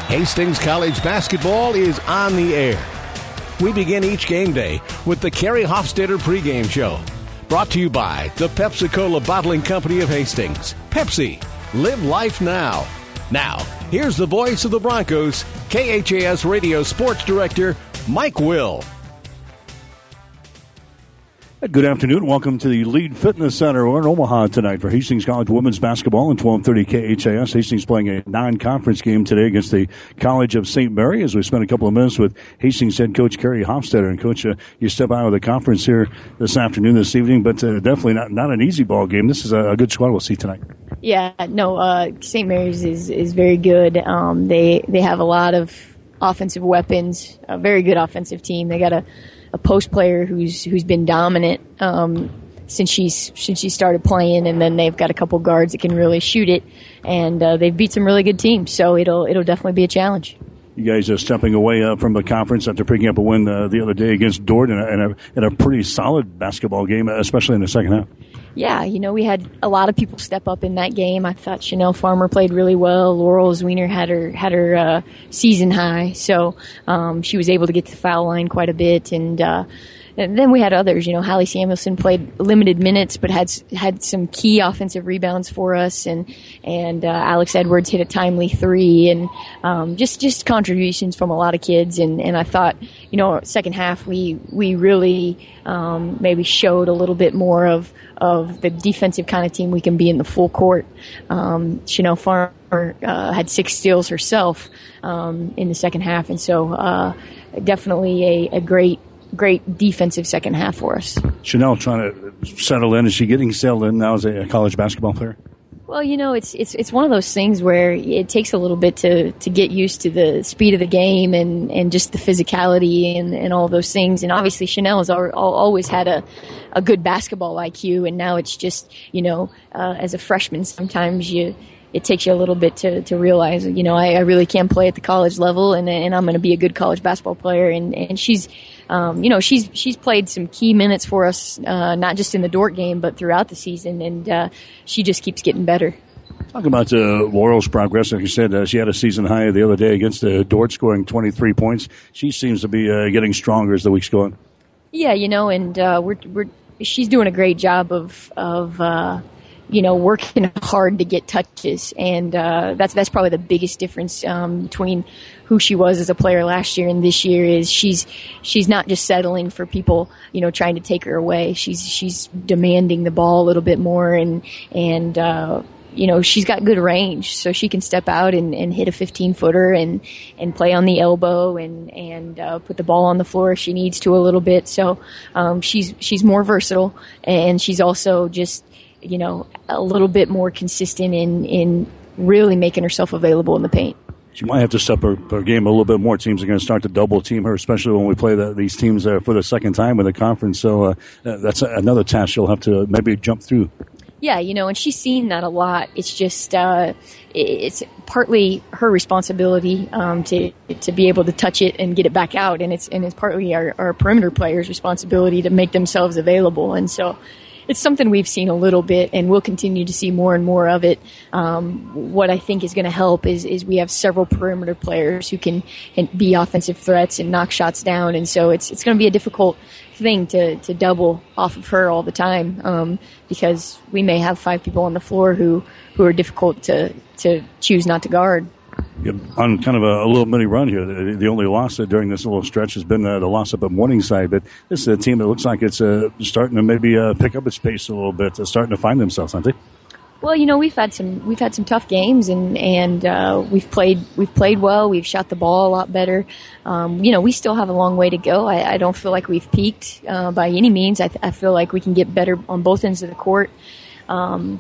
Hastings College basketball is on the air. We begin each game day with the Kerry Hofstadter pregame show. Brought to you by the Pepsi-Cola Bottling Company of Hastings. Pepsi, live life now. Now, here's the voice of the Broncos, KHAS Radio Sports Director, Mike Will. Good afternoon. Welcome to the Lead Fitness Center. We're in Omaha tonight for Hastings College women's basketball in 1230 KHAS. Hastings playing a non-conference game today against the College of St. Mary as we spend a couple of minutes with Hastings head coach Kerry Hofstadter. And, Coach, you step out of the conference here this afternoon, this evening, but definitely not an easy ball game. This is a good squad we'll see tonight. Yeah, no, St. Mary's is very good. They have a lot of offensive weapons, a very good offensive team. They got a post player who's been dominant since she started playing, and then they've got a couple guards that can really shoot it, and they've beat some really good teams, so it'll definitely be a challenge. You guys are stepping away from the conference after picking up a win the other day against Dordt in a pretty solid basketball game, especially in the second half. Yeah, we had a lot of people step up in that game. I thought Chanel Farmer played really well. Laurel Zwiener had her season high, so she was able to get to the foul line quite a bit. And then we had others. Hallie Samuelson played limited minutes, but had some key offensive rebounds for us. And Alex Edwards hit a timely three, and just contributions from a lot of kids. And I thought, second half we really maybe showed a little bit more of the defensive kind of team we can be in the full court. Chanel Farmer had 6 steals herself in the second half, and so definitely a great defensive second half for us. Chanel trying to settle in. Is she getting settled in now as a college basketball player? Well, it's one of those things where it takes a little bit to get used to the speed of the game and just the physicality and all those things. And obviously Chanel has always had a good basketball IQ, and now it's just, as a freshman, sometimes it takes you a little bit to realize, I really can play at the college level, and I'm going to be a good college basketball player. And she's, she's played some key minutes for us, not just in the Dordt game, but throughout the season, and she just keeps getting better. Talk about Laurel's progress. Like you said, she had a season high the other day against Dordt, scoring 23 points. She seems to be getting stronger as the week's going. Yeah, and she's doing a great job of working hard to get touches, and that's probably the biggest difference between who she was as a player last year and this year. Is she's not just settling for people trying to take her away. She's demanding the ball a little bit more, and she's got good range, so she can step out and hit a 15-footer and play on the elbow and put the ball on the floor if she needs to a little bit. So she's more versatile, and she's also just a little bit more consistent in really making herself available in the paint. She might have to step her game a little bit more. Teams are going to start to double team her, especially when we play these teams for the second time in the conference. So that's another task she'll have to maybe jump through. Yeah, and she's seen that a lot. It's just it's partly her responsibility to be able to touch it and get it back out, and it's partly our perimeter players' responsibility to make themselves available. And so it's something we've seen a little bit, and we'll continue to see more and more of it. What I think is going to help is we have several perimeter players who can be offensive threats and knock shots down, and so it's going to be a difficult thing to double off of her all the time because we may have 5 people on the floor who are difficult to choose not to guard. On kind of a little mini run here, the only loss during this little stretch has been the loss up at Morningside. But this is a team that looks like it's starting to maybe pick up its pace a little bit, starting to find themselves, aren't they? Well, we've had some tough games, and we've played well. We've shot the ball a lot better. We still have a long way to go. I don't feel like we've peaked by any means. I feel like we can get better on both ends of the court. And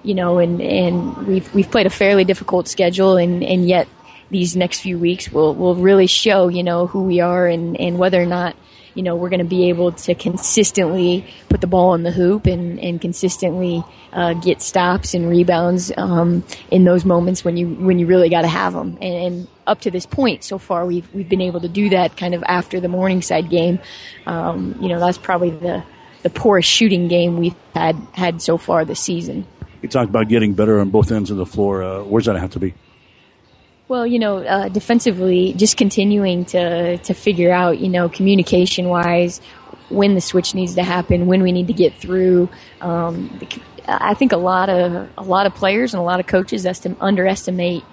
we've played a fairly difficult schedule, and yet these next few weeks will really show, who we are and whether or not, we're going to be able to consistently put the ball in the hoop and consistently get stops and rebounds in those moments when you really got to have them. And up to this point, so far, we've been able to do that kind of after the Morningside game. That's probably the poorest shooting game we've had so far this season. You talked about getting better on both ends of the floor. Where's that have to be? Well, defensively, just continuing to figure out, communication-wise, when the switch needs to happen, when we need to get through. I think a lot of players and a lot of coaches underestimate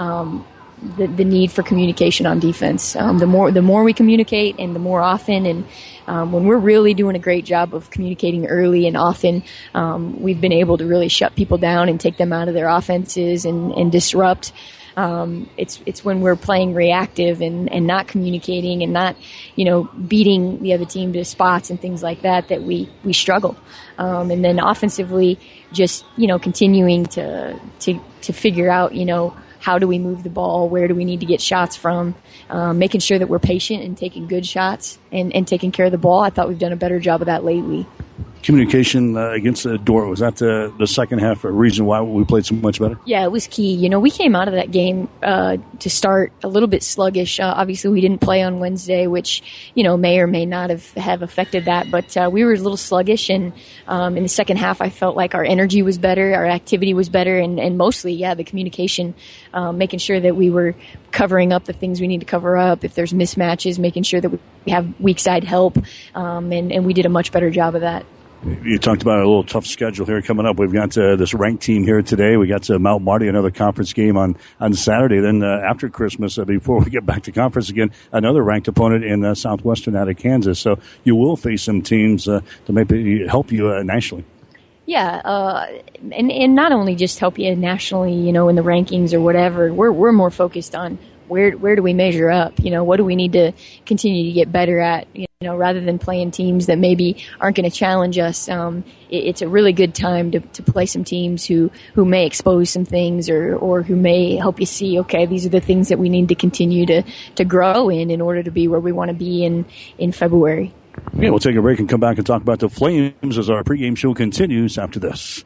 the need for communication on defense. The more we communicate and the more often, and when we're really doing a great job of communicating early and often, we've been able to really shut people down and take them out of their offenses and disrupt. It's when we're playing reactive and not communicating and not, beating the other team to spots and things like that we struggle. And then offensively, just, continuing to figure out, how do we move the ball? Where do we need to get shots from? Making sure that we're patient and taking good shots and taking care of the ball. I thought we've done a better job of that lately. Communication against Dordt, was that the second half a reason why we played so much better? Yeah, it was key. We came out of that game to start a little bit sluggish. Obviously, we didn't play on Wednesday, which may or may not have affected that. But we were a little sluggish, and in the second half, I felt like our energy was better, our activity was better, and mostly, the communication, making sure that we were covering up the things we need to cover up. If there's mismatches, making sure that we have weak side help, and we did a much better job of that. You talked about a little tough schedule here coming up. We've got this ranked team here today. We got Mount Marty, another conference game on Saturday. Then after Christmas, before we get back to conference again, another ranked opponent in Southwestern out of Kansas. So you will face some teams to maybe help you nationally. Yeah, and not only just help you nationally, in the rankings or whatever. We're more focused on where do we measure up? What do we need to continue to get better at? Rather than playing teams that maybe aren't going to challenge us, it's a really good time to play some teams who may expose some things or who may help you see, okay, these are the things that we need to continue to grow in order to be where we want to be in February. Okay, we'll take a break and come back and talk about the Flames as our pregame show continues after this.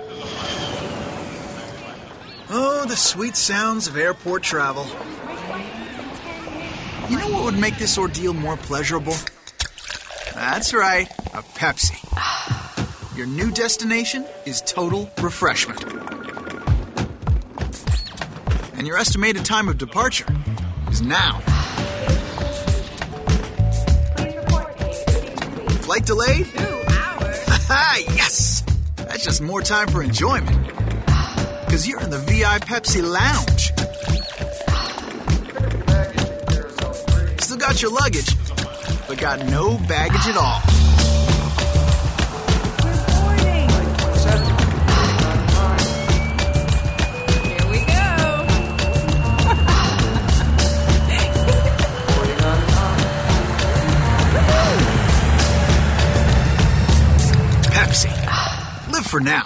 Oh, the sweet sounds of airport travel. You know what would make this ordeal more pleasurable? That's right, a Pepsi. Your new destination is total refreshment. And your estimated time of departure is now. Flight delayed? 2 hours. Yes! That's just more time for enjoyment. Because you're in the VI Pepsi Lounge. Still got your luggage, but got no baggage at all. Here we go. Pepsi. Live for now.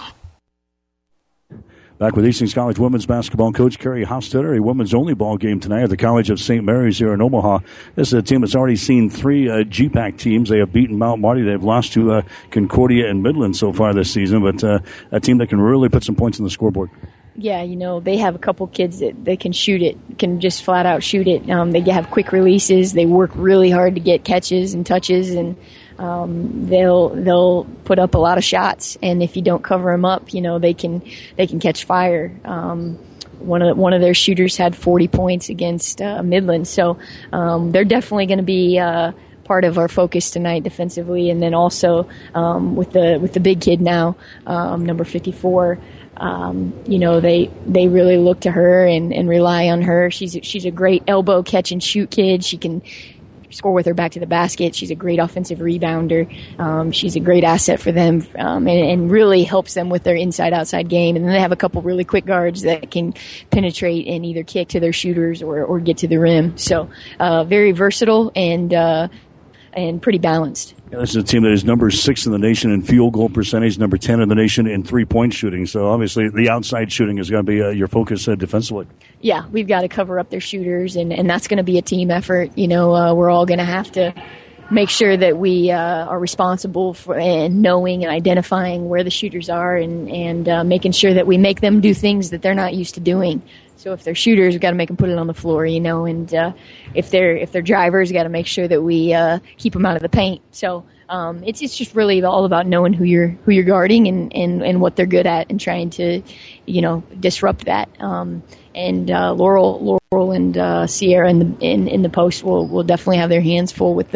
Back with Hastings College women's basketball coach Carrie Hofstetter. A women's only ball game tonight at the College of St. Mary's here in Omaha. This is a team that's already seen 3 GPAC teams. They have beaten Mount Marty. They've lost to Concordia and Midland so far this season, but a team that can really put some points on the scoreboard. Yeah, they have a couple kids that they can shoot it, can just flat out shoot it. They have quick releases. They work really hard to get catches and touches, and they'll put up a lot of shots. And if you don't cover them up, they can catch fire. One of their shooters had 40 points against Midland, so they're definitely going to be part of our focus tonight defensively. And then also with the big kid now, number 54. They really look to her and rely on her. She's a great elbow catch and shoot kid. She can score with her back to the basket. She's a great offensive rebounder. She's a great asset for them and really helps them with their inside-outside game. And then they have a couple really quick guards that can penetrate and either kick to their shooters or get to the rim. So very versatile and pretty balanced. Yeah, this is a team that is number 6 in the nation in field goal percentage, number 10 in the nation in three-point shooting. So obviously the outside shooting is going to be your focus defensively. Yeah, we've got to cover up their shooters, and that's going to be a team effort. We're all going to have to make sure that we are responsible for and knowing and identifying where the shooters are and making sure that we make them do things that they're not used to doing. So if they're shooters, we've got to make them put it on the floor, and if they're drivers, we've got to make sure that we keep them out of the paint. So it's just really all about knowing who you're guarding and what they're good at and trying to, disrupt that. And Laurel and Sierra in the post will definitely have their hands full with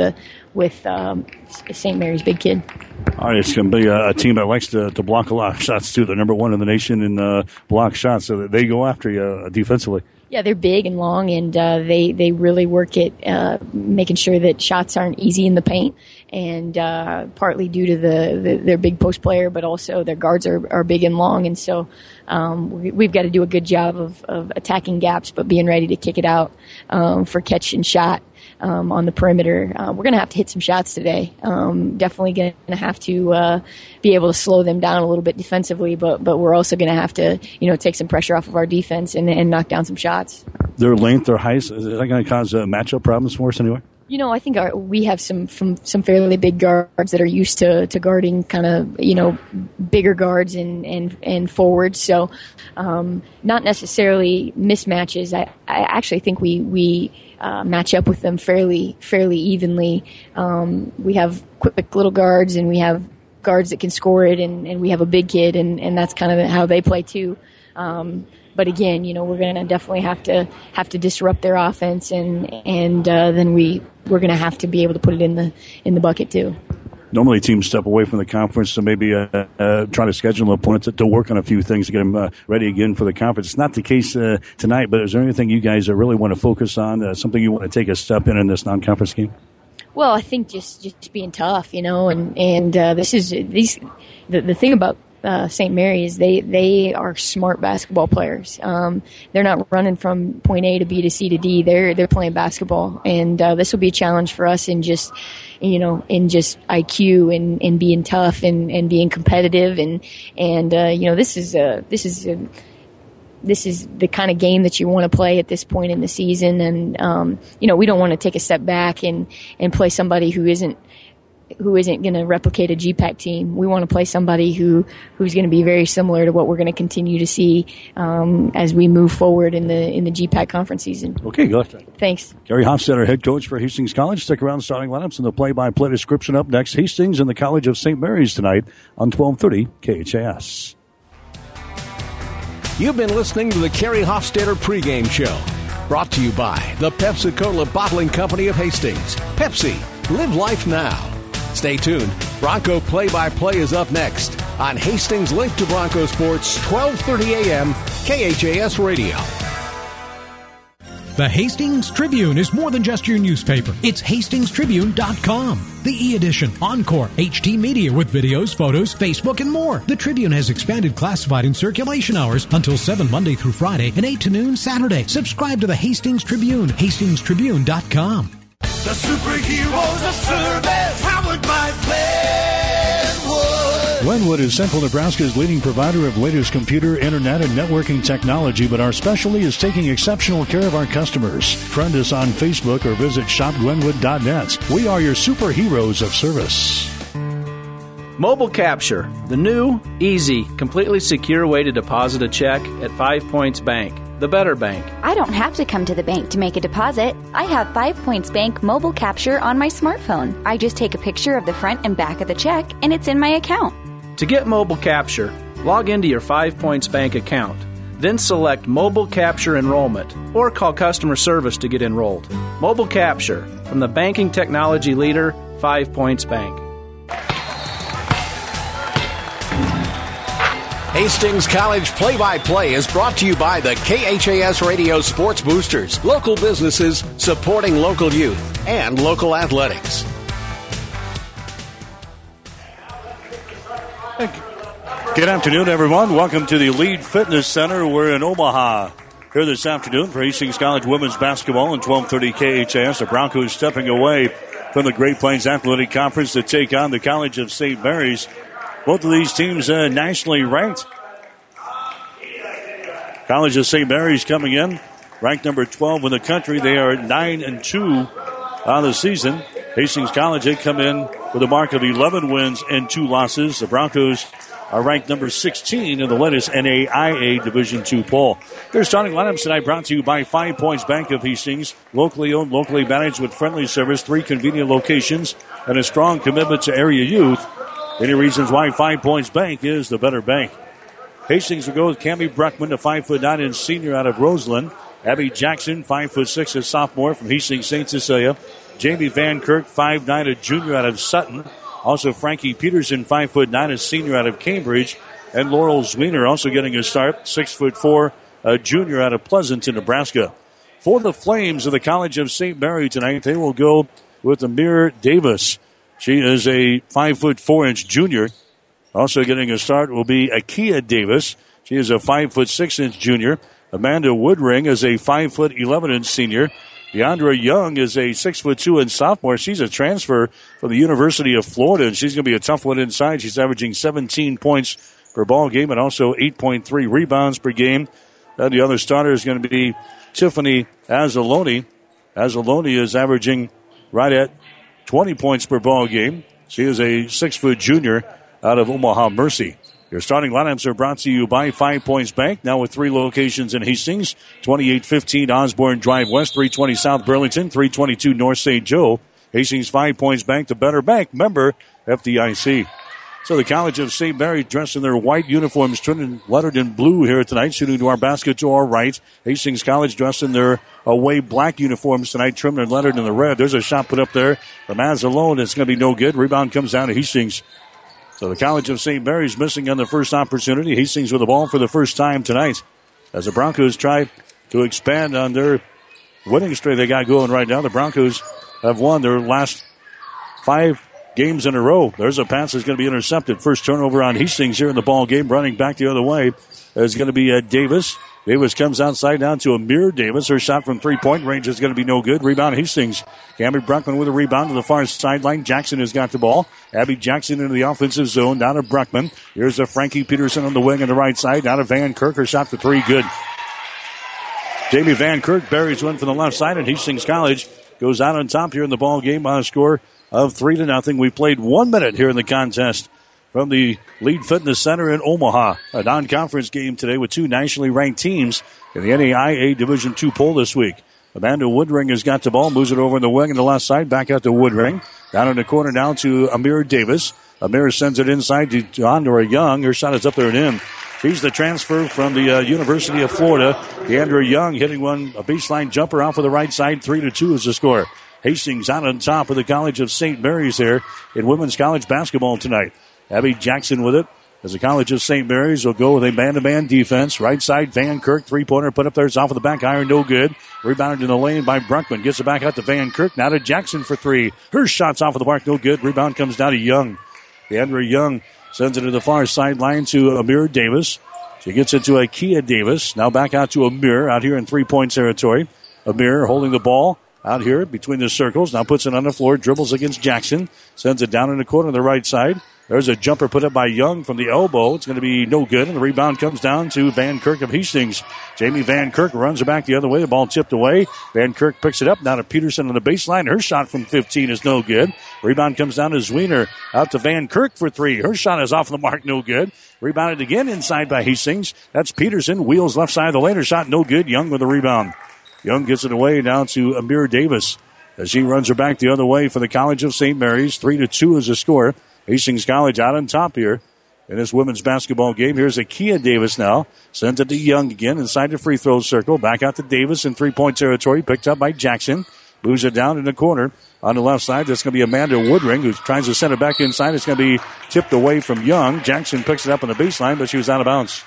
St. Mary's big kid. All right, it's going to be a team that likes to block a lot of shots, too. They're number one in the nation in block shots, so they go after you defensively. Yeah, they're big and long, and they really work at making sure that shots aren't easy in the paint, and partly due to their big post player, but also their guards are big and long, and so we've got to do a good job of attacking gaps, but being ready to kick it out for catch and shot. On the perimeter. We're going to have to hit some shots today. Definitely going to have to be able to slow them down a little bit defensively, but we're also going to have to, take some pressure off of our defense and knock down some shots. Their length, their height, is that going to cause matchup problems for us anyway? I think we have some fairly big guards that are used to guarding kind of, bigger guards and forwards. So not necessarily mismatches. I actually think we match up with them fairly evenly. We have quick little guards, and we have guards that can score it, and we have a big kid, and that's kind of how they play too. But again, we're going to definitely have to disrupt their offense, and then we're going to have to be able to put it in the bucket too. Normally, teams step away from the conference to maybe try to schedule an opponent to work on a few things to get them ready again for the conference. It's not the case tonight, but is there anything you guys really want to focus on, something you want to take a step in this non-conference game? Well, I think just being tough, and this is the thing about St. Mary's, they are smart basketball players. They're not running from point A to B to C to D. They're playing basketball, and this will be a challenge for us in just IQ and being tough and being competitive and this is the kind of game that you want to play at this point in the season, and we don't want to take a step back and play somebody who isn't going to replicate a GPAC team. We want to play somebody who's going to be very similar to what we're going to continue to see as we move forward in the GPAC conference season. Okay, good. Thanks. Gary Hofstetter, head coach for Hastings College. Stick around, starting lineups and the play-by-play description up next. Hastings and the College of St. Mary's tonight on 1230 KHAS. You've been listening to the Kerry Hofstetter pregame show. Brought to you by the Pepsi-Cola Bottling Company of Hastings. Pepsi, live life now. Stay tuned. Bronco play-by-play is up next on Hastings Link to Bronco Sports, 1230 a.m. KHAS Radio. The Hastings Tribune is more than just your newspaper. It's hastingstribune.com. The e-edition, Encore, HT Media with videos, photos, Facebook, and more. The Tribune has expanded classified and circulation hours until 7 Monday through Friday and 8 to noon Saturday. Subscribe to the Hastings Tribune, hastingstribune.com. The superheroes of service, powered by Glenwood. Glenwood is Central Nebraska's leading provider of latest computer, internet, and networking technology, but our specialty is taking exceptional care of our customers. Friend us on Facebook or visit shopglenwood.net. We are your superheroes of service. Mobile Capture, the new, easy, completely secure way to deposit a check at 5 Points Bank, the better bank. I don't have to come to the bank to make a deposit. I have 5 Points Bank Mobile Capture on my smartphone. I just take a picture of the front and back of the check, and it's in my account. To get Mobile Capture, log into your 5 Points Bank account. Then select Mobile Capture Enrollment or call customer service to get enrolled. Mobile Capture, from the banking technology leader, 5 Points Bank. Hastings College play-by-play is brought to you by the KHAS Radio Sports Boosters, local businesses supporting local youth and local athletics. Good afternoon, everyone. Welcome to the Lead Fitness Center. We're in Omaha here this afternoon for Hastings College women's basketball in 1230 KHAS. The Broncos stepping away from the Great Plains Athletic Conference to take on the College of St. Mary's. Both of these teams nationally ranked. College of St. Mary's coming in, ranked number 12 in the country. They are 9-2 on the season. Hastings College, they come in with a mark of 11 wins and 2 losses. The Broncos are ranked number 16 in the latest NAIA Division II poll. Their starting lineups tonight brought to you by 5 Points Bank of Hastings. Locally owned, locally managed with friendly service, 3 convenient locations, and a strong commitment to area youth. Many reasons why 5 Points Bank is the better bank. Hastings will go with Cammie Bruckman, a 5'9" and senior out of Roseland. Abby Jackson, 5'6", a sophomore from Hastings St. Cecilia. Jamie Van Kirk, 5'9", a junior out of Sutton. Also Frankie Peterson, 5'9", a senior out of Cambridge. And Laurel Zwiener also getting a start, 6'4", a junior out of Pleasanton, Nebraska. For the Flames of the College of St. Mary tonight, they will go with Amir Davis. She is a 5'4" junior. Also getting a start will be Akia Davis. She is a 5'6" junior. Amanda Woodring is a 5'11" senior. Deandra Young is a 6'2" and sophomore. She's a transfer from the University of Florida, and she's going to be a tough one inside. She's averaging 17 points per ball game and also 8.3 rebounds per game. And the other starter is going to be Tiffany Azzaloni. Azzaloni is averaging right at 20 points per ball game. She is a 6-foot junior out of Omaha Mercy. Your starting lineups are brought to you by 5 Points Bank, now with 3 locations in Hastings, 2815 Osborne Drive West, 320 South Burlington, 322 North St. Joe. Hastings 5 Points Bank, the better bank, member FDIC. So the College of St. Mary dressed in their white uniforms, trimmed and lettered in blue here tonight, shooting to our basket to our right. Hastings College dressed in their away black uniforms tonight, trimmed and lettered in the red. There's a shot put up there from Azzalone. It's going to be no good. Rebound comes down to Hastings. So the College of St. Mary's missing on the first opportunity. Hastings with the ball for the first time tonight as the Broncos try to expand on their winning streak they got going right now. The Broncos have won their last 5 games in a row. There's a pass that's going to be intercepted. First turnover on Hastings here in the ball game. Running back the other way is going to be Davis. Davis comes outside down to Amir Davis. Her shot from three-point range is going to be no good. Rebound Hastings. Cammie Bruckman with a rebound to the far sideline. Jackson has got the ball. Abby Jackson into the offensive zone. Down to Bruckman. Here's a Frankie Peterson on the wing on the right side. Down to Van Kirk. Her shot for 3. Good. Jamie Van Kirk buries one from the left side, and Hastings College goes out on top here in the ball game by a score of 3-0. We played 1 minute here in the contest from the Lead Fitness Center in Omaha. A non-conference game today with 2 nationally ranked teams in the NAIA Division II poll this week. Amanda Woodring has got the ball, moves it over in the wing on the left side, back out to Woodring. Down in the corner now to Amir Davis. Amir sends it inside to Deandra Young. Her shot is up there and in. She's the transfer from the University of Florida. Deandra Young hitting a baseline jumper off of the right side. 3-2 is the score. Hastings out on top of the College of St. Mary's here in women's college basketball tonight. Abby Jackson with it as the College of St. Mary's will go with a man-to-man defense. Right side, Van Kirk, three-pointer put up there. It's off of the back iron, no good. Rebounded in the lane by Bruckman. Gets it back out to Van Kirk. Now to Jackson for 3. Her shot's off of the mark, no good. Rebound comes down to Young. Deandra Young sends it to the far sideline to Amir Davis. She gets it to Akia Davis. Now back out to Amir out here in three-point territory. Amir holding the ball out here between the circles. Now puts it on the floor, dribbles against Jackson. Sends it down in the corner on the right side. There's a jumper put up by Young from the elbow. It's going to be no good, and the rebound comes down to Van Kirk of Hastings. Jamie Van Kirk runs it back the other way. The ball tipped away. Van Kirk picks it up. Now to Peterson on the baseline. Her shot from 15 is no good. Rebound comes down to Zwiener. Out to Van Kirk for 3. Her shot is off the mark, no good. Rebounded again inside by Hastings. That's Peterson. Wheels left side of the lane. Her shot no good. Young with the rebound. Young gets it away down to Amir Davis as she runs her back the other way for the College of St. Mary's. 3-2 is the score. Hastings College out on top here in this women's basketball game. Here's Akia Davis now. Sends it to Young again inside the free throw circle. Back out to Davis in three-point territory. Picked up by Jackson. Moves it down in the corner. On the left side, that's going to be Amanda Woodring, who tries to send it back inside. It's going to be tipped away from Young. Jackson picks it up on the baseline, but she was out of bounds.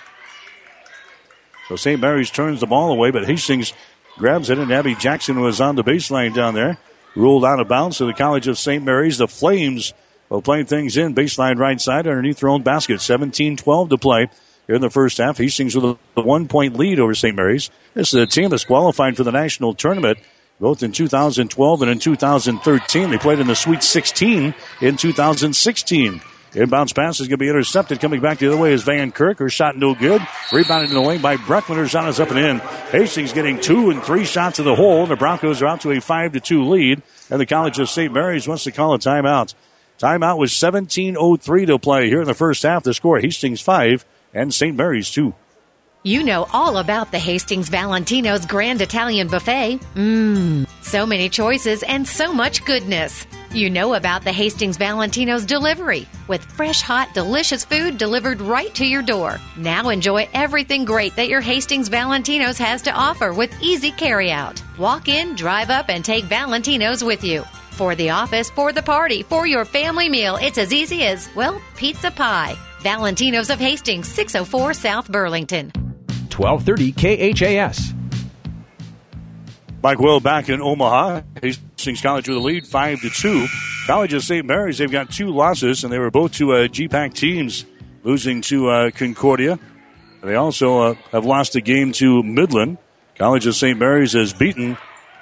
So St. Mary's turns the ball away, but Hastings grabs it, and Abby Jackson was on the baseline down there. Ruled out of bounds to the College of St. Mary's. The Flames will play things in. Baseline right side underneath their own basket. 17-12 to play here in the first half. Hastings with a 1-point lead over St. Mary's. This is a team that's qualified for the national tournament both in 2012 and in 2013. They played in the Sweet 16 in 2016. Inbounds pass is going to be intercepted. Coming back the other way is Van Kirk. Her shot no good. Rebounded in the lane by Bruckman. Her shot is up and in. Hastings getting 2 and 3 shots of the hole. The Broncos are out to a 5-2 lead. And the College of St. Mary's wants to call a timeout. Timeout with 17:03 to play here in the first half. The score, Hastings 5 and St. Mary's 2. You know all about the Hastings Valentino's Grand Italian Buffet. So many choices and so much goodness. You know about the Hastings Valentino's delivery with fresh, hot, delicious food delivered right to your door. Now enjoy everything great that your Hastings Valentino's has to offer with easy carryout. Walk in, drive up, and take Valentino's with you. For the office, for the party, for your family meal, it's as easy as, well, pizza pie. Valentino's of Hastings, 604 South Burlington. 1230 KHAS. Mike Will back in Omaha. Hastings College with a lead, 5-2. College of St. Mary's, they've got 2 losses, and they were both to GPAC teams, losing to Concordia. They also have lost a game to Midland. College of St. Mary's has beaten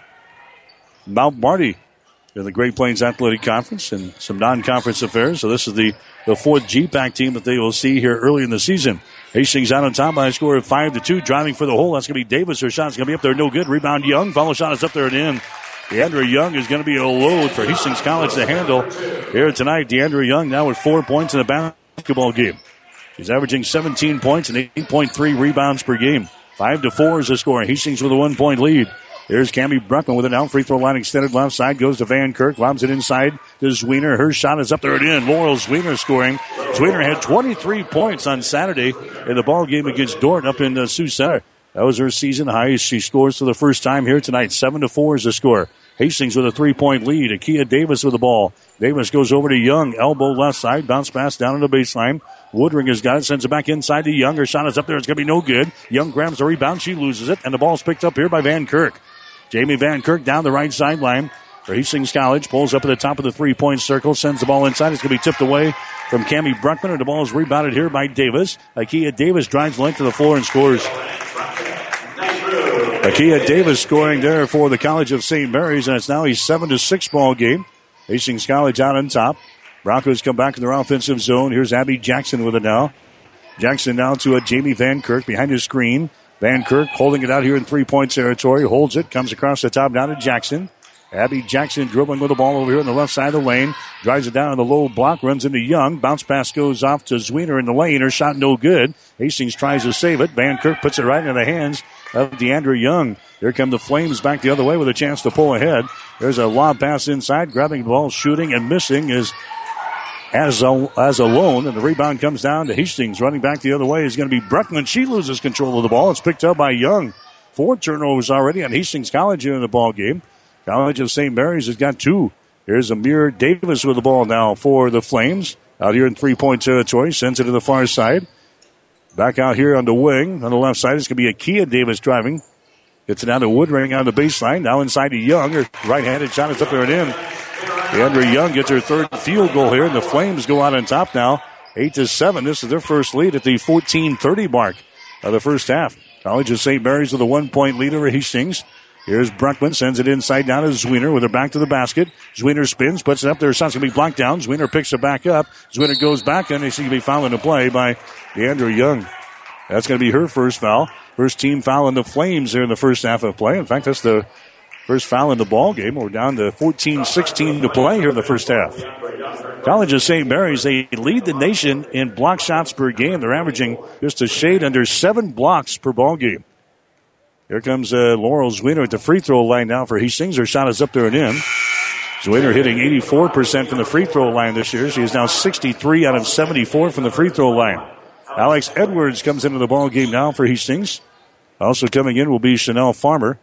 Mount Marty in the Great Plains Athletic Conference and some non-conference affairs. So this is the 4th GPAC team that they will see here early in the season. Hastings out on top by a score of 5-2. Driving for the hole. That's going to be Davis. Her shot's going to be up there. No good. Rebound Young. Follow shot is up there and in. Deandra Young is going to be a load for Hastings College to handle here tonight. Deandra Young now with 4 points in a basketball game. She's averaging 17 points and 8.3 rebounds per game. 5-4 is the score. Hastings with a 1-point lead. Here's Cammie Bruckman with it now. Free throw line extended left side. Goes to Van Kirk. Lobs it inside to Zwiener. Her shot is up there and in. Laurel Zwiener scoring. Zwiener had 23 points on Saturday in the ball game against Dordt up in Sioux Center. That was her season high. She scores for the first time here tonight. 7-4 is the score. Hastings with a 3-point lead. Akia Davis with the ball. Davis goes over to Young. Elbow left side. Bounce pass down on the baseline. Woodring has got it. Sends it back inside to Young. Her shot is up there. It's going to be no good. Young grabs the rebound. She loses it. And the ball's picked up here by Van Kirk. Jamie Van Kirk down the right sideline for Hastings College. Pulls up at the top of the 3-point circle. Sends the ball inside. It's going to be tipped away from Cammie Bruckman. And the ball is rebounded here by Davis. Akia Davis drives the length of the floor and scores. Akia Davis scoring there for the College of St. Mary's. And it's now a 7-6 ball game. Hastings College out on top. Broncos come back in their offensive zone. Here's Abby Jackson with it now. Jackson now to Jamie Van Kirk behind his screen. Van Kirk holding it out here in 3-point territory. Holds it. Comes across the top down to Jackson. Abby Jackson dribbling with the ball over here on the left side of the lane. Drives it down on the low block. Runs into Young. Bounce pass goes off to Zwiener in the lane. Her shot no good. Hastings tries to save it. Van Kirk puts it right into the hands of Deandra Young. Here come the Flames back the other way with a chance to pull ahead. There's a lob pass inside. Grabbing the ball, shooting, and missing is as alone, and the rebound comes down to Hastings. Running back the other way is going to be Bruckman. She loses control of the ball. It's picked up by Young. 4 turnovers already on Hastings College here in the ball game. College of St. Mary's has got 2. Here's Amir Davis with the ball now for the Flames. Out here in 3-point territory. Sends it to the far side. Back out here on the wing. On the left side, it's going to be Akia Davis driving. Gets it down to Woodring on the baseline. Now inside to Young. Her right-handed shot is up there and in. Deandra Young gets her 3rd field goal here, and the Flames go out on top now, 8-7. This is their first lead at the 14:30 mark of the first half. College of St. Mary's with a 1-point lead over Hastings. Here's Bruckman, sends it inside down to Zwiener with her back to the basket. Zwiener spins, puts it up there. Shot's going to be blocked down. Zwiener picks it back up. Zwiener goes back, and they seem to be fouling the play by Deandra Young. That's going to be her first foul. First team foul in the Flames here in the first half of play. In fact, that's the first foul in the ball game. We're down to 14-16 to play here in the first half. College of St. Mary's, they lead the nation in block shots per game. They're averaging just a shade under 7 blocks per ball game. Here comes Laurel Zwiener at the free throw line now for Hastings. Her shot is up there and in. Zwiener hitting 84% from the free throw line this year. She is now 63 out of 74 from the free throw line. Alex Edwards comes into the ball game now for Hastings. Also coming in will be Chanel Farmer.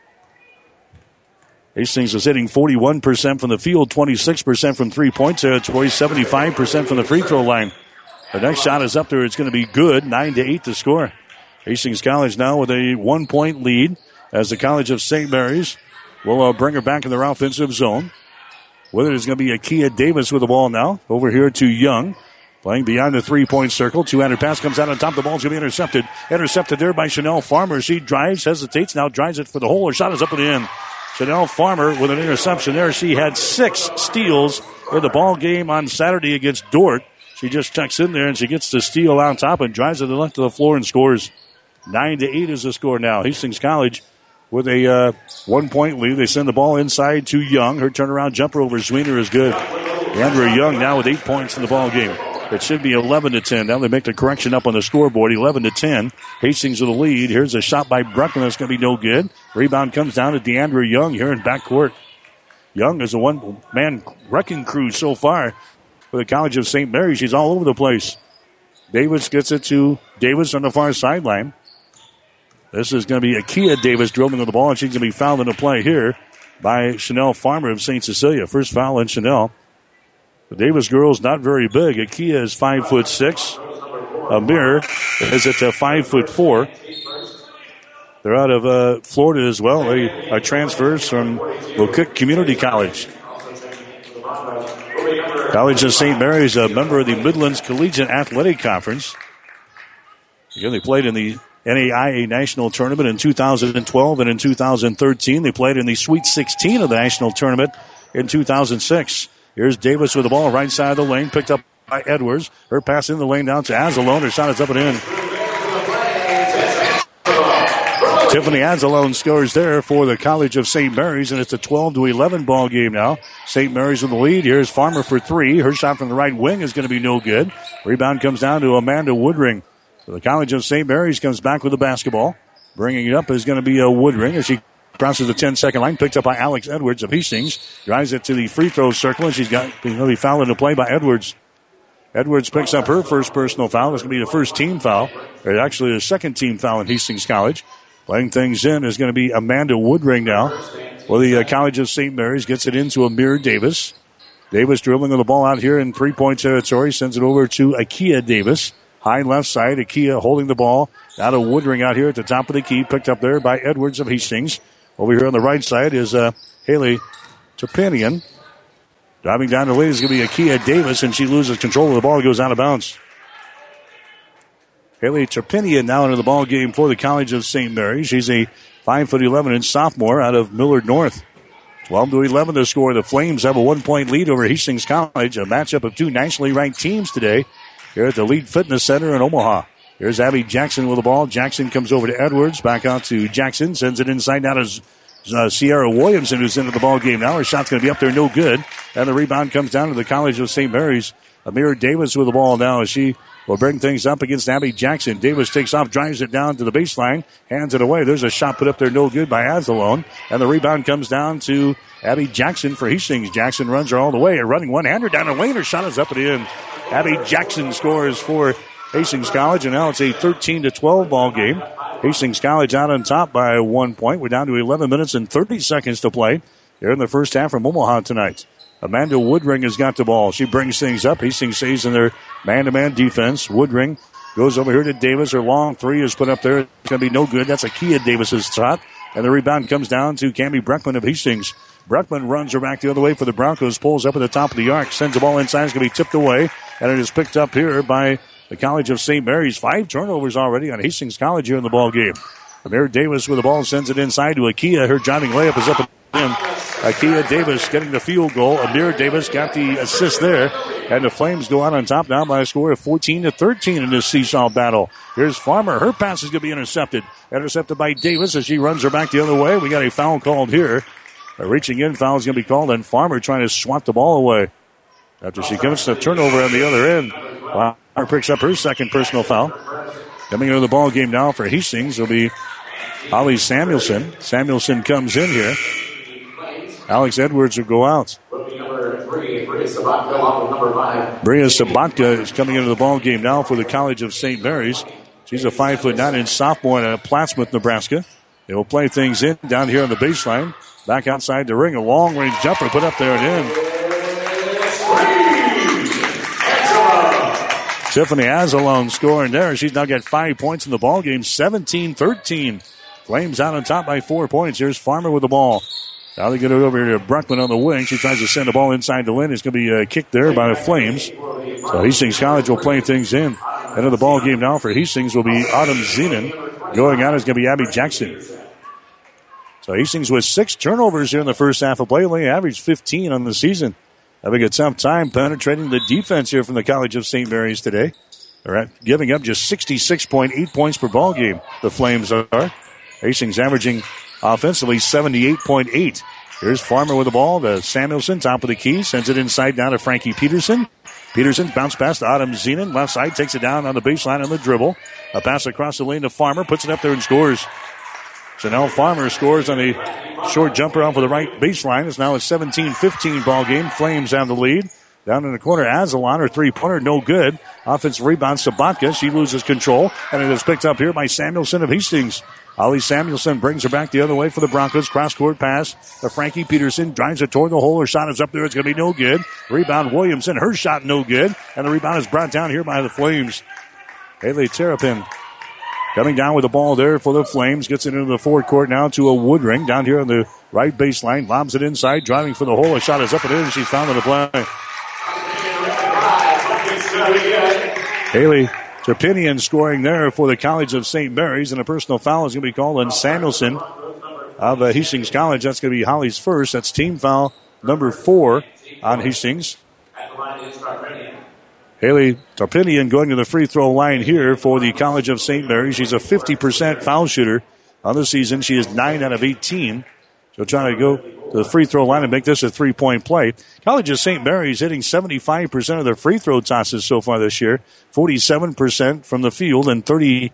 Hastings is hitting 41% from the field, 26% from 3-point territory, 75% from the free throw line. The next shot is up there. It's going to be good. 9-8 to score. Hastings College now with a 1-point lead as the College of St. Mary's will bring her back in their offensive zone. With it is going to be Akia Davis with the ball now. Over here to Young. Playing beyond the 3-point circle. 2-handed pass comes out on top. The ball's going to be intercepted. Intercepted there by Chanel Farmer. She drives, hesitates, now drives it for the hole. Her shot is up and in. Chanel Farmer with an interception there. She had 6 steals in the ball game on Saturday against Dordt. She just checks in there and she gets the steal on top and drives it to the left of the floor and scores. 9-8 is the score now. Hastings College with a 1-point lead. They send the ball inside to Young. Her turnaround jumper over Zwiener is good. Andrew Young now with 8 points in the ball game. It should be 11-10. Now they make the correction up on the scoreboard, 11-10. Hastings with the lead. Here's a shot by Bruckman that's going to be no good. Rebound comes down to DeAndre Young here in backcourt. Young is a one-man wrecking crew so far for the College of St. Mary's. She's all over the place. Davis gets it to Davis on the far sideline. This is going to be Akia Davis dribbling with the ball, and she's going to be fouled in the play here by Chanel Farmer of St. Cecilia. First foul on Chanel. The Davis girls not very big. Akia is 5'6". Amir is at 5'4". They're out of Florida as well. They are transfers from Wilcook Community College. College of St. Mary's, a member of the Midlands Collegiate Athletic Conference. Again, they played in the NAIA National Tournament in 2012 and in 2013. They played in the Sweet 16 of the National Tournament in 2006. Here's Davis with the ball right side of the lane, picked up by Edwards. Her pass in the lane down to Azalone. Her shot is up and in. Tiffany Azalone scores there for the College of St. Mary's, and it's a 12-11 ball game now. St. Mary's with the lead. Here's Farmer for three. Her shot from the right wing is going to be no good. Rebound comes down to Amanda Woodring. So the College of St. Mary's comes back with the basketball. Bringing it up is going to be Woodring as she crosses the 10-second line, picked up by Alex Edwards of Hastings. Drives it to the free throw circle, and she's going to be fouled into play by Edwards. Edwards picks up her first personal foul. It's going to be the first team foul. Or actually the second team foul in Hastings College. Playing things in is going to be Amanda Woodring now. Well, the College of St. Mary's gets it into Amir Davis. Davis dribbling with the ball out here in three-point territory. Sends it over to Akia Davis. High left side, Akia holding the ball. Out of Woodring out here at the top of the key. Picked up there by Edwards of Hastings. Over here on the right side is Haley Turpinian. Driving down the lane is going to be Akia Davis, and she loses control of the ball. Goes out of bounds. Haley Turpinian now into the ball game for the College of St. Mary's. She's a 5'11" sophomore out of Millard North. 12-11 the score. The Flames have a 1-point lead over Hastings College. A matchup of two nationally ranked teams today here at the Lead Fitness Center in Omaha. Here's Abby Jackson with the ball. Jackson comes over to Edwards. Back out to Jackson. Sends it inside now to Sierra Williamson, who's into the ball game now. Her shot's going to be up there, no good. And the rebound comes down to the College of St. Mary's. Amira Davis with the ball now as she will bring things up against Abby Jackson. Davis takes off, drives it down to the baseline, hands it away. There's a shot put up there, no good by Azalone. And the rebound comes down to Abby Jackson for Hastings. Jackson runs her all the way. A running one-hander down the lane. Her shot is up and in. Abby Jackson scores for Hastings College, and now it's a 13-12 ball game. Hastings College out on top by 1 point. We're down to 11 minutes and 30 seconds to play here in the first half from Omaha tonight. Amanda Woodring has got the ball. She brings things up. Hastings stays in their man-to-man defense. Woodring goes over here to Davis. Her long three is put up there. It's going to be no good. That's Akia Davis's shot. And the rebound comes down to Cammie Breckman of Hastings. Breckman runs her back the other way for the Broncos. Pulls up at the top of the arc. Sends the ball inside. It's going to be tipped away. And it is picked up here by the College of St. Mary's. 5 turnovers already on Hastings College here in the ball game. Amir Davis with the ball sends it inside to Akia. Her driving layup is up and in. Akia Davis getting the field goal. Amir Davis got the assist there. And the Flames go out on top now by a score of 14-13 in this seesaw battle. Here's Farmer. Her pass is going to be intercepted. Intercepted by Davis as she runs her back the other way. We got a foul called here. A reaching in foul is going to be called, and Farmer trying to swat the ball away. After she commits the turnover on the other end. Farmer picks up her second personal foul. Coming into the ball game now for Hastings will be Holly Samuelson. Samuelson comes in here. Alex Edwards will go out. Bria Sabatka is coming into the ball game now for the College of St. Mary's. She's a 5'9" sophomore out of Plattsmouth, Nebraska. They will play things in down here on the baseline. Back outside the ring, a long-range jumper put up there and in. Tiffany Azalone scoring there. She's now got 5 points in the ball game, 17-13. Flames out on top by 4 points. Here's Farmer with the ball. Now they get it over here to Breckman on the wing. She tries to send the ball inside the lane. It's going to be kicked there by the Flames. So Hastings College will play things in. End of the ball game now for Hastings will be Autumn Zenon. Going out is going to be Abby Jackson. So Hastings with 6 turnovers here in the first half of play. Only averaged 15 on the season. Having a tough time penetrating the defense here from the College of St. Mary's today. They're giving up just 66.8 points per ball game. The Flames are. Hastings averaging offensively 78.8. Here's Farmer with the ball to Samuelson, top of the key, sends it inside down to Frankie Peterson. Peterson bounce pass to Autumn Zenon, left side, takes it down on the baseline on the dribble. A pass across the lane to Farmer, puts it up there and scores. Chanel Farmer scores on a short jumper off of the right baseline. It's now a 17-15 ball game. Flames have the lead. Down in the corner, Azalon, her three-pointer, no good. Offensive rebound, Sabatka. She loses control, and it is picked up here by Samuelson of Hastings. Holly Samuelson brings her back the other way for the Broncos. Cross-court pass to Frankie Peterson. Drives it toward the hole. Her shot is up there. It's going to be no good. Rebound, Williamson. Her shot no good. And the rebound is brought down here by the Flames. Haley Terrapin coming down with the ball there for the Flames. Gets it into the forecourt now to a Woodring. Down here on the right baseline. Lobs it inside. Driving for the hole. A shot is up and in. She's found on the play. Haley Terpinian scoring there for the College of St. Mary's, and a personal foul is going to be called on Samuelson of Hastings College. That's going to be Holly's first. That's team foul number 4 on Hastings. Haley Terpinian going to the free throw line here for the College of St. Mary's. She's a 50% foul shooter on the season. She is 9 out of 18. So trying to go to the free throw line and make this a 3-point play. College of St. Mary's hitting 75% of their free throw tosses so far this year. 47% from the field and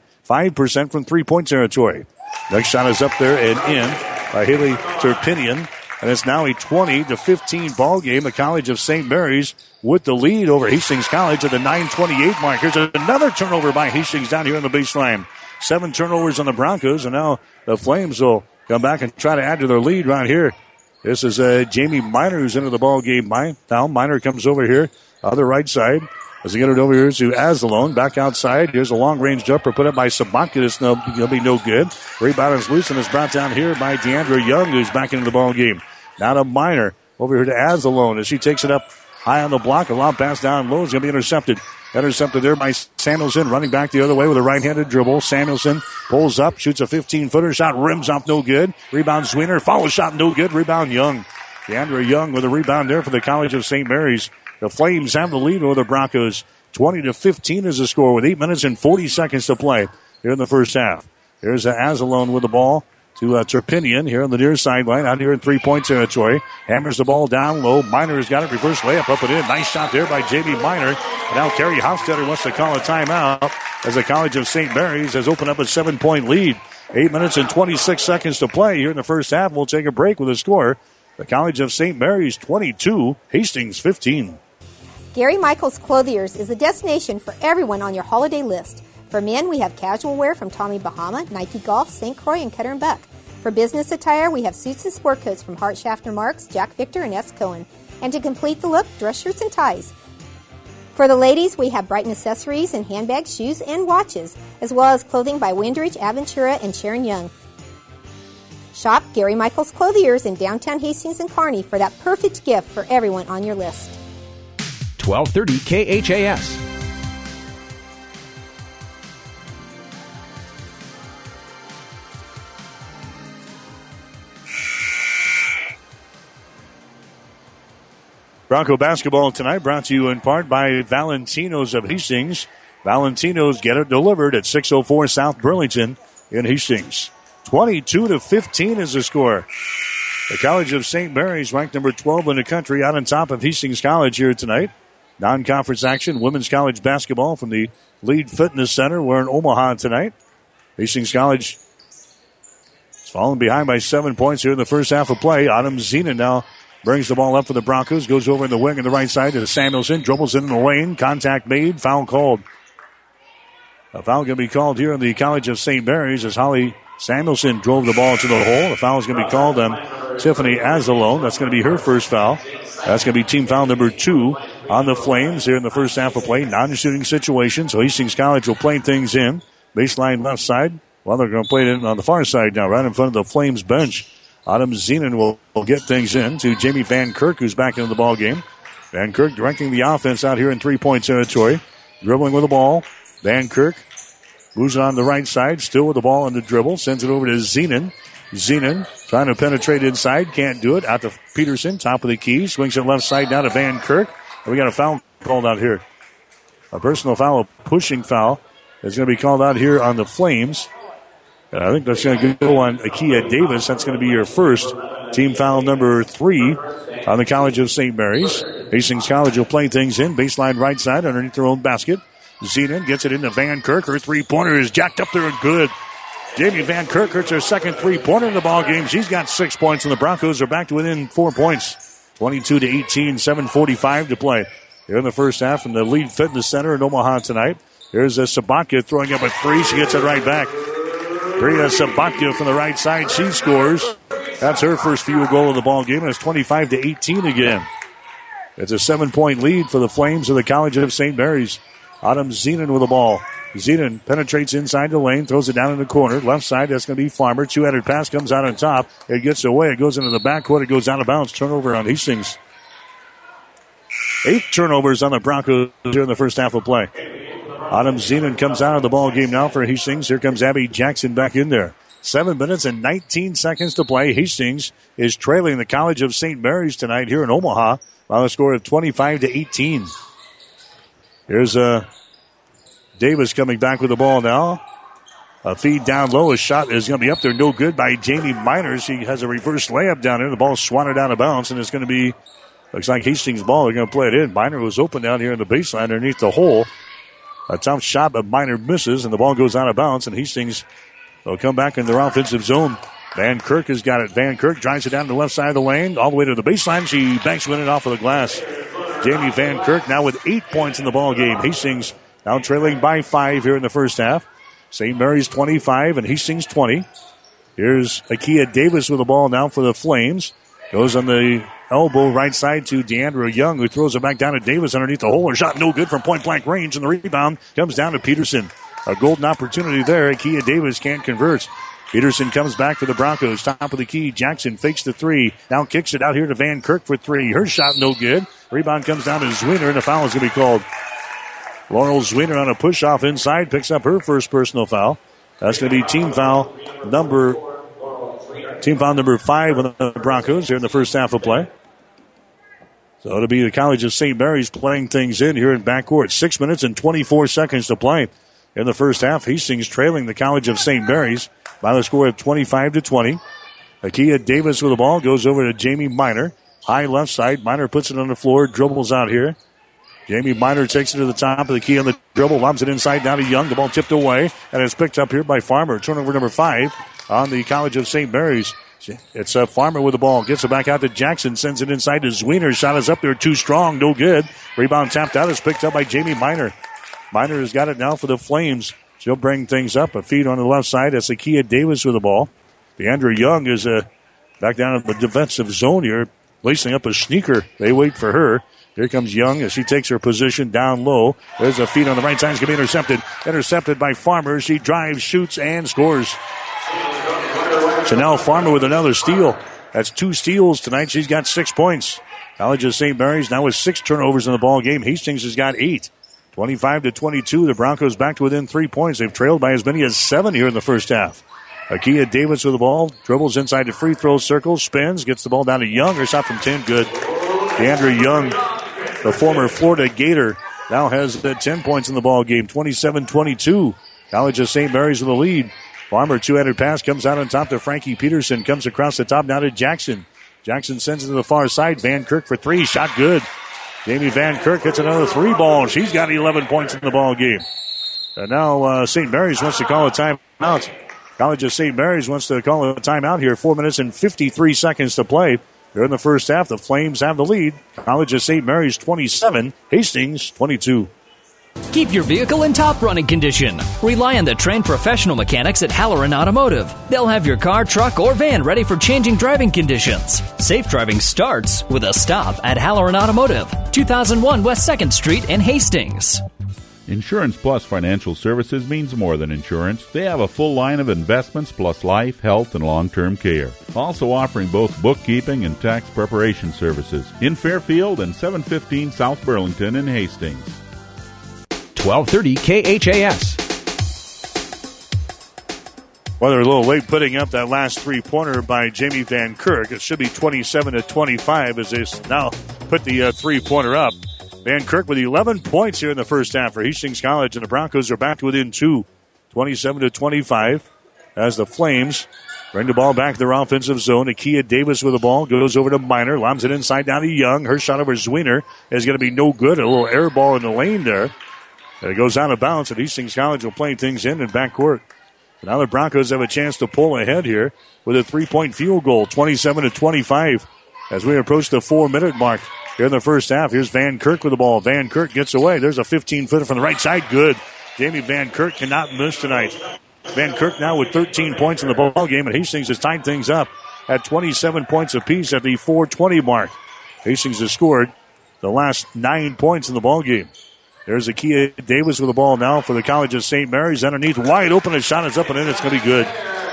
35% from three-point territory. Next shot is up there and in by Haley Terpinian. And it's now a 20-15 ball game. The College of St. Mary's with the lead over Hastings College at the 9:28 mark. Here's another turnover by Hastings down here on the baseline. 7 turnovers on the Broncos, and now the Flames will come back and try to add to their lead right here. This is Jamie Miner who's into the ball game. Now Miner comes over here, other right side. As they get it over here to Azalone, back outside. Here's a long-range jumper put up by Sabatka. It's going to be no good. Rebound is loose and is brought down here by Deandra Young, who's back into the ball game. Now to Miner, over here to Azalone as she takes it up high on the block. A lob pass down low is going to be intercepted. Intercepted there by Samuelson, running back the other way with a right-handed dribble. Samuelson pulls up, shoots a 15-footer. Shot rims off, no good. Rebound Zwiener, follow shot, no good. Rebound Young. Deandra Young with a rebound there for the College of St. Mary's. The Flames have the lead over the Broncos. 20-15 is the score with 8 minutes and 40 seconds to play here in the first half. Here's Azalone with the ball to Terpinian here on the near sideline, out here in three-point territory. Hammers the ball down low. Miner has got it. Reverse layup up and in. Nice shot there by Jamie Miner. And now Carrie Hofstetter wants to call a timeout as the College of St. Mary's has opened up a 7-point lead. 8 minutes and 26 seconds to play here in the first half. We'll take a break with a score. The College of St. Mary's 22, Hastings 15. Gary Michaels Clothiers is a destination for everyone on your holiday list. For men, we have casual wear from Tommy Bahama, Nike Golf, St. Croix, and Cutter & Buck. For business attire, we have suits and sport coats from Hart Schaffner Marks, Jack Victor, and S. Cohen. And to complete the look, dress shirts and ties. For the ladies, we have Brighton accessories and handbags, shoes, and watches, as well as clothing by Windridge, Aventura, and Sharon Young. Shop Gary Michaels Clothiers in downtown Hastings and Kearney for that perfect gift for everyone on your list. 1230 KHAS. Bronco basketball tonight brought to you in part by Valentino's of Hastings. Valentino's get it delivered at 604 South Burlington in Hastings. 22-15 is the score. The College of St. Mary's ranked number 12 in the country out on top of Hastings College here tonight. Non-conference action, women's college basketball from the Lead Fitness Center. We're in Omaha tonight. Hastings College is falling behind by 7 points here in the first half of play. Autumn Zenon now brings the ball up for the Broncos. Goes over in the wing on the right side to Samuelson. Dribbles in the lane. Contact made. Foul called. A foul going to be called here in the College of St. Mary's as Holly Samuelson drove the ball to the hole. The foul is going to be called on Tiffany Azalone. That's going to be her first foul. That's going to be team foul number 2 on the Flames here in the first half of play. Non-shooting situation, so Hastings College will play things in. Baseline left side. Well, they're going to play it on the far side now, right in front of the Flames bench. Autumn Zenon will get things in to Jamie Van Kirk, who's back into the ball game. Van Kirk directing the offense out here in three-point territory. Dribbling with the ball. Van Kirk moves it on the right side, still with the ball on the dribble. Sends it over to Zenon. Zenon trying to penetrate inside. Can't do it. Out to Peterson, top of the key. Swings it left side down to Van Kirk. And we got a foul called out here. A personal foul, a pushing foul, is going to be called out here on the Flames. And I think that's going to go on Akia Davis. That's going to be your first. Team foul number 3 on the College of St. Mary's. Hastings College will play things in. Baseline right side underneath their own basket. Zenon gets it into Van Kirk. Her three-pointer is jacked up there and good. Jamie Van Kirk hits her second three-pointer in the ball game. She's got 6 points, and the Broncos are back to within 4 points. 22-18, 7:45 to play. Here in the first half from the Lead Fitness Center in Omaha tonight. Here's Sabatka throwing up a three. She gets it right back. Bria Sabatka from the right side. She scores. That's her first field goal of the ball game, and it's 25-18 again. It's a 7-point lead for the Flames of the College of St. Mary's. Autumn Zenon with the ball. Zenon penetrates inside the lane, throws it down in the corner. Left side, that's going to be Farmer. Two-headed pass comes out on top. It gets away. It goes into the backcourt. It goes out of bounds. Turnover on Hastings. 8 turnovers on the Broncos here in the first half of play. Autumn Zenon comes out of the ball game now for Hastings. Here comes Abby Jackson back in there. 7 minutes and 19 seconds to play. Hastings is trailing the College of St. Mary's tonight here in Omaha by a score of 25-18. Here's Davis coming back with the ball now. A feed down low. A shot is going to be up there. No good by Jamie Minor. She has a reverse layup down there. The ball swatted out of bounds, and it's going to be, looks like Hastings' ball. They're going to play it in. Minor was open down here in the baseline underneath the hole. A tough shot, but Minor misses, and the ball goes out of bounds, and Hastings will come back in their offensive zone. Van Kirk has got it. Van Kirk drives it down to the left side of the lane, all the way to the baseline. She banks one it off of the glass. Jamie Van Kirk now with 8 points in the ball game. Hastings now trailing by 5 here in the first half. St. Mary's 25 and Hastings 20. Here's Akia Davis with the ball now for the Flames. Goes on the elbow right side to Deandra Young, who throws it back down to Davis underneath the hole. Her shot no good from point-blank range, and the rebound comes down to Peterson. A golden opportunity there. Akia Davis can't convert. Peterson comes back for the Broncos. Top of the key. Jackson fakes the three. Now kicks it out here to Van Kirk for 3. Her shot no good. Rebound comes down to Zwiener, and the foul is going to be called. Laurel Zwiener on a push-off inside picks up her first personal foul. That's going to be team foul number 5 on the Broncos here in the first half of play. So it'll be the College of St. Mary's playing things in here in backcourt. 6 minutes and 24 seconds to play in the first half. Hastings trailing the College of St. Mary's by the score of 25-20. Akia Davis with the ball goes over to Jamie Minor. High left side. Minor puts it on the floor, dribbles out here. Jamie Minor takes it to the top of the key on the dribble, lobs it inside down to Young. The ball tipped away, and it's picked up here by Farmer. Turnover number 5 on the College of St. Mary's. It's Farmer with the ball. Gets it back out to Jackson. Sends it inside to Zwiener. Shot is up there too strong. No good. Rebound tapped out. Is picked up by Jamie Minor. Minor has got it now for the Flames. She'll bring things up. A feed on the left side. That's Akia Davis with the ball. Deandra Young is back down in the defensive zone here, lacing up a sneaker. They wait for her. Here comes Young as she takes her position down low. There's a feed on the right side. It's going to be intercepted. Intercepted by Farmer. She drives, shoots, and scores. So now Farmer with another steal. That's 2 steals tonight. She's got 6 points. College of St. Mary's now with 6 turnovers in the ball game. Hastings has got 8. 25-22. The Broncos back to within 3 points. They've trailed by as many as 7 here in the first half. Akia Davis with the ball. Dribbles inside the free throw circle. Spins. Gets the ball down to Young. Her shot from 10. Good. Deandra Young, the former Florida Gator, now has 10 points in the ball game. 27-22. College of St. Mary's with the lead. Farmer, two-headed pass, comes out on top to Frankie Peterson. Comes across the top now to Jackson. Jackson sends it to the far side. Van Kirk for 3. Shot good. Jamie Van Kirk hits another 3 ball. She's got 11 points in the ball game. And now St. Mary's wants to call a timeout. College of St. Mary's wants to call a timeout here. 4 minutes and 53 seconds to play. During the first half, the Flames have the lead. College of St. Mary's 27, Hastings 22. Keep your vehicle in top running condition. Rely on the trained professional mechanics at Halloran Automotive. They'll have your car, truck, or van ready for changing driving conditions. Safe driving starts with a stop at Halloran Automotive, 2001 West 2nd Street in Hastings. Insurance Plus Financial Services means more than insurance. They have a full line of investments plus life, health, and long-term care. Also offering both bookkeeping and tax preparation services in Fairfield and 715 South Burlington in Hastings. 1230 KHAS. Well, they're a little late putting up that last three-pointer by Jamie Van Kirk. It should be 27-25 as they now put the three-pointer up. Van Kirk with 11 points here in the first half for Hastings College, and the Broncos are back to within 2, 27-25, as the Flames Bring the ball back to their offensive zone. Akia Davis with the ball. Goes over to Miner. Lobs it inside down to Young. Her shot over Zwiener is going to be no good. A little air ball in the lane there. It goes out of bounds, and Hastings College will play things in backcourt. Now the Broncos have a chance to pull ahead here with a 3-point field goal, 27-25, as we approach the 4-minute mark here in the first half. Here's Van Kirk with the ball. Van Kirk gets away. There's a 15-footer from the right side. Good. Jamie Van Kirk cannot miss tonight. Van Kirk now with 13 points in the ball game, and Hastings has tied things up at 27 points apiece at the 4:20 mark. Hastings has scored the last 9 points in the ball game. There's Akia Davis with the ball now for the College of St. Mary's. Underneath, wide open. A shot is up and in. It's going to be good.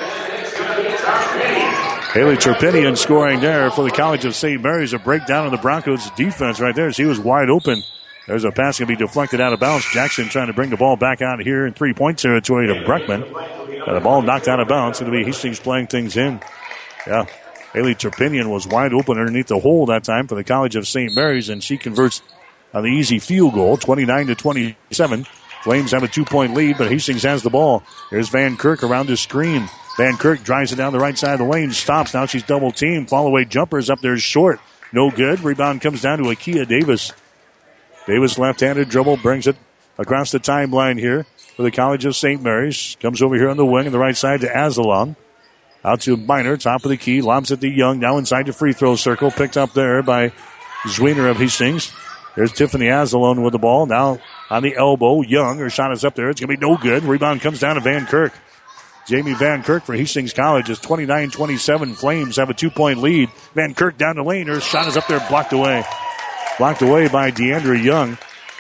Haley Turpinian scoring there for the College of St. Mary's. A breakdown of the Broncos' defense right there. She was wide open. There's a pass going to be deflected out of bounds. Jackson trying to bring the ball back out here in 3-point territory to Breckman. And the ball knocked out of bounds. It's going to be Hastings playing things in. Yeah, Haley Turpinian was wide open underneath the hole that time for the College of St. Mary's, and she converts on the easy field goal, 29-27. Flames have a 2-point lead, but Hastings has the ball. Here's Van Kirk around the screen. Van Kirk drives it down the right side of the lane, stops. Now she's double teamed. Fall away jumpers up there short. No good. Rebound comes down to Akia Davis. Davis left-handed dribble, brings it across the timeline here for the College of St. Mary's. Comes over here on the wing on the right side to Azalon. Out to Miner, top of the key. Lobs it to Young, now inside the free throw circle. Picked up there by Zwiener of Hastings. There's Tiffany Azalon with the ball. Now on the elbow, Young. Her shot is up there. It's going to be no good. Rebound comes down to Van Kirk. Jamie Van Kirk for Hastings College is 29-27. Flames have a 2-point lead. Van Kirk down the lane. Her shot is up there, blocked away. Blocked away by Deandra Young.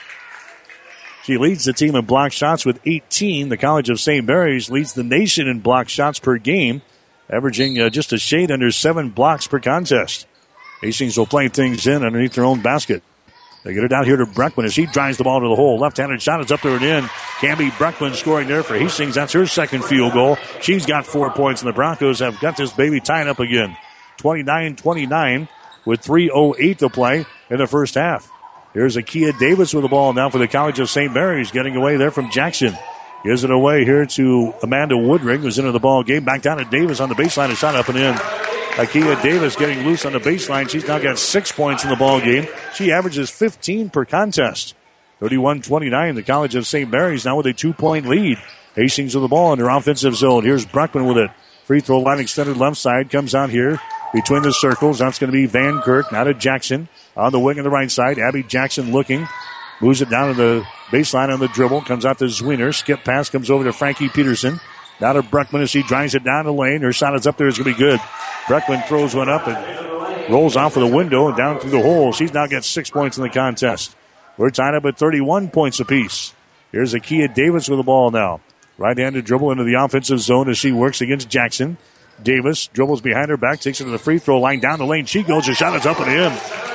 She leads the team in block shots with 18. The College of St. Mary's leads the nation in block shots per game, averaging just a shade under 7 blocks per contest. Hastings will play things in underneath their own basket. They get it out here to Breckman as he drives the ball to the hole. Left-handed shot is up there and in. Camby Breckman scoring there for Hastings. That's her second field goal. She's got 4 points, and the Broncos have got this baby tied up again. 29-29 with 3:08 to play in the first half. Here's Akia Davis with the ball now for the College of St. Mary's, getting away there from Jackson. Gives it away here to Amanda Woodring, who's into the ball game. Back down to Davis on the baseline. A shot up and in. Akia Davis getting loose on the baseline. She's now got 6 points in the ball game. She averages 15 per contest. 31-29. The College of St. Mary's now with a 2-point lead. Hastings with the ball in their offensive zone. Here's Breckman with it. Free throw line extended left side. Comes out here between the circles. That's going to be Van Kirk. Now to Jackson on the wing on the right side. Abby Jackson looking. Moves it down to the baseline on the dribble. Comes out to Zwiener. Skip pass comes over to Frankie Peterson. Now to Breckman as she drives it down the lane. Her shot is up there. It's going to be good. Breckman throws one up and rolls off of the window and down through the hole. She's now got 6 points in the contest. We're tied up at 31 points apiece. Here's Akia Davis with the ball now. Right-handed dribble into the offensive zone as she works against Jackson. Davis dribbles behind her back, takes it to the free throw line. Down the lane she goes. Her shot is up and in.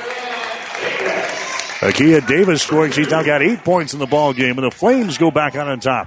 Akia Davis scoring. She's now got 8 points in the ball game, and the Flames go back on top.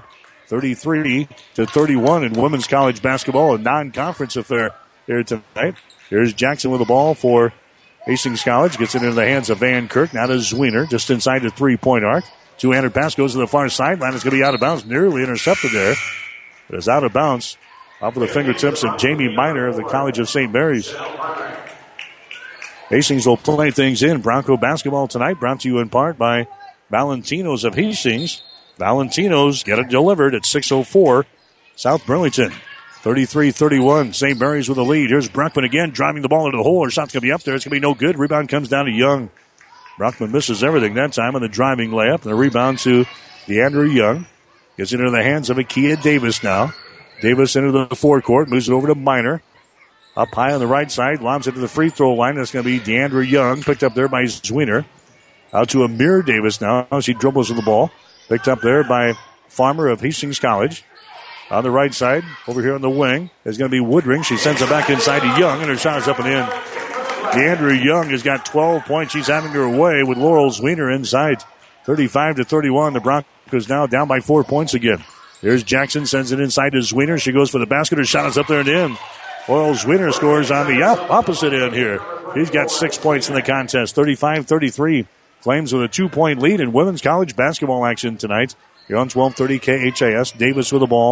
33-31 in women's college basketball, a non-conference affair here tonight. Here's Jackson with the ball for Hastings College. Gets it into the hands of Van Kirk. Now to Zwiener, just inside the 3-point arc. Two-handed pass goes to the far sideline. It's going to be out of bounds. Nearly intercepted there. It is out of bounds off of the fingertips of Jamie Miner of the College of St. Mary's. Hastings will play things in. Bronco basketball tonight brought to you in part by Valentino's of Hastings. Valentino's get it delivered at 6:04 South Burlington. 33-31. St. Mary's with the lead. Here's Breckman again driving the ball into the hole. Her shot's going to be up there. It's going to be no good. Rebound comes down to Young. Breckman misses everything that time on the driving layup. And the rebound to Deandra Young. Gets it into the hands of Akia Davis now. Davis into the forecourt. Moves it over to Miner. Up high on the right side. Lobs it to the free throw line. That's going to be Deandra Young. Picked up there by Zwiener. Out to Amir Davis now. She dribbles with the ball. Picked up there by Farmer of Hastings College. On the right side, over here on the wing, is going to be Woodring. She sends it back inside to Young, and her shot is up and in. Deandra Young has got 12 points. She's having her way with Laurel Zwiener inside. 35-31. The Broncos now down by 4 points again. There's Jackson, sends it inside to Zwiener. She goes for the basket. Her shot is up there and in. Laurel Zwiener scores on the opposite end here. He's got 6 points in the contest. 35-33. Flames with a 2-point lead in women's college basketball action tonight. Here on 1230 KHAS. Davis with the ball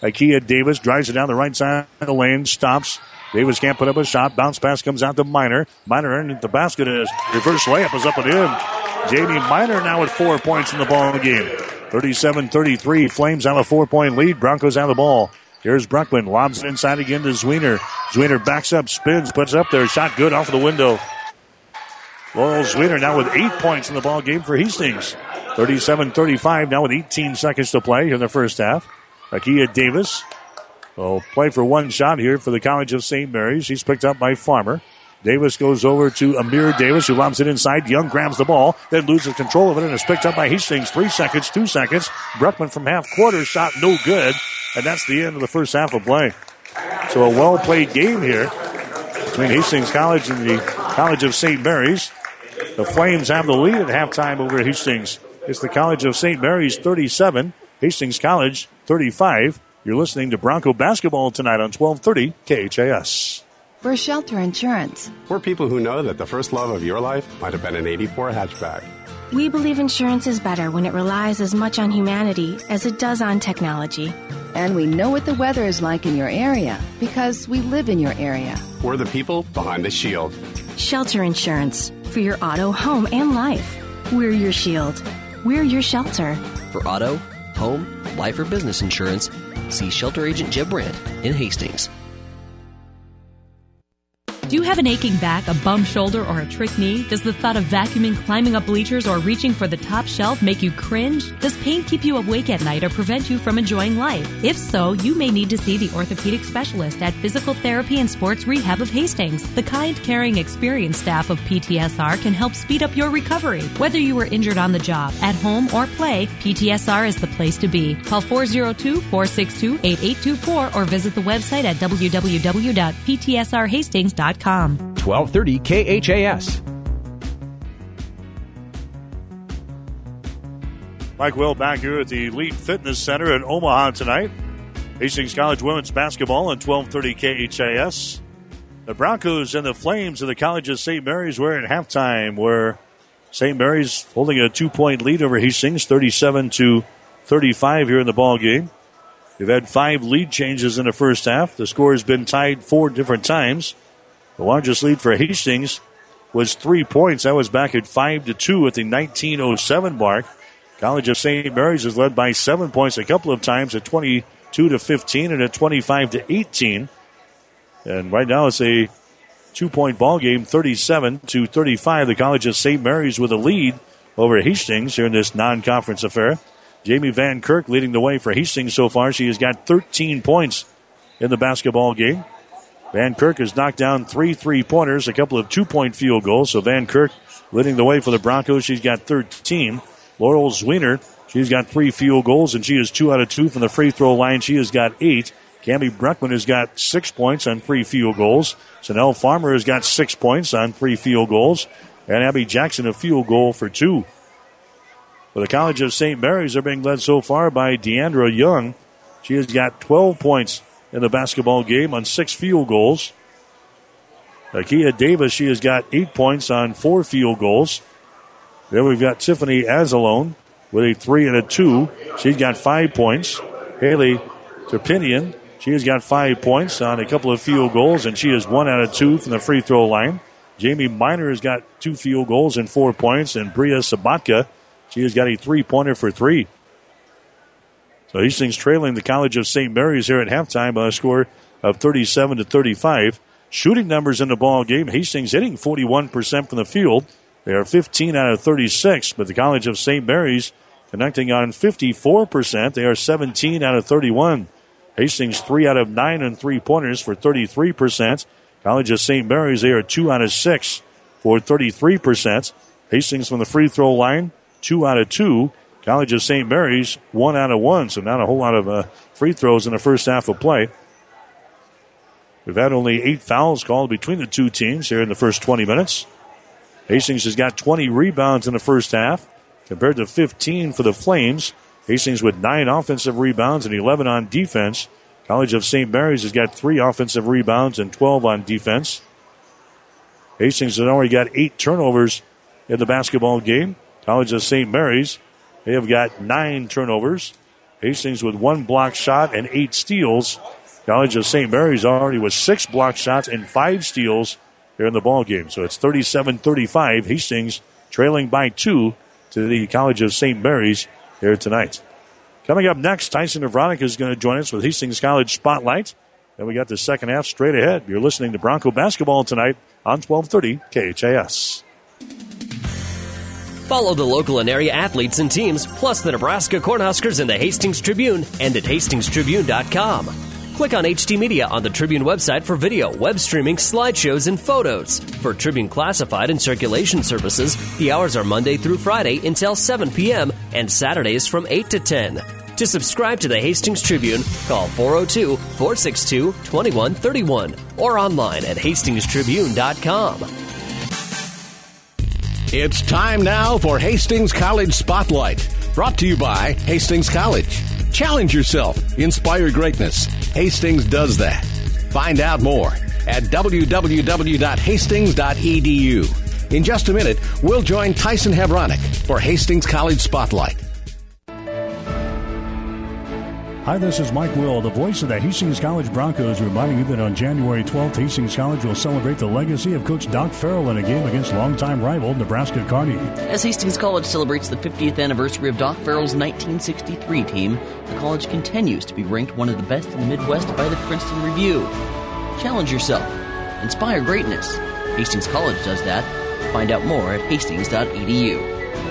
Ikea Davis drives it down the right side of the lane, stops. Davis can't put up a shot. Bounce pass comes out to Miner. Miner in at the basket. Is reverse layup is up and in. Jamie Miner now with 4 points in the ball game. 37-33. Flames have a 4-point lead. Broncos have the ball. Here's Bruckman. Lobs it inside again to Zwiener. Zwiener backs up, spins, puts it up there. Shot good off of the window. Laurel Zwiener now with 8 points in the ball game for Hastings. 37-35 now with 18 seconds to play in the first half. Ikea Davis will play for one shot here for the College of St. Mary's. He's picked up by Farmer. Davis goes over to Amir Davis, who lobs it inside. Young grabs the ball, then loses control of it, and is picked up by Hastings. 3 seconds, 2 seconds. Bruckman from half court shot no good, and that's the end of the first half of play. So a well-played game here between Hastings College and the College of St. Mary's. The Flames have the lead at halftime over Hastings. It's the College of St. Mary's 37, Hastings College 35. You're listening to Bronco Basketball tonight on 1230 KHAS. We're Shelter Insurance. We're people who know that the first love of your life might have been an 84 hatchback. We believe insurance is better when it relies as much on humanity as it does on technology. And we know what the weather is like in your area because we live in your area. We're the people behind the shield. Shelter Insurance. For your auto, home, and life. We're your shield. We're your shelter. For auto, home, life, or business insurance, see Shelter Agent Jeb Brandt in Hastings. Do you have an aching back, a bum shoulder, or a trick knee? Does the thought of vacuuming, climbing up bleachers, or reaching for the top shelf make you cringe? Does pain keep you awake at night or prevent you from enjoying life? If so, you may need to see the orthopedic specialist at Physical Therapy and Sports Rehab of Hastings. The kind, caring, experienced staff of PTSR can help speed up your recovery. Whether you were injured on the job, at home, or play, PTSR is the place to be. Call 402-462-8824 or visit the website at www.ptsrhastings.com. 1230 KHAS. Mike Will back here at the Elite Fitness Center in Omaha tonight. Hastings College women's basketball on 1230 KHAS. The Broncos and the Flames of the College of St. Mary's were at halftime, where St. Mary's holding a 2-point lead over Hastings, 37-35 here in the ball game. We've had 5 lead changes in the first half. The score has been tied 4 different times. The largest lead for Hastings was 3 points. That was back at 5-2 at the 19:07 mark. College of St. Mary's is led by 7 points a couple of times at 22-15 and at 25-18. And right now it's a 2-point ball game, 37-35. The College of St. Mary's with a lead over Hastings here in this non-conference affair. Jamie Van Kirk leading the way for Hastings so far. She has got 13 points in the basketball game. Van Kirk has knocked down 3 3-pointers, a couple of 2-point field goals. So Van Kirk leading the way for the Broncos. She's got 13. Laurel Zwiener, she's got 3 field goals, and she is 2 out of 2 from the free throw line. She has got 8. Cammie Bruckman has got 6 points on 3 field goals. Sanel Farmer has got 6 points on 3 field goals. And Abby Jackson a field goal for 2. For the College of St. Mary's, they're being led so far by Deandra Young. She has got 12 points in the basketball game on 6 field goals. Ikea Davis, she has got 8 points on 4 field goals. Then we've got Tiffany Azalone with a 3 and a 2. She's got 5 points. Haley Turpinian, she has got 5 points on a couple of field goals, and she is 1 out of 2 from the free throw line. Jamie Miner has got 2 field goals and 4 points, and Bria Sabatka, she has got a 3-pointer for 3. So Hastings trailing the College of St. Mary's here at halftime by a score of 37-35. Shooting numbers in the ball game. Hastings hitting 41% from the field. They are 15 out of 36, but the College of St. Mary's connecting on 54%. They are 17 out of 31. Hastings 3 out of 9 on 3-pointers for 33%. College of St. Mary's, they are 2 out of 6 for 33%. Hastings from the free throw line, 2 out of 2. College of St. Mary's, 1 out of 1, so not a whole lot of free throws in the first half of play. We've had only 8 fouls called between the two teams here in the first 20 minutes. Hastings has got 20 rebounds in the first half compared to 15 for the Flames. Hastings with 9 offensive rebounds and 11 on defense. College of St. Mary's has got 3 offensive rebounds and 12 on defense. Hastings has already got 8 turnovers in the basketball game. College of St. Mary's, they have got 9 turnovers. Hastings with 1 block shot and 8 steals. College of St. Mary's already with 6 block shots and 5 steals here in the ball game. So it's 37-35. Hastings trailing by 2 to the College of St. Mary's here tonight. Coming up next, Tyson Veronica is going to join us with Hastings College Spotlight. Then we got the second half straight ahead. You're listening to Bronco Basketball tonight on 1230 KHAS. Follow the local and area athletes and teams, plus the Nebraska Cornhuskers in the Hastings Tribune and at hastingstribune.com. Click on HT Media on the Tribune website for video, web streaming, slideshows, and photos. For Tribune Classified and Circulation services, the hours are Monday through Friday until 7 p.m. and Saturdays from 8 to 10. To subscribe to the Hastings Tribune, call 402-462-2131 or online at hastingstribune.com. It's time now for Hastings College Spotlight, brought to you by Hastings College. Challenge yourself. Inspire greatness. Hastings does that. Find out more at www.hastings.edu. In just a minute, we'll join Tyson Hebronic for Hastings College Spotlight. Hi, this is Mike Will, the voice of the Hastings College Broncos, reminding you that on January 12th, Hastings College will celebrate the legacy of Coach Doc Farrell in a game against longtime rival Nebraska Kearney. As Hastings College celebrates the 50th anniversary of Doc Farrell's 1963 team, the college continues to be ranked one of the best in the Midwest by the Princeton Review. Challenge yourself. Inspire greatness. Hastings College does that. Find out more at hastings.edu.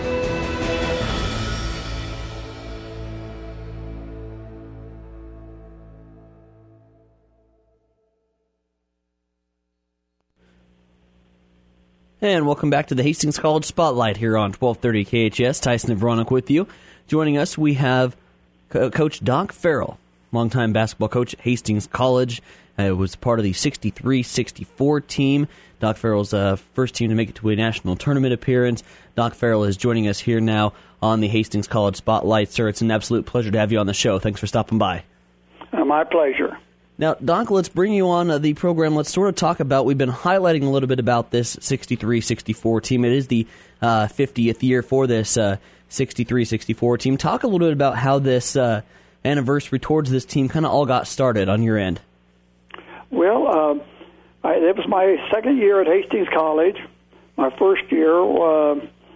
And welcome back to the Hastings College Spotlight here on 1230 KHS. Tyson Veronica with you. Joining us, we have Coach Doc Farrell, longtime basketball coach at Hastings College. Was part of the 63-64 team. Doc Farrell's first team to make it to a national tournament appearance. Doc Farrell is joining us here now on the Hastings College Spotlight. Sir, it's an absolute pleasure to have you on the show. Thanks for stopping by. My pleasure. Now, Doc, let's bring you on the program. Let's sort of talk about, we've been highlighting a little bit about this 63-64 team. It is the 50th year for this 63-64 team. Talk a little bit about how this anniversary towards this team kind of all got started on your end. Well, it was my second year at Hastings College. My first year, I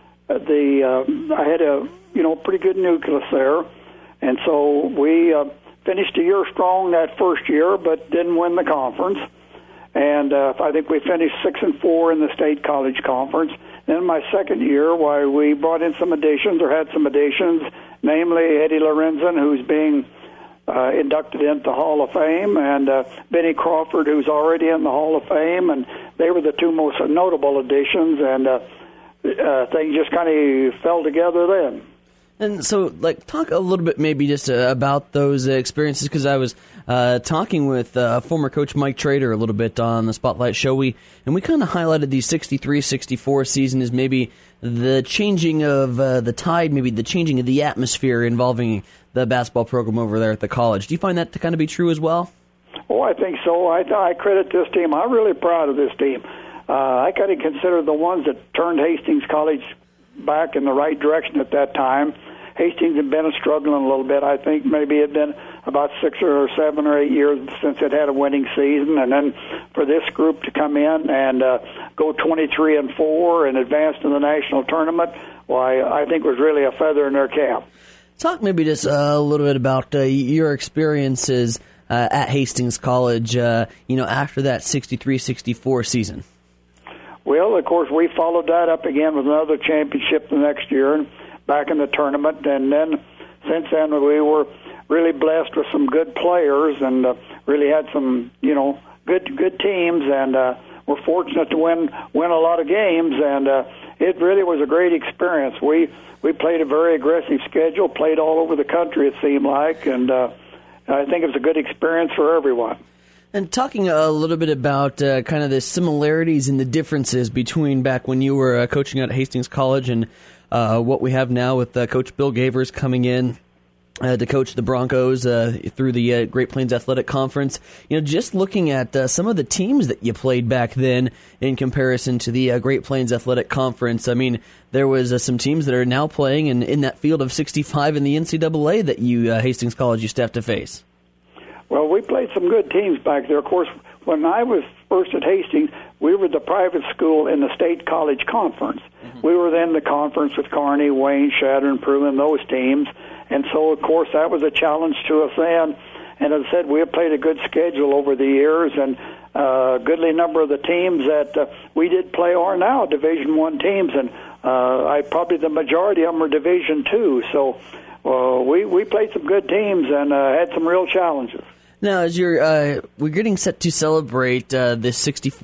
had a pretty good nucleus there, and so we finished a year strong that first year, but didn't win the conference. And I think we finished 6-4 in the state college conference. Then my second year, we brought in some additions, namely Eddie Lorenzen, who's being inducted into Hall of Fame, and Benny Crawford, who's already in the Hall of Fame, and they were the two most notable additions, and things just kind of fell together then. And so, talk a little bit maybe just about those experiences, because I was talking with former coach Mike Trader a little bit on the Spotlight show. We kind of highlighted the 63-64 season as maybe the changing of the tide, maybe the changing of the atmosphere involving the basketball program over there at the college. Do you find that to kind of be true as well? Oh, I think so. I credit this team. I'm really proud of this team. I kind of consider the ones that turned Hastings College back in the right direction at that time. Hastings had been struggling a little bit. I think maybe it had been about 6 or 7 or 8 years since it had a winning season, and then for this group to come in and go 23-4 and advance to the national tournament, I think was really a feather in their cap. Talk maybe just a little bit about your experiences at Hastings College, after that 63-64 season. Well, of course, we followed that up again with another championship the next year, back in the tournament, and then since then we were really blessed with some good players and really had some good teams, and we're fortunate to win a lot of games, and it really was a great experience. We played a very aggressive schedule, played all over the country it seemed like, and I think it was a good experience for everyone. And talking a little bit about kind of the similarities and the differences between back when you were coaching at Hastings College and what we have now with Coach Bill Gavers coming in. to coach the Broncos through the Great Plains Athletic Conference. Just looking at some of the teams that you played back then in comparison to the Great Plains Athletic Conference, I mean, there was some teams that are now playing in that field of 65 in the NCAA that you, Hastings College, used to have to face. Well, we played some good teams back there. Of course, when I was first at Hastings, we were the private school in the State College Conference. Mm-hmm. We were then the conference with Kearney, Wayne, Shatter, and Proven, those teams. And so, of course, that was a challenge to us then. And as I said, we have played a good schedule over the years, and a goodly number of the teams that we did play are now Division I teams, and probably the majority of them are Division II. So we played some good teams and had some real challenges. Now, as we're getting set to celebrate this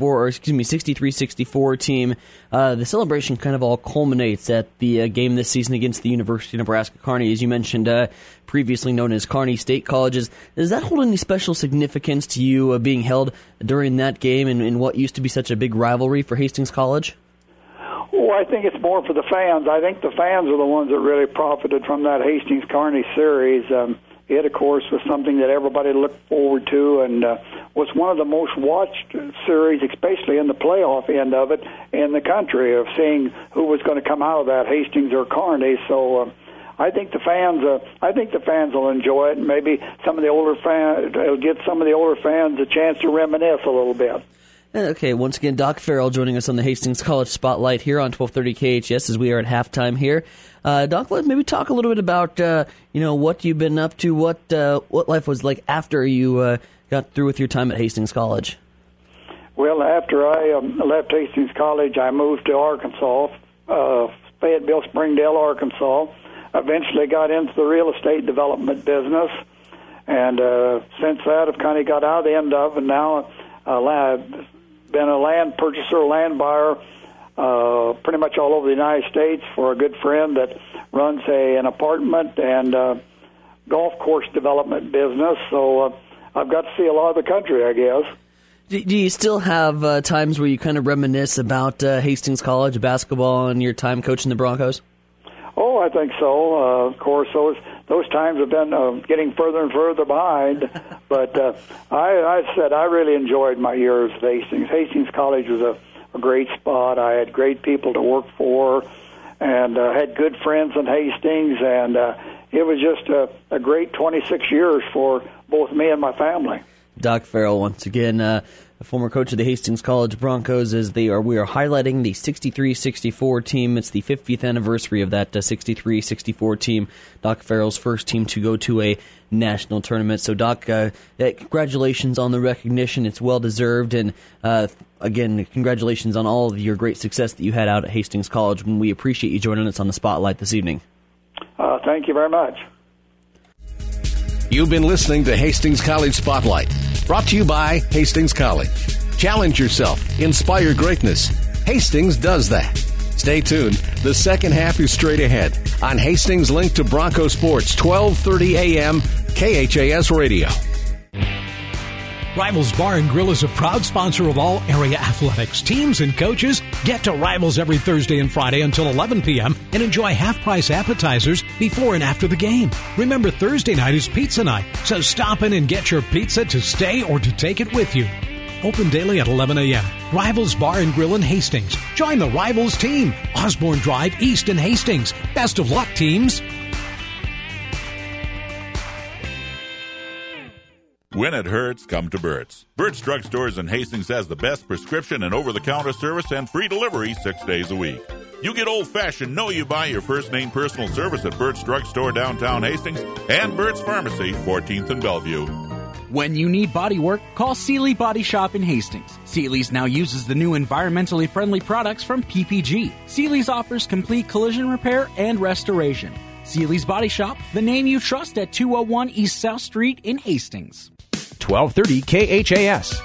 63-64 team, the celebration kind of all culminates at the game this season against the University of Nebraska Kearney, as you mentioned, previously known as Kearney State Colleges. Does that hold any special significance to you being held during that game in what used to be such a big rivalry for Hastings College? Oh, I think it's more for the fans. I think the fans are the ones that really profited from that Hastings-Kearney series. It, of course, was something that everybody looked forward to and was one of the most watched series, especially in the playoff end of it, in the country, of seeing who was going to come out of that, Hastings or Kearney. So I think the fans will enjoy it, and maybe some of the older fans, it'll get some of the older fans a chance to reminisce a little bit. Okay, once again, Doc Farrell joining us on the Hastings College Spotlight here on 1230 KHS as we are at halftime here. Doc, let's maybe talk a little bit about what you've been up to, what life was like after you got through with your time at Hastings College. Well, after I left Hastings College, I moved to Arkansas, Fayetteville, Springdale, Arkansas. Eventually got into the real estate development business, and since that I've kind of got out of the end of, and now I've been a land purchaser, land buyer, pretty much all over the United States for a good friend that runs an apartment and golf course development business. So I've got to see a lot of the country, I guess. Do you still have times where you kind of reminisce about Hastings College basketball and your time coaching the Broncos? Oh, I think so. Of course, those times have been getting further and further behind. But I said I really enjoyed my years at Hastings. Hastings College was a great spot. I had great people to work for, and had good friends in Hastings, and it was just a great 26 years for both me and my family. Doc Farrell, once again, a former coach of the Hastings College Broncos, we are highlighting the 63-64 team. It's the 50th anniversary of that 63-64 team, Doc Farrell's first team to go to a national tournament. So, Doc, congratulations on the recognition. It's well-deserved, and again, congratulations on all of your great success that you had out at Hastings College. And we appreciate you joining us on the Spotlight this evening. Thank you very much. You've been listening to Hastings College Spotlight, brought to you by Hastings College. Challenge yourself. Inspire greatness. Hastings does that. Stay tuned. The second half is straight ahead on Hastings Link to Bronco Sports, 1230 a.m. KHAS Radio. Rivals Bar and Grill is a proud sponsor of all area athletics. Teams and coaches get to Rivals every Thursday and Friday until 11 p.m. and enjoy half-price appetizers before and after the game. Remember, Thursday night is pizza night, so stop in and get your pizza to stay or to take it with you. Open daily at 11 a.m. Rivals Bar and Grill in Hastings. Join the Rivals team. Osborne Drive East in Hastings. Best of luck, teams. When it hurts, come to Burt's. Burt's Drug Stores in Hastings has the best prescription and over-the-counter service and free delivery 6 days a week. You get old-fashioned, know you buy your first name personal service at Burt's Drug Store downtown Hastings and Burt's Pharmacy, 14th and Bellevue. When you need body work, call Seeley Body Shop in Hastings. Seeley's now uses the new environmentally friendly products from PPG. Seeley's offers complete collision repair and restoration. Seeley's Body Shop, the name you trust at 201 East South Street in Hastings. 1230 KHAS.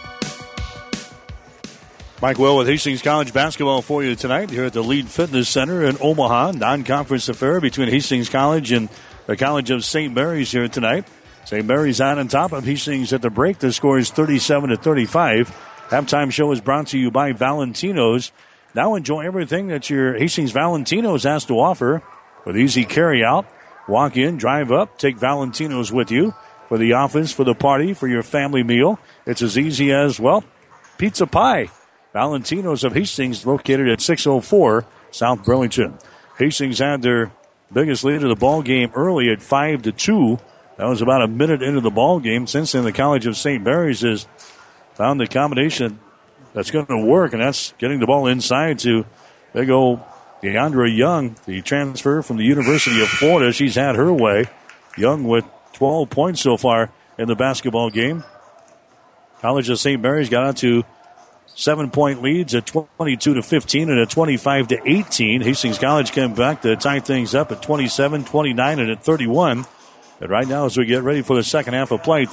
Mike Will with Hastings College basketball for you tonight here at the Lead Fitness Center in Omaha. Non-conference affair between Hastings College and the College of St. Mary's here tonight. St. Mary's on top of Hastings at the break. The score is 37-35. Halftime show is brought to you by Valentino's. Now enjoy everything that your Hastings Valentino's has to offer with easy carry-out, Walk in, drive up, take Valentino's with you for the office, for the party, for your family meal. It's as easy as, well, pizza pie. Valentino's of Hastings, located at 604 South Burlington. Hastings had their biggest lead of the ball game early at 5-2. That was about a minute into the ball game. Since then, the College of St. Mary's has found the combination that's going to work, and that's getting the ball inside to big old Deandra Young, the transfer from the University of Florida. She's had her way. Young with 12 points so far in the basketball game. College of St. Mary's got out to 7-point leads at 22-15 and at 25-18. Hastings College came back to tie things up at 27, 29, and at 31. And right now, as we get ready for the second half of play,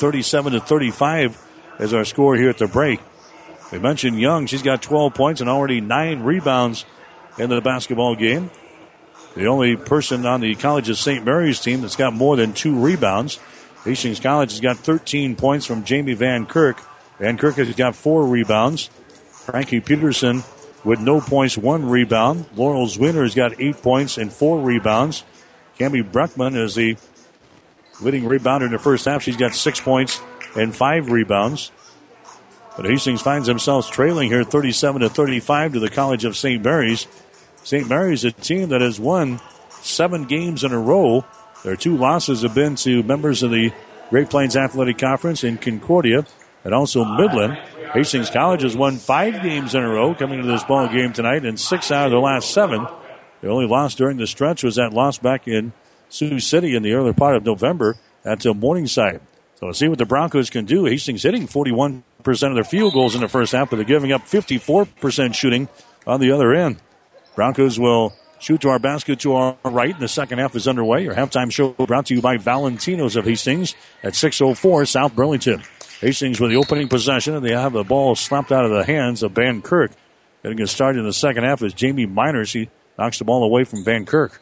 37-35 is our score here at the break. We mentioned Young. She's got 12 points and already 9 rebounds in the basketball game. The only person on the College of St. Mary's team that's got more than 2 rebounds. Hastings College has got 13 points from Jamie Van Kirk. Van Kirk has got 4 rebounds. Frankie Peterson with no points, 1 rebound. Laurel Zwinner has got 8 points and 4 rebounds. Cammie Bruckman is the leading rebounder in the first half. She's got 6 points and 5 rebounds. But Hastings finds themselves trailing here 37-35 to the College of St. Mary's. St. Mary's, a team that has won 7 games in a row. Their 2 losses have been to members of the Great Plains Athletic Conference in Concordia and also Midland. Hastings College has won 5 games in a row coming to this ball game tonight, and 6 out of the last 7. The only loss during the stretch was that loss back in Sioux City in the early part of November at Morningside. So let's see what the Broncos can do. Hastings hitting 41% of their field goals in the first half, but they're giving up 54% shooting on the other end. Broncos will shoot to our basket to our right, and the second half is underway. Our halftime show brought to you by Valentino's of Hastings at 604 South Burlington. Hastings with the opening possession, and they have the ball slapped out of the hands of Van Kirk. Getting us started in the second half is Jamie Minor. She knocks the ball away from Van Kirk.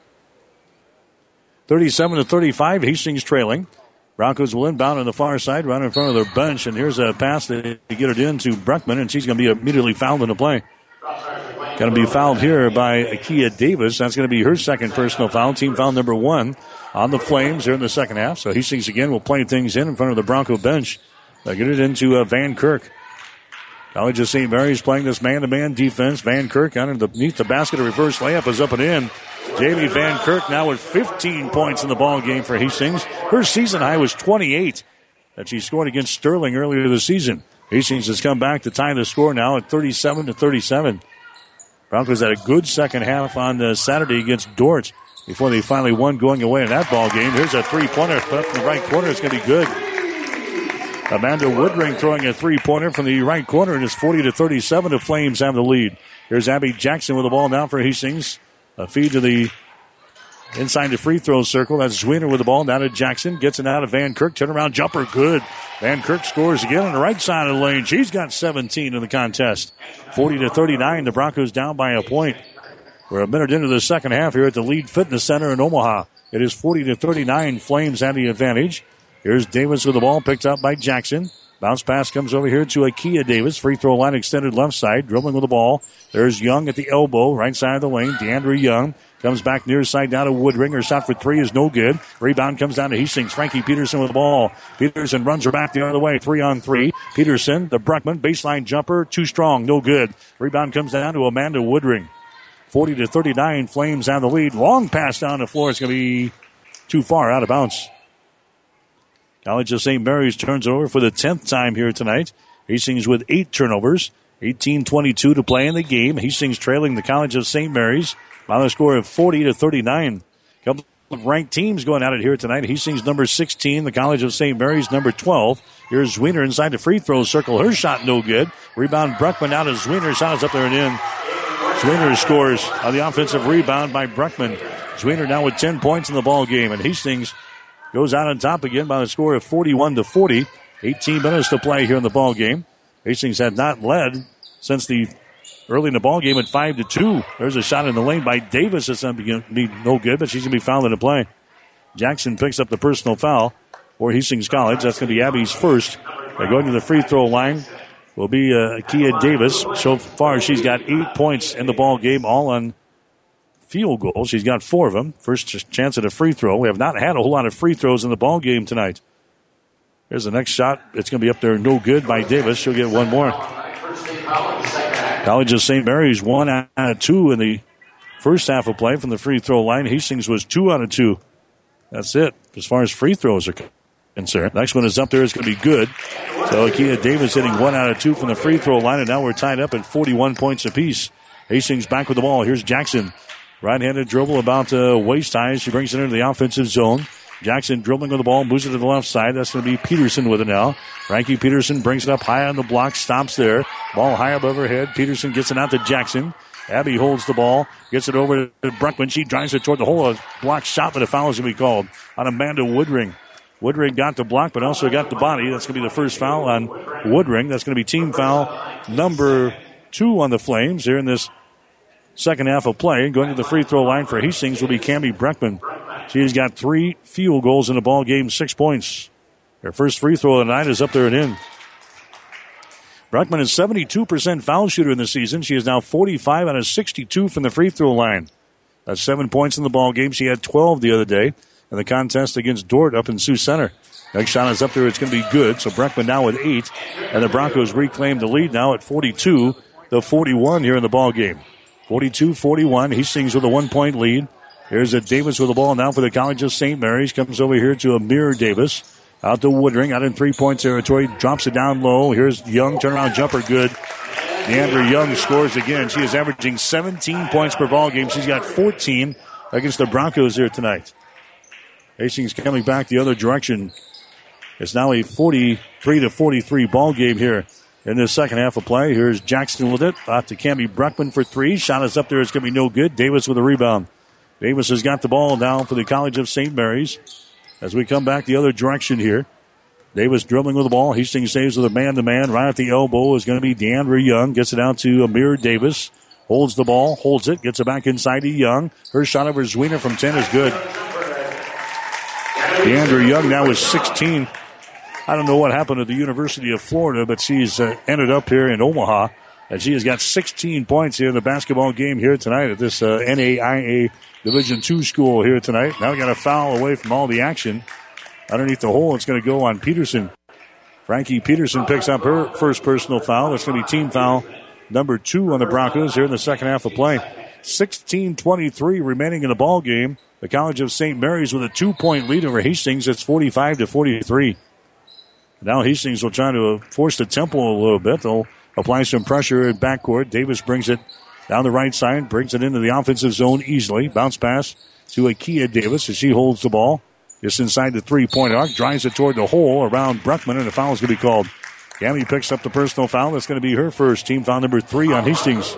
37-35, Hastings trailing. Broncos will inbound on the far side, right in front of their bench, and here's a pass to get it in to Bruckman, and she's going to be immediately fouled in the play. Going to be fouled here by Akia Davis. That's going to be her second personal foul. Team foul number 1 on the Flames here in the second half. So Hastings again will play things in front of the Bronco bench. They get it into Van Kirk. College of St. Mary's playing this man-to-man defense. Van Kirk underneath the basket. A reverse layup is up and in. Jamie Van Kirk now with 15 points in the ball game for Hastings. Her season high was 28 that she scored against Sterling earlier this season. Hastings has come back to tie the score now at 37-37. Broncos had a good second half on Saturday against Dordt before they finally won going away in that ball game. Here's a three-pointer up in the right corner. It's going to be good. Amanda Woodring throwing a three-pointer from the right corner, and it's 40-37. The Flames have the lead. Here's Abby Jackson with the ball now for Hastings. A feed to the inside the free throw circle. That's Zwiener with the ball. Down to Jackson. Gets it out of Van Kirk. Turnaround jumper. Good. Van Kirk scores again on the right side of the lane. She's got 17 in the contest. 40-39. The Broncos down by a point. We're a minute into the second half here at the Lead Fitness Center in Omaha. It is 40-39. Flames have the advantage. Here's Davis with the ball picked up by Jackson. Bounce pass comes over here to Akia Davis. Free throw line extended left side. Dribbling with the ball. There's Young at the elbow. Right side of the lane. Deandra Young comes back near side down to Woodring. Her shot for 3 is no good. Rebound comes down to Hastings. Frankie Peterson with the ball. Peterson runs her back the other way. 3-on-3. Peterson, the Bruckman baseline jumper. Too strong. No good. Rebound comes down to Amanda Woodring. 40-39. Flames have the lead. Long pass down the floor. It's going to be too far out of bounds. College of St. Mary's turns it over for the 10th time here tonight. Hastings with 8 turnovers. 18:22 to play in the game. Hastings trailing the College of St. Mary's by a score of 40-39. A couple of ranked teams going at it here tonight. Hastings number 16, the College of St. Mary's number 12. Here's Zwiener inside the free throw circle. Her shot no good. Rebound Bruckman out of Zwiener. Shot is up there and in. Zwiener scores on the offensive rebound by Bruckman. Zwiener now with 10 points in the ball game, and Hastings goes out on top again by a score of 41-40. 18 minutes to play here in the ball game. Hastings had not led since the early in the ball game at 5-2. There's a shot in the lane by Davis. It's going to be no good, but she's going to be fouled in the play. Jackson picks up the personal foul for Hastings College. That's going to be Abby's first. They're going to the free throw line. Will be Akia Davis. So far, she's got 8 points in the ball game, all on field goals. She's got 4 of them. First chance at a free throw. We have not had a whole lot of free throws in the ball game tonight. Here's the next shot. It's going to be up there, no good by Davis. She'll get one more. College of St. Mary's 1 out of 2 in the first half of play from the free throw line. Hastings was 2 out of 2. That's it as far as free throws are concerned. Next one is up there. It's going to be good. So Akia Davis hitting 1 out of 2 from the free throw line, and now we're tied up at 41 points apiece. Hastings back with the ball. Here's Jackson. Right-handed dribble about waist high. She brings it into the offensive zone. Jackson dribbling with the ball, moves it to the left side. That's going to be Peterson with it now. Frankie Peterson brings it up high on the block, stops there. Ball high above her head. Peterson gets it out to Jackson. Abby holds the ball, gets it over to Bruckman. She drives it toward the hole. A block shot, but a foul is going to be called on Amanda Woodring. Woodring got the block, but also got the body. That's going to be the first foul on Woodring. That's going to be team foul number 2 on the Flames here in this second half of play. Going to the free throw line for Hastings will be Cammie Bruckman. She's got 3 field goals in the ball game, 6 points. Her first free throw of the night is up there and in. Bruckman is 72% foul shooter in the season. She is now 45 out of 62 from the free throw line. That's 7 points in the ball game. She had 12 the other day in the contest against Dort up in Sioux Center. Next shot is up there. It's going to be good. So Bruckman now with 8. And the Broncos reclaim the lead now at 42-41 here in the ball game. 42-41. Hastings with a 1-point lead. Here's a Davis with the ball now for the College of St. Mary's. Comes over here to Amir Davis. Out to Woodring. Out in 3-point territory. Drops it down low. Here's Young. Turnaround jumper. Good. Deandra Young scores again. She is averaging 17 points per ball game. She's got 14 against the Broncos here tonight. Hastings coming back the other direction. It's now a 43-43 ball game here in the second half of play. Here's Jackson with it. Out to Cammie Bruckman for 3. Shot is up there. It's going to be no good. Davis with a rebound. Davis has got the ball down for the College of St. Mary's. As we come back the other direction here. Davis dribbling with the ball. Hastings saves with a man-to-man. Right at the elbow is going to be Deandra Young. Gets it out to Amir Davis. Holds the ball. Holds it. Gets it back inside to Young. Her shot over Zwiener from 10 is good. Deandra Young now is 16. I don't know what happened at the University of Florida, but she's ended up here in Omaha. And she has got 16 points here in the basketball game here tonight at this NAIA Division II school here tonight. Now we got a foul away from all the action. Underneath the hole, it's going to go on Peterson. Frankie Peterson picks up her first personal foul. That's going to be team foul number 2 on the Broncos here in the second half of play. 16:23 remaining in the ball game. The College of St. Mary's with a 2-point lead over Hastings. It's 45-43. Now Hastings will try to force the tempo a little bit. They'll apply some pressure at backcourt. Davis brings it down the right side, brings it into the offensive zone easily. Bounce pass to Akia Davis as she holds the ball. Just inside the 3-point arc, drives it toward the hole around Bruckman, and a foul is going to be called. Cammie picks up the personal foul. That's going to be her first. Team foul number 3 on Hastings.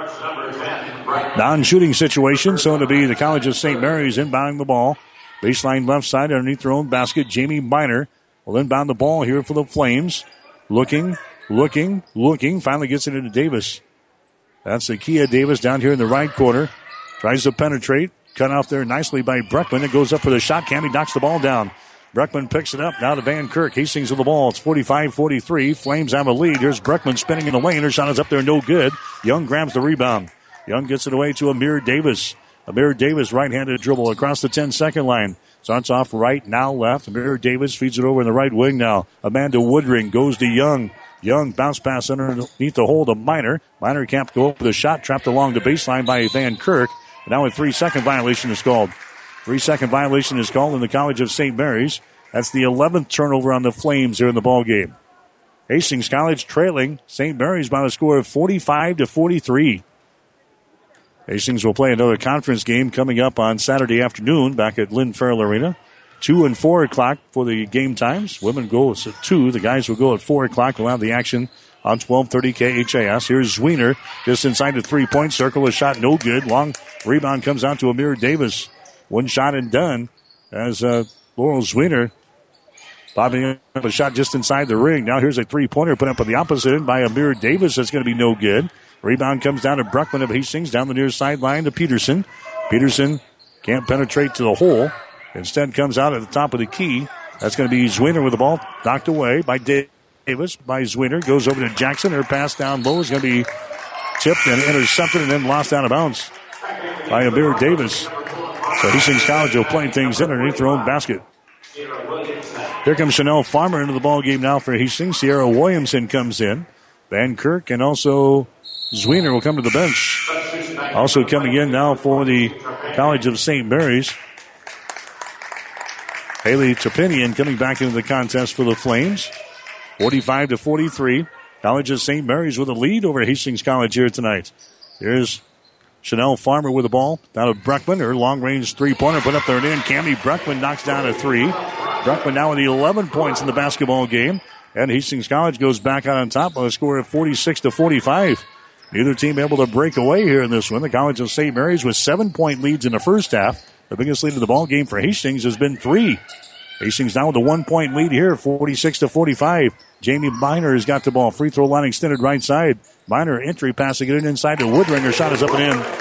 Non-shooting situation, so it'll be the College of St. Mary's inbounding the ball. Baseline left side underneath their own basket. Jamie Miner will inbound the ball here for the Flames. Looking. Finally gets it into Davis. That's Akia Davis down here in the right corner. Tries to penetrate. Cut off there nicely by Bruckman. It goes up for the shot. Cammie knocks the ball down. Bruckman picks it up. Now to Van Kirk. Hastings with the ball. It's 45-43. Flames have a lead. Here's Bruckman spinning in the lane. Her shot is up there. No good. Young grabs the rebound. Young gets it away to Amir Davis. Amir Davis right-handed dribble across the 10-second line. Starts off right, now left. Amir Davis feeds it over in the right wing now. Amanda Woodring goes to Young. Young bounce pass underneath the hole to Miner. Miner can't go up with a shot. Trapped along the baseline by Van Kirk. And now a 3-second violation is called. 3-second violation is called in the College of St. Mary's. That's the 11th turnover on the Flames here in the ball game. Hastings College trailing St. Mary's by a score of 45-43. Hastings will play another conference game coming up on Saturday afternoon back at Lynn Farrell Arena. 2 and 4 o'clock for the game times. Women go at 2. The guys will go at 4 o'clock. We'll have the action on 1230 KHAS. Here's Zwiener just inside the 3-point circle. A shot no good. Long rebound comes out to Amir Davis. One shot and done as Laurel Zwiener popping up a shot just inside the ring. Now here's a 3-pointer put up on the opposite end by Amir Davis. That's going to be no good. Rebound comes down to Bruckman of Hastings down the near sideline to Peterson. Peterson can't penetrate to the hole. Instead comes out at the top of the key. That's going to be Zwiener with the ball knocked away by Davis. By Zwiener. Goes over to Jackson. Her pass down low is going to be tipped and intercepted and then lost out of bounds. by Amir Davis. So Hastings College will play things in underneath their own basket. Here comes Chanel Farmer into the ball game now for Hastings. Sierra Williamson comes in. Van Kirk and also Zwiener will come to the bench. Also coming in now for the College of St. Mary's, Haley Trepinian coming back into the contest for the Flames. 45-43. College of St. Mary's with a lead over Hastings College here tonight. Here's Chanel Farmer with the ball. Down to Bruckman. Her long-range three-pointer put up there and in. Cammie Bruckman knocks down a three. Bruckman now with 11 points in the basketball game. And Hastings College goes back out on top by a score of 46-45. Neither team able to break away here in this one. The College of St. Mary's with 7-point leads in the first half. The biggest lead of the ball game for Hastings has been 3. Hastings now with a 1-point lead here, 46-45. Jamie Miner has got the ball. Free throw line extended right side. Miner entry passing it inside to Woodring. Her shot is up and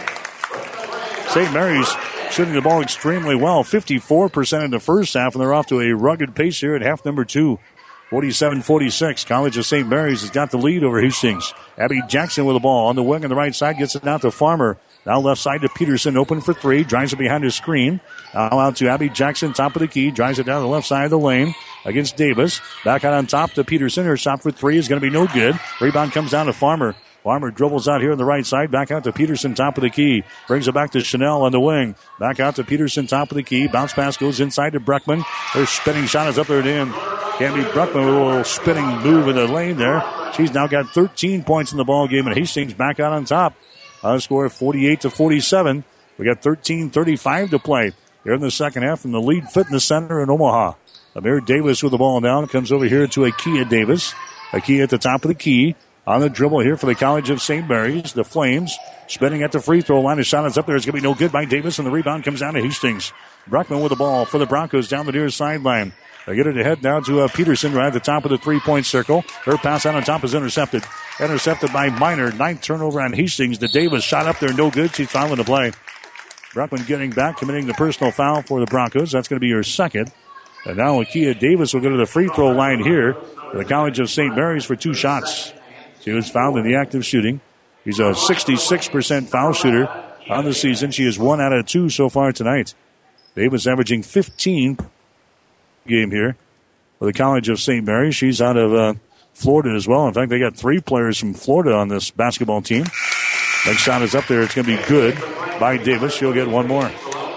in. St. Mary's shooting the ball extremely well. 54% in the first half, and they're off to a rugged pace here at half number 2. 47-46. College of St. Mary's has got the lead over Hastings. Abby Jackson with the ball on the wing on the right side. Gets it out to Farmer. Now left side to Peterson. Open for 3. Drives it behind his screen. Now out to Abby Jackson. Top of the key. Drives it down the left side of the lane against Davis. Back out on top to Peterson. Her shot for 3 is going to be no good. Rebound comes down to Farmer. Farmer dribbles out here on the right side. Back out to Peterson, top of the key. Brings it back to Chanel on the wing. Back out to Peterson, top of the key. Bounce pass goes inside to Bruckman. Her spinning shot is up there and in. Cammie Bruckman with a little spinning move in the lane there. She's now got 13 points in the ball game, and Hastings back out on top. A score of 48-47. We got 13:35 to play here in the second half from the Lead Fitness Center in Omaha. Amir Davis with the ball down. Comes over here to Akia Davis. Akia at the top of the key. On the dribble here for the College of St. Mary's. The Flames spinning at the free throw line. His shot is up there. It's going to be no good by Davis, and the rebound comes down to Hastings. Bruckman with the ball for the Broncos down the near sideline. They get it ahead now to Peterson right at the top of the three-point circle. Her pass out on top is intercepted. Intercepted by Miner. 9th turnover on Hastings. The Davis shot up there, no good. She's fouling the play. Bruckman getting back, committing the personal foul for the Broncos. That's going to be her second. And now Akia Davis will go to the free throw line here for the College of St. Mary's for 2 shots. She was fouled in the act of shooting. She's a 66% foul shooter on the season. She is 1 out of 2 so far tonight. Davis averaging 15 game here for the College of St. Mary's. She's out of Florida as well. In fact, they got 3 players from Florida on this basketball team. Next shot is up there. It's going to be good by Davis. She'll get 1 more.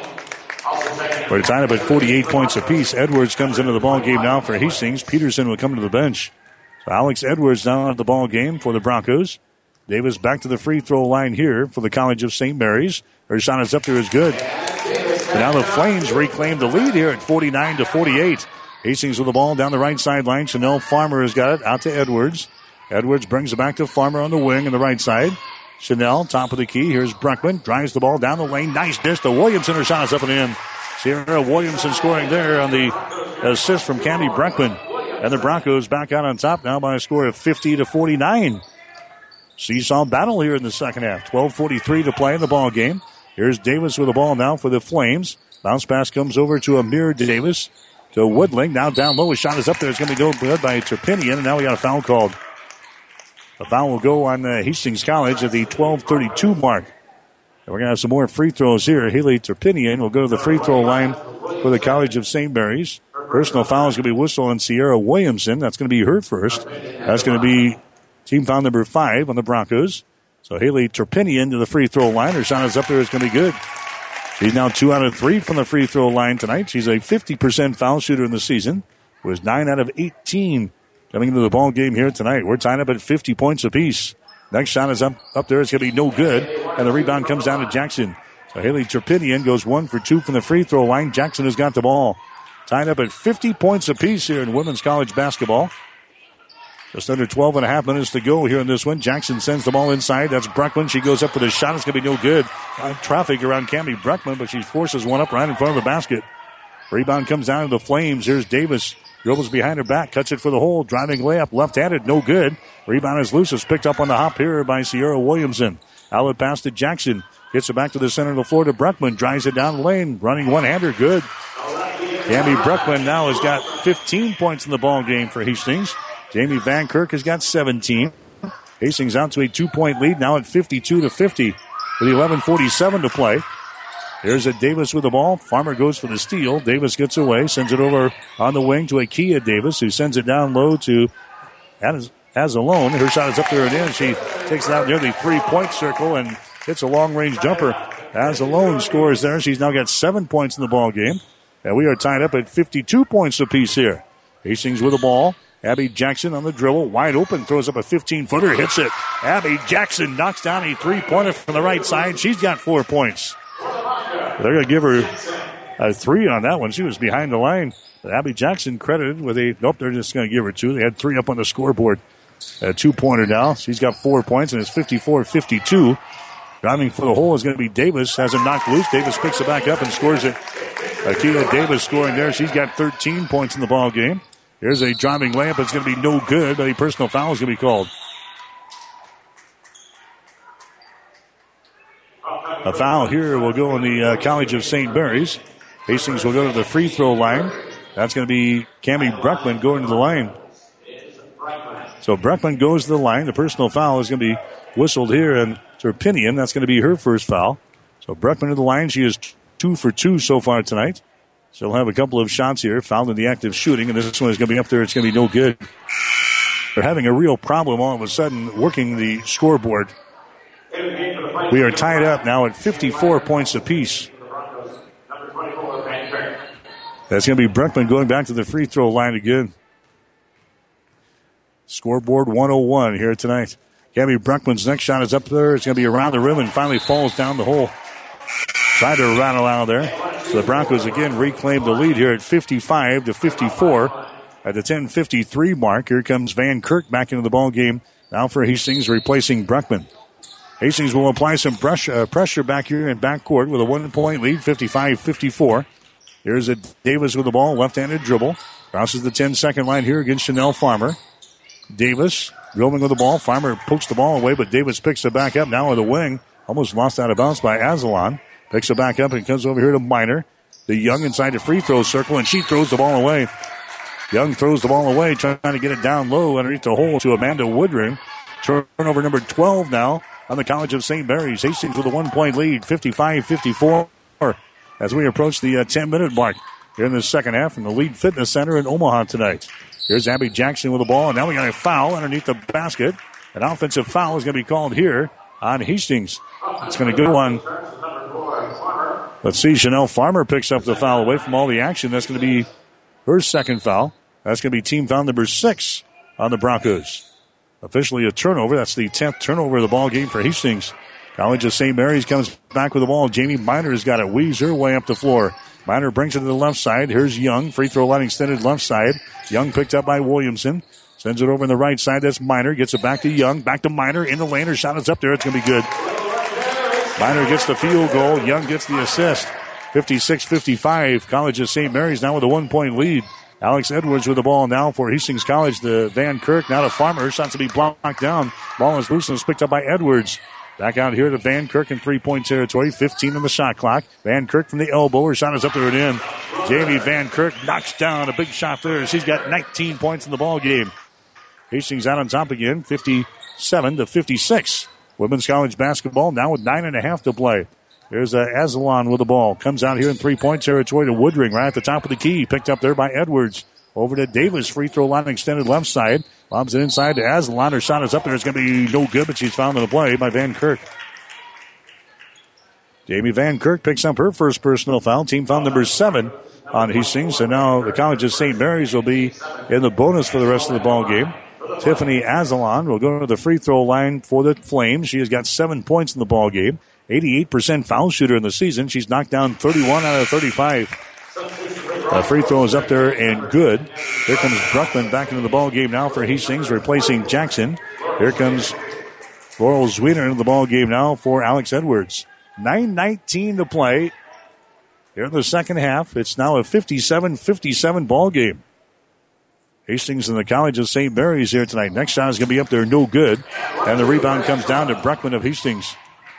We're tied up at 48 points apiece. Edwards comes into the ball game now for Hastings. Peterson will come to the bench. So Alex Edwards now at the ball game for the Broncos. Davis back to the free throw line here for the College of St. Mary's. Her shot is up there is good. And now the Flames reclaim the lead here at 49-48. Hastings with the ball down the right sideline. Chanel Farmer has got it out to Edwards. Edwards brings it back to Farmer on the wing on the right side. Chanel, top of the key. Here's Bruckman. Drives the ball down the lane. Nice dish to Williamson. Her shot is up and in. Sierra Williamson scoring there on the assist from Cammie Bruckman. And the Broncos back out on top now by a score of 50-49. Seesaw battle here in the second half. 12:43 to play in the ball game. Here's Davis with the ball now for the Flames. Bounce pass comes over to Amir Davis to Woodling. Now down low. His shot is up there. It's going to be no good by Turpinian. And now we got a foul called. The foul will go on Hastings College at the 12:32 mark. And we're going to have some more free throws here. Haley Turpinian will go to the free throw line for the College of St. Mary's. Personal foul is going to be whistled on Sierra Williamson. That's going to be her first. That's going to be team foul number 5 on the Broncos. So Haley Turpinian to the free throw line. Her shot is up there. It's going to be good. She's now 2 out of 3 from the free throw line tonight. She's a 50% foul shooter in the season. Was 9 out of 18 coming into the ball game here tonight. We're tied up at 50 points apiece. Next shot is up there. It's going to be no good. And the rebound comes down to Jackson. So Haley Turpinian goes 1 for 2 from the free throw line. Jackson has got the ball. Tied up at 50 points apiece here in women's college basketball. Just under 12 and a half minutes to go here in this one. Jackson sends the ball inside. That's Bruckman. She goes up for the shot. It's going to be no good. Traffic around Cammie Bruckman, but she forces one up right in front of the basket. Rebound comes down to the Flames. Here's Davis. Dribbles behind her back. Cuts it for the hole. Driving layup. Left-handed. No good. Rebound is loose. It's picked up on the hop here by Sierra Williamson. Outlet pass to Jackson. Gets it back to the center of the floor to Bruckman. Drives it down the lane. Running one-hander. Good. Cammie Bruckman now has got 15 points in the ball game for Hastings. Jamie Van Kirk has got 17. Hastings out to a 2-point lead now at 52-50 with 11:47 to play. Here's a Davis with the ball. Farmer goes for the steal. Davis gets away, sends it over on the wing to Akia Davis, who sends it down low to Azalone. Her shot is up there and in. She takes it out near the three-point circle and hits a long-range jumper. Azalone scores there. She's now got 7 points in the ball game. And we are tied up at 52 points apiece here. Hastings with the ball. Abby Jackson on the dribble. Wide open. Throws up a 15-footer. Hits it. Abby Jackson knocks down a three-pointer from the right side. She's got 4 points. They're going to give her a 3 on that one. She was behind the line. But Abby Jackson credited with a... Nope, they're just going to give her 2. They had 3 up on the scoreboard. A 2-pointer now. She's got 4 points, and it's 54-52. Driving for the hole is going to be Davis. Has it knocked loose. Davis picks it back up and scores it. Akia Davis scoring there. She's got 13 points in the ball game. Here's a driving layup. It's going to be no good, but a personal foul is going to be called. A foul here will go in the College of St. Mary's. Hastings will go to the free throw line. That's going to be Cammie Bruckman going to the line. So Bruckman goes to the line. The personal foul is going to be whistled here, and Turpinian, that's going to be her first foul. So Bruckman to the line. She is 2 for 2 so far tonight. She'll have a couple of shots here, fouled in the act of shooting, and this one is going to be up there. It's going to be no good. They're having a real problem all of a sudden working the scoreboard. We are tied up now at 54 points apiece. That's going to be Bruckman going back to the free throw line again. Scoreboard 101 here tonight. Cammie Bruckman's next shot is up there. It's going to be around the rim and finally falls down the hole. Tried to rattle out there. So the Broncos again reclaim the lead here at 55-54 at the 10:53 mark. Here comes Van Kirk back into the ball game now for Hastings, replacing Bruckman. Hastings will apply some pressure back here in backcourt with a 1-point lead, 55-54. Here's a Davis with the ball, left-handed dribble. Crosses the 10-second line here against Chanel Farmer. Davis dribbling with the ball. Farmer pokes the ball away, but Davis picks it back up now on the wing. Almost lost out of bounds by Azalon. Picks it back up and comes over here to Minor. The Young inside the free throw circle, and she throws the ball away. Young throws the ball away, trying to get it down low underneath the hole to Amanda Woodring. Turnover number 12 now on the College of St. Mary's. Hastings with a 1-point lead, 55-54, as we approach the 10-minute mark here in the second half from the Lead Fitness Center in Omaha tonight. Here's Abby Jackson with the ball, and now we got a foul underneath the basket. An offensive foul is going to be called here on Hastings. It's going to go on. Let's see, Chanel Farmer picks up the foul away from all the action. That's going to be her second foul. That's going to be team foul number 6 on the Broncos. Officially a turnover. That's the 10th turnover of the ball game for Hastings. College of St. Mary's comes back with the ball. Jamie Minor has got it. Weaves her way up the floor. Minor brings it to the left side. Here's Young. Free throw line extended left side. Young picked up by Williamson. Sends it over on the right side. That's Minor. Gets it back to Young. Back to Minor. In the lane. Her shot is up there. It's going to be good. Minor gets the field goal. Young gets the assist. 56-55. College of St. Mary's now with a 1-point lead. Alex Edwards with the ball now for Hastings College. The Van Kirk now to Farmer. Her shot's to be blocked down. Ball is loose and is picked up by Edwards. Back out here to Van Kirk in 3-point territory. 15 on the shot clock. Van Kirk from the elbow. Her shot is up there and in. Jamie Van Kirk knocks down a big shot there. She's got 19 points in the ball game. Hastings out on top again. 57-56. Women's college basketball now with 9.5 to play. There's Azalon with the ball. Comes out here in 3-point territory to Woodring right at the top of the key. Picked up there by Edwards. Over to Davis. Free throw line extended left side. Lobs it inside to Azalon. Her shot is up there. It's going to be no good, but she's fouled in the play by Van Kirk. Jamie Van Kirk picks up her first personal foul. Team foul number 7 on Hastings. So now the College of St. Mary's will be in the bonus for the rest of the ball game. Tiffany Azalon will go to the free throw line for the Flames. She has got 7 points in the ball game. 88% foul shooter in the season. She's knocked down 31 out of 35. Free throw is up there and good. Here comes Bruckman back into the ball game now for Hastings, replacing Jackson. Here comes Laurel Zwiener into the ball game now for Alex Edwards. 9:19 to play here in the second half. It's now a 57-57 ball game. Hastings and the College of St. Mary's here tonight. Next shot is going to be up there, no good. And the rebound comes down to Bruckman of Hastings.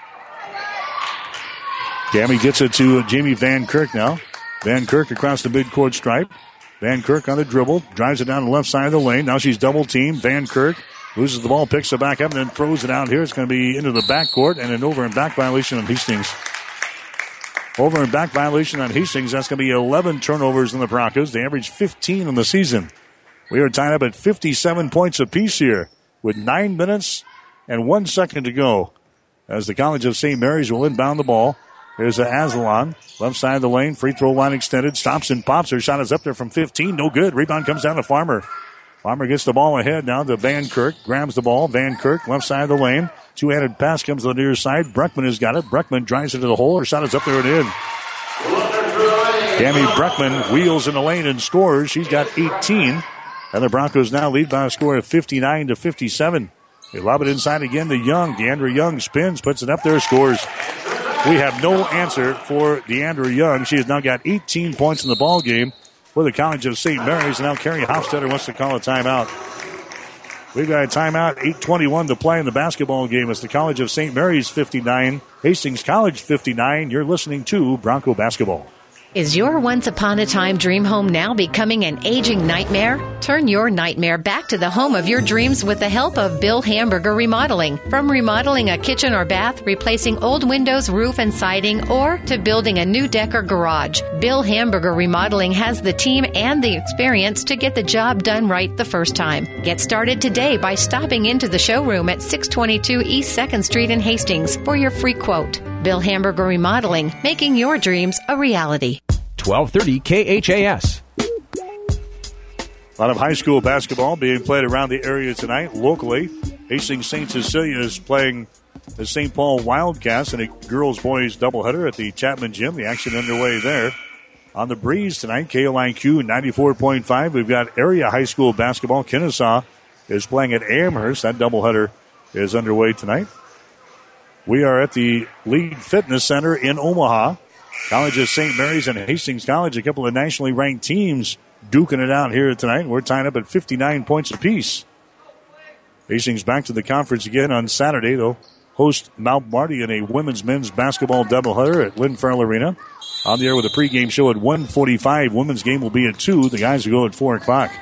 Cammie gets it to Jamie Van Kirk now. Van Kirk across the midcourt stripe. Van Kirk on the dribble. Drives it down the left side of the lane. Now she's double teamed. Van Kirk loses the ball, picks it back up, and then throws it out here. It's going to be into the backcourt and an over and back violation of Hastings. Over and back violation on Hastings. That's going to be 11 turnovers in the Broncos. They average 15 in the season. We are tied up at 57 points apiece here with 9 minutes and 1 second to go as the College of St. Mary's will inbound the ball. Here's Aslan, left side of the lane, free throw line extended, stops and pops. Her shot is up there from 15, no good. Rebound comes down to Farmer. Farmer gets the ball ahead now to Van Kirk, grabs the ball. Van Kirk, left side of the lane. Two-handed pass comes to the near side. Breckman has got it. Breckman drives it to the hole. Her shot is up there and in. Tammy Breckman wheels in the lane and scores. She's got 18. And the Broncos now lead by a score of 59-57. They lob it inside again to Young. Deandra Young spins, puts it up there, scores. We have no answer for Deandra Young. She has now got 18 points in the ball game for the College of St. Mary's. And now Carrie Hofstetter wants to call a timeout. We've got a timeout, 8:21 to play in the basketball game. It's the College of St. Mary's 59, Hastings College 59. You're listening to Bronco Basketball. Is your once-upon-a-time dream home now becoming an aging nightmare? Turn your nightmare back to the home of your dreams with the help of Bill Hamburger Remodeling. From remodeling a kitchen or bath, replacing old windows, roof, and siding, or to building a new deck or garage, Bill Hamburger Remodeling has the team and the experience to get the job done right the first time. Get started today by stopping into the showroom at 622 East 2nd Street in Hastings for your free quote. Bill Hamburger Remodeling, making your dreams a reality. 1230 KHAS. A lot of high school basketball being played around the area tonight. Locally, Hastings St. Cecilia is playing the St. Paul Wildcats in a girls-boys doubleheader at the Chapman Gym. The action underway there. On the breeze tonight, KLIQ 94.5. We've got area high school basketball. Kennesaw is playing at Amherst. That doubleheader is underway tonight. We are at the Lead Fitness Center in Omaha. College of St. Mary's and Hastings College, a couple of nationally ranked teams duking it out here tonight. We're tied up at 59 points apiece. Hastings back to the conference again on Saturday. They'll host Mount Marty in a women's-men's basketball doubleheader at Lynn Farrell Arena. On the air with a pregame show at 1:45. Women's game will be at 2. The guys will go at 4 o'clock.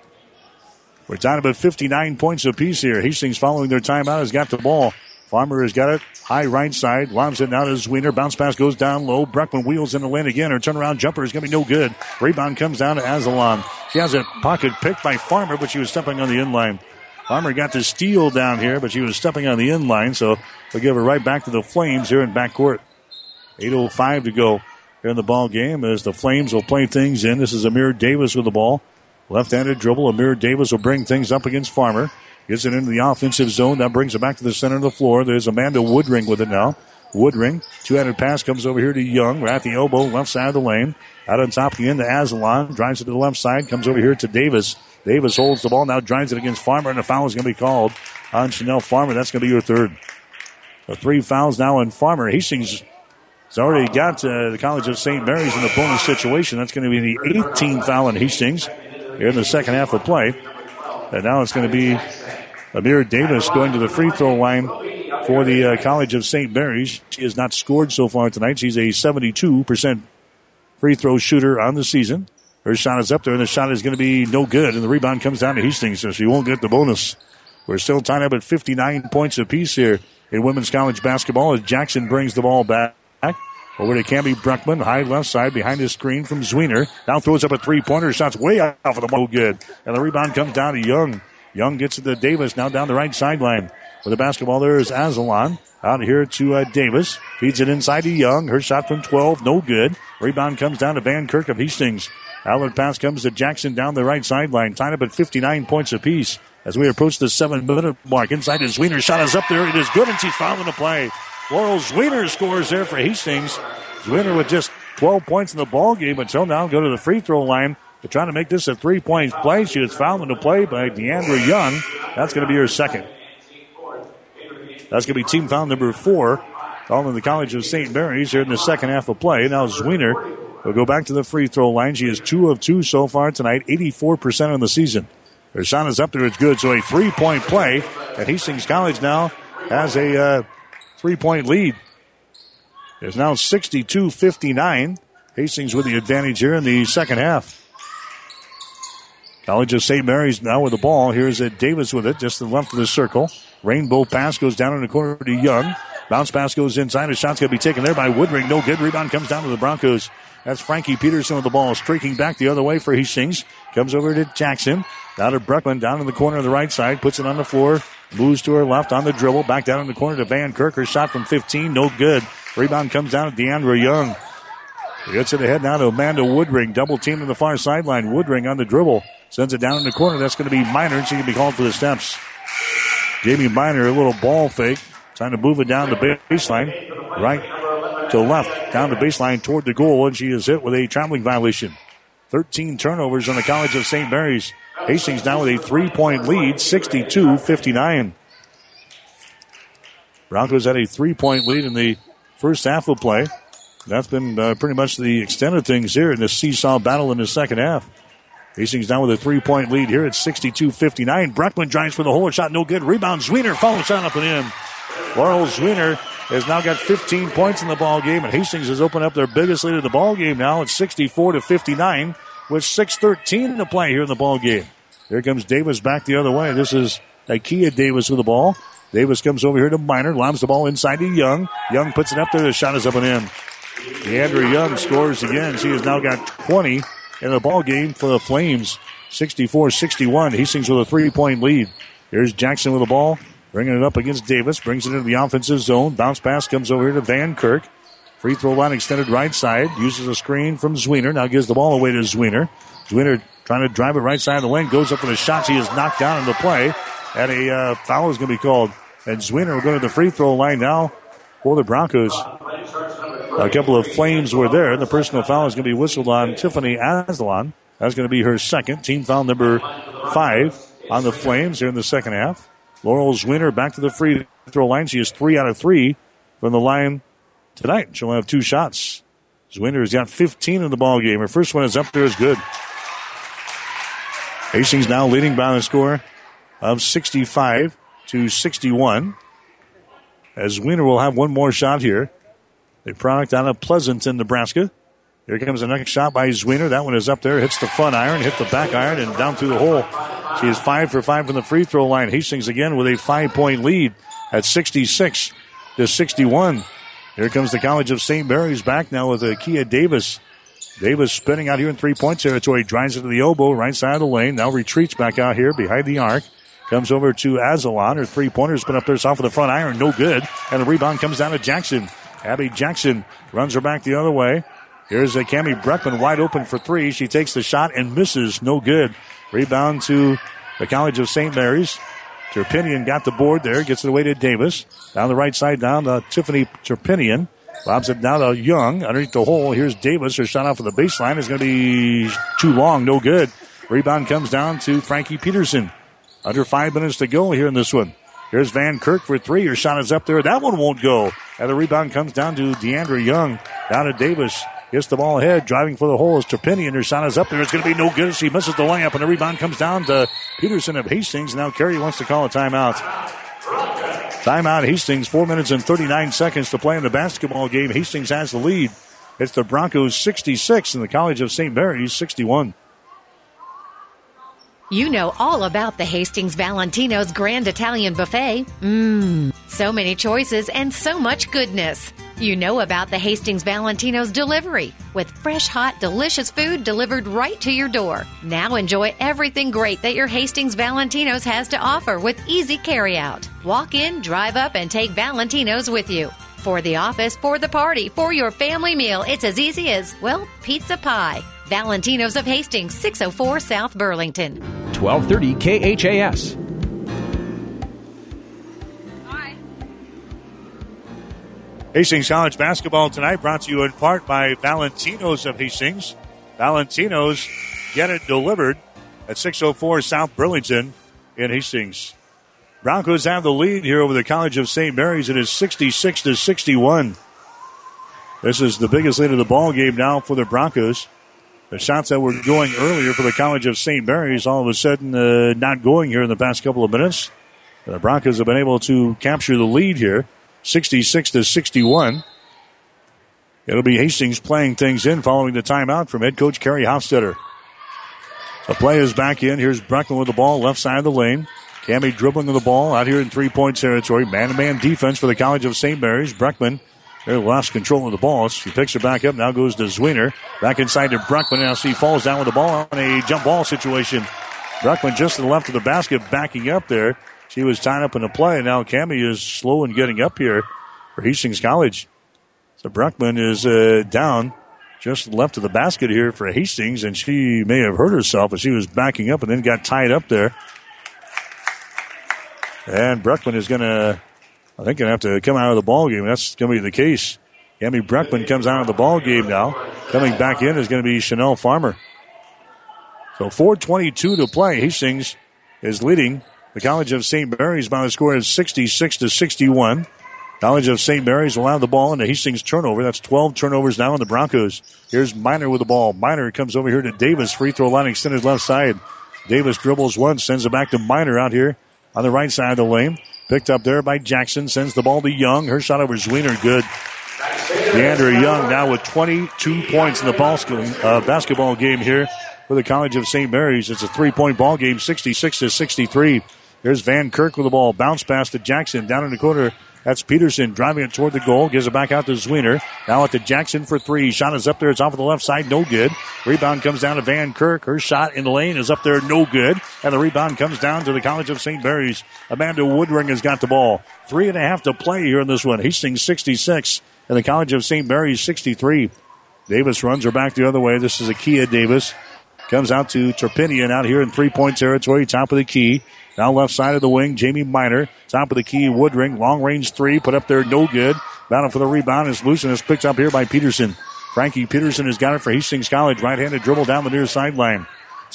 We're tied up at 59 points apiece here. Hastings, following their timeout, has got the ball. Farmer has got it. High right side. Lobs it now to Zwiener. Bounce pass goes down low. Breckman wheels in the lane again. Her turnaround jumper is going to be no good. Rebound comes down to Aslan. She has a pocket picked by Farmer, but she was stepping on the inline. Farmer got the steal down here, but she was stepping on the inline, so they'll give her right back to the Flames here in backcourt. 8:05 to go here in the ball game as the Flames will play things in. This is Amir Davis with the ball. Left-handed dribble. Amir Davis will bring things up against Farmer. Gets it into the offensive zone. That brings it back to the center of the floor. There's Amanda Woodring with it now. Woodring. Two-handed pass comes over here to Young. Right at the elbow, left side of the lane. Out on top of the end to Aslan. Drives it to the left side. Comes over here to Davis. Davis holds the ball. Now drives it against Farmer. And a foul is going to be called on Chanel Farmer. That's going to be your third. The 3 fouls now on Farmer. Hastings has already got the College of St. Mary's in the bonus situation. That's going to be the 18th foul on Hastings here in the second half of play. And now it's going to be Amir Davis going to the free throw line for the College of St. Mary's. She has not scored so far tonight. She's a 72% free throw shooter on the season. Her shot is up there, and the shot is going to be no good. And the rebound comes down to Hastings, so she won't get the bonus. We're still tied up at 59 points apiece here in women's college basketball as Jackson brings the ball back. Over to Cammie Breckman, high left side behind the screen from Zwiener. Now throws up a three-pointer. Shot's way off of the ball. Good. And the rebound comes down to Young. Young gets it to Davis, now down the right sideline. With the basketball there is Aslan. Out here to Davis. Feeds it inside to Young. Her shot from 12, no good. Rebound comes down to Van Kirk of Hastings. Outlet pass comes to Jackson down the right sideline. Tied up at 59 points apiece as we approach the 7-minute mark. Inside to Zwiener. Shot is up there. It is good, and she's fouling the play. Laurel Zwiener scores there for Hastings. Zwiener with just 12 points in the ball game until now. Go to the free throw line to try to make this a 3-point play. She was fouled in the play by Deandra Young. That's going to be her second. That's going to be team foul number 4. Calling the College of St. Mary's here in the second half of play. Now Zwiener will go back to the free throw line. She is 2 of 2 so far tonight, 84% on the season. Her shot is up there. It's good. So a 3-point play. And Hastings College now has a 3-point lead. It's now 62-59. Hastings with the advantage here in the second half. College of St. Mary's now with the ball. Here's Davis with it, just to the left of the circle. Rainbow pass goes down in the corner to Young. Bounce pass goes inside. A shot's going to be taken there by Woodring. No good. Rebound comes down to the Broncos. That's Frankie Peterson with the ball, streaking back the other way for Hastings. Comes over to Jackson. Down to Bruckman, down in the corner of the right side. Puts it on the floor. Moves to her left on the dribble. Back down in the corner to Van Kirk. Her shot from 15. No good. Rebound comes down to Deandra Young. Gets it ahead now to Amanda Woodring. Double team to the far sideline. Woodring on the dribble. Sends it down in the corner. That's going to be Minor. She can be called for the steps. Jamie Minor, a little ball fake. Trying to move it down the baseline. Right to left. Down the baseline toward the goal. And she is hit with a traveling violation. 13 turnovers on the College of St. Mary's. Hastings now with a 3-point lead, 62-59. Broncos had a 3-point lead in the first half of play. That's been pretty much the extent of things here in the seesaw battle in the second half. Hastings down with a 3-point lead here at 62-59. Bruckman drives for the hole. Shot no good. Rebound. Zwiener follows shot up and in. Laurel Zwiener has now got 15 points in the ball game, and Hastings has opened up their biggest lead of the ball game now at 64-59 with 6:13 to play here in the ball game. Here comes Davis back the other way. This is Ikea Davis with the ball. Davis comes over here to Minor, lobs the ball inside to Young. Young puts it up there. The shot is up and in. Deandra Young scores again. She has now got 20 in the ball game for the Flames. 64-61. Hastings with a 3-point lead. Here's Jackson with the ball. Bringing it up against Davis. Brings it into the offensive zone. Bounce pass comes over here to Van Kirk. Free throw line extended right side. Uses a screen from Zwiener. Now gives the ball away to Zwiener. Zwiener trying to drive it right side of the lane. Goes up for the shot. She is knocked down in the play. And a foul is going to be called. And Zwiener will go to the free throw line now for the Broncos. A couple of Flames were there. The personal foul is going to be whistled on Tiffany Aslan. That's going to be her second. Team foul number 5 on the Flames here in the second half. Laurel Zwiener back to the free throw line. She is 3 out of 3 from the line tonight. She'll have 2 shots. Zwiener has got 15 in the ball game. Her first one is up there, is good. Hastings now leading by the score of 65-61. As Zwiener will have one more shot here. A product out of Pleasanton, Nebraska. Here comes the next shot by Zwiener. That one is up there. Hits the front iron, hit the back iron, and down through the hole. She is 5 for 5 from the free throw line. Hastings again with a 5-point lead at 66-61. Here comes the College of St. Mary's back now with Kia Davis. Davis spinning out here in 3-point territory. Drives it to the elbow, right side of the lane. Now retreats back out here behind the arc. Comes over to Azalon. Her 3-pointer's been up there. It's off with the front iron. No good. And the rebound comes down to Jackson. Abby Jackson runs her back the other way. Here's Cammie Bruckman wide open for 3. She takes the shot and misses. No good. Rebound to the College of St. Mary's. Turpinian got the board there. Gets it away to Davis. Down the right side down to Tiffany Turpinian. Lobs it down to Young. Underneath the hole. Here's Davis. Her shot off of the baseline is going to be too long. No good. Rebound comes down to Frankie Peterson. Under 5 minutes to go here in this one. Here's Van Kirk for 3. Her shot is up there. That one won't go. And the rebound comes down to Deandra Young. Down to Davis. Hits the ball ahead. Driving for the hole is Turpinian. Her shot is up there. It's going to be no good. She misses the layup. And the rebound comes down to Peterson of Hastings. Now Carey wants to call a timeout. Timeout Hastings. 4 minutes and 39 seconds to play in the basketball game. Hastings has the lead. It's the Broncos 66 and the College of St. Mary's 61. You know all about the Hastings Valentino's Grand Italian Buffet. So many choices and so much goodness. You know about the Hastings Valentino's delivery with fresh, hot, delicious food delivered right to your door. Now enjoy everything great that your Hastings Valentino's has to offer with easy carryout. Walk in, drive up, and take Valentino's with you. For the office, for the party, for your family meal, it's as easy as, well, pizza pie. Valentino's of Hastings, 604 South Burlington. 1230 KHAS. Hastings College basketball tonight brought to you in part by Valentino's of Hastings. Valentino's get it delivered at 604 South Burlington in Hastings. Broncos have the lead here over the College of St. Mary's. It is 66-61. This is the biggest lead of the ball game now for the Broncos. The shots that were going earlier for the College of St. Mary's all of a sudden not going here in the past couple of minutes. The Broncos have been able to capture the lead here, 66-61. It'll be Hastings playing things in following the timeout from head coach Carey Hofstetter. The play is back in. Here's Bruckman with the ball, left side of the lane. Cammie dribbling the ball out here in 3-point territory. Man-to-man defense for the College of St. Mary's. Breckman they lost control of the ball. She picks it back up. Now goes to Zwiener. Back inside to Breckman. Now she falls down with the ball on a jump ball situation. Breckman just to the left of the basket, backing up there. She was tied up in the play. Now Cammie is slow in getting up here for Hastings College. So Breckman is down just left of the basket here for Hastings, and she may have hurt herself as she was backing up and then got tied up there. And Breckman is going to have to come out of the ball game. That's going to be the case. Cammie Breckman comes out of the ball game now. Coming back in is going to be Chanel Farmer. So 4:22 to play. Hastings is leading the College of St. Mary's by the score of 66-61. College of St. Mary's will have the ball into Hastings turnover. That's 12 turnovers now on the Broncos. Here's Miner with the ball. Miner comes over here to Davis. Free throw line extended left side. Davis dribbles once, sends it back to Miner out here on the right side of the lane. Picked up there by Jackson. Sends the ball to Young. Her shot over Zwiener. Good. Deandra Young now with 22 points in the basketball game here for the College of St. Mary's. It's a 3-point ball game, 66-63. There's Van Kirk with the ball. Bounce pass to Jackson. Down in the corner. That's Peterson driving it toward the goal. Gives it back out to Zwiener. Now out to Jackson for three. Shot is up there. It's off of the left side. No good. Rebound comes down to Van Kirk. Her shot in the lane is up there. No good. And the rebound comes down to the College of St. Mary's. Amanda Woodring has got the ball. 3.5 to play here in this one. Hastings 66 and the College of St. Mary's 63. Davis runs her back the other way. This is Akia Davis. Comes out to Turpinian out here in 3-point territory. Top of the key. Now left side of the wing, Jamie Miner. Top of the key, Woodring. Long range three. Put up there, no good. Battle for the rebound is loose and is picked up here by Peterson. Frankie Peterson has got it for Hastings College. Right-handed dribble down the near sideline.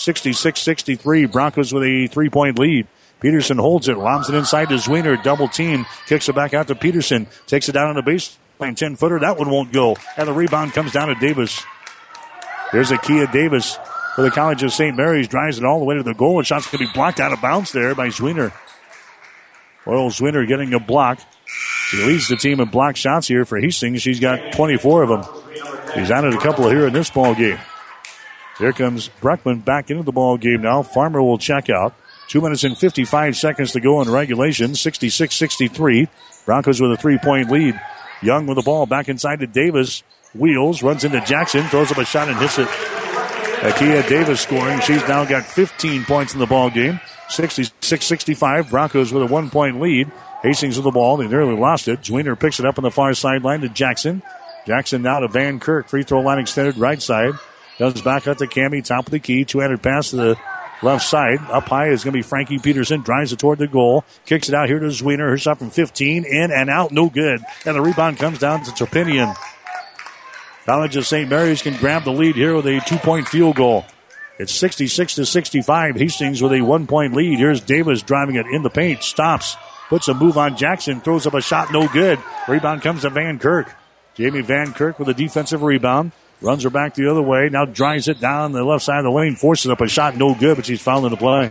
66-63. Broncos with a 3-point lead. Peterson holds it. Lobs it inside to Zwiener. Double team. Kicks it back out to Peterson. Takes it down on the baseline. 10-footer. That one won't go. And the rebound comes down to Davis. There's Akia Davis for the College of St. Mary's. Drives it all the way to the goal. And shot's going to be blocked out of bounds there by Zwiener. Oral Zwiener getting a block. She leads the team in block shots here for Hastings. She's got 24 of them. She's added a couple here in this ball game. Here comes Breckman back into the ball game now. Farmer will check out. 2 minutes and 55 seconds to go in regulation. 66-63. Broncos with a 3-point lead. Young with the ball back inside to Davis. Wheels, runs into Jackson, throws up a shot and hits it. Akia Davis scoring. She's now got 15 points in the ball game. 66-65. Broncos with a 1-point lead. Hastings with the ball. They nearly lost it. Zwiener picks it up on the far sideline to Jackson. Jackson now to Van Kirk. Free throw line extended right side. Comes back out to Cammie, top of the key. 200 pass to the left side. Up high is going to be Frankie Peterson. Drives it toward the goal. Kicks it out here to Zwiener. Her shot from 15. In and out. No good. And the rebound comes down to Turpinian. College of St. Mary's can grab the lead here with a 2-point field goal. It's 66-65. Hastings with a 1-point lead. Here's Davis driving it in the paint. Stops. Puts a move on Jackson. Throws up a shot. No good. Rebound comes to Van Kirk. Jamie Van Kirk with a defensive rebound. Runs her back the other way. Now drives it down the left side of the lane. Forces up a shot. No good, but she's fouled in the play.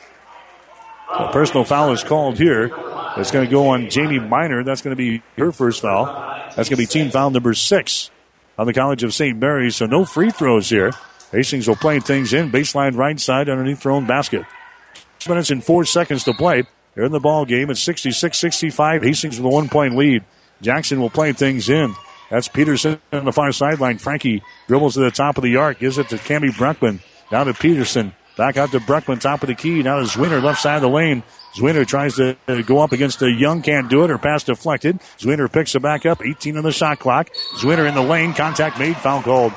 A personal foul is called here. It's going to go on Jamie Miner. That's going to be her first foul. That's going to be team foul number 6 on the College of St. Mary's. So no free throws here. Hastings will play things in. Baseline right side underneath their own basket. 6 minutes and 4 seconds to play. They're in the ball game. It's 66-65. Hastings with a 1-point lead. Jackson will play things in. That's Peterson on the far sideline. Frankie dribbles to the top of the arc. Gives it to Cammie Breckman. Down to Peterson. Back out to Breckman, top of the key. Now to Zwiener, left side of the lane. Zwiener tries to go up against the Young. Can't do it. Her pass deflected. Zwiener picks it back up. 18 on the shot clock. Zwiener in the lane. Contact made. Foul called.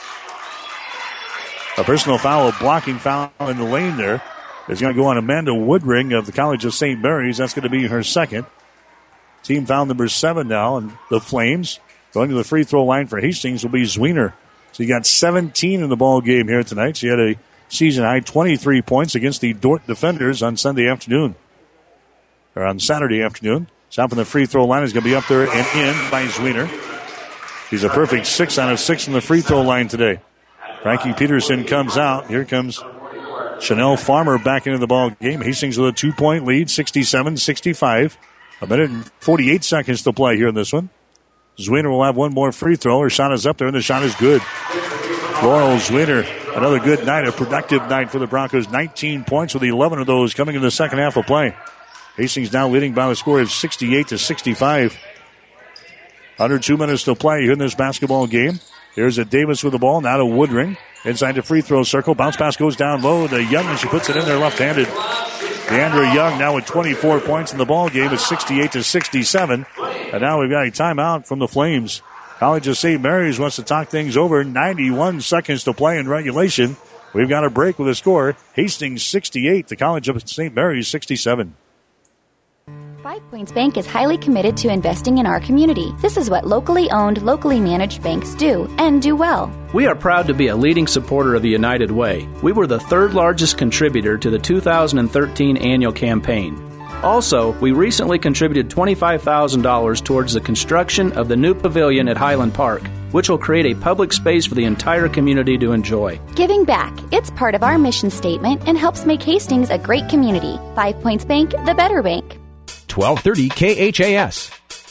A personal foul, a blocking foul in the lane there. Is going to go on Amanda Woodring of the College of St. Mary's. That's going to be her second. Team foul number 7 now. And the Flames going to the free throw line for Hastings will be Zwiener. So you got 17 in the ball game here tonight. She had a season high 23 points against the Dordt Defenders on Sunday afternoon. Or on Saturday afternoon. Shot from the free throw line is going to be up there and in by Zwiener. He's a perfect 6 out of 6 from the free throw line today. Frankie Peterson comes out. Here comes Chanel Farmer back into the ball game. Hastings with a 2-point lead, 67-65. A minute and 48 seconds to play here in this one. Zwiener will have one more free throw. Her shot is up there, and the shot is good. Laurel Zwiener Another good night, a productive night for the Broncos. 19 points with 11 of those coming in the second half of play. Hastings now leading by a score of 68-65. Under 2 minutes to play here in this basketball game. Here's a Davis with the ball, now to Woodring. Inside the free throw circle. Bounce pass goes down low to Young, and she puts it in there left-handed. Deandra Young now with 24 points in the ball game. It's 68-67. And now we've got a timeout from the Flames. College of St. Mary's wants to talk things over. 91 seconds to play in regulation. We've got a break with a score. Hastings 68, the College of St. Mary's 67. 5 Points Bank is highly committed to investing in our community. This is what locally owned, locally managed banks do, and do well. We are proud to be a leading supporter of the United Way. We were the third largest contributor to the 2013 annual campaign. Also, we recently contributed $25,000 towards the construction of the new pavilion at Highland Park, which will create a public space for the entire community to enjoy. Giving back, it's part of our mission statement and helps make Hastings a great community. 5 Points Bank, the better bank. 1230 KHAS.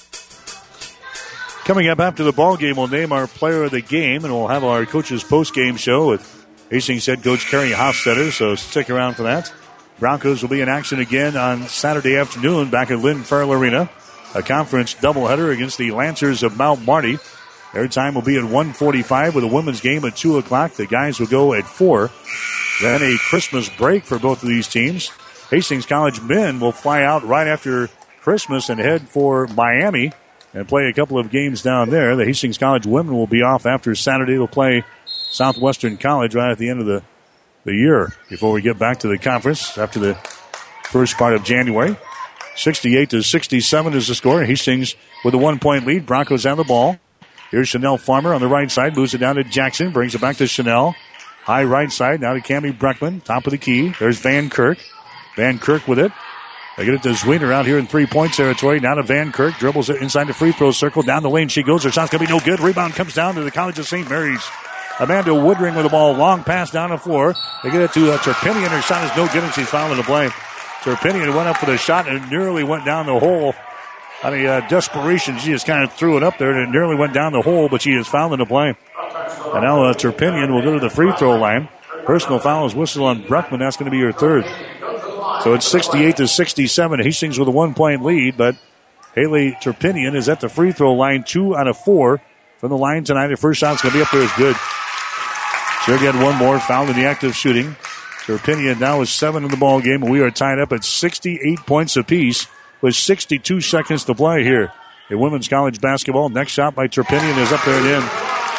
Coming up after the ball game, we'll name our player of the game, and we'll have our coach's post-game show with Hastings head coach Kerry Hofstetter, so stick around for that. Broncos will be in action again on Saturday afternoon back at Lynn Farrell Arena. A conference doubleheader against the Lancers of Mount Marty. Their time will be at 1:45 with a women's game at 2 o'clock. The guys will go at 4. Then a Christmas break for both of these teams. Hastings College men will fly out right after Christmas and head for Miami and play a couple of games down there. The Hastings College women will be off after Saturday. They'll play Southwestern College right at the end of the year before we get back to the conference after the first part of January. 68-67 is the score. Hastings with a 1-point lead. Broncos have the ball. Here's Chanel Farmer on the right side. Moves it down to Jackson. Brings it back to Chanel. High right side. Now to Cammie Breckman. Top of the key. There's Van Kirk. Van Kirk with it. They get it to Zwiener out here in 3-point territory. Now to Van Kirk. Dribbles it inside the free throw circle. Down the lane she goes. Her shot's going to be no good. Rebound comes down to the College of St. Mary's. Amanda Woodring with the ball. Long pass down the floor. They get it to Turpinian. Her shot is no good, and she's fouling the play. Turpinian went up for the shot and nearly went down the hole. I mean, desperation. She just kind of threw it up there, and it nearly went down the hole, but she is fouling the play. And now Turpinian will go to the free throw line. Personal foul is whistled on Breckman. That's going to be her third. So it's 68-67. Hastings with a 1-point lead, but Haley Turpinian is at the free throw line. 2 out of 4 from the line tonight. Her first shot's going to be up there is good. She'll get one more, fouled in the act of shooting. Turpinian now is 7 in the ball game, and we are tied up at 68 points apiece with 62 seconds to play here in women's college basketball. Next shot by Turpinian is up there and in.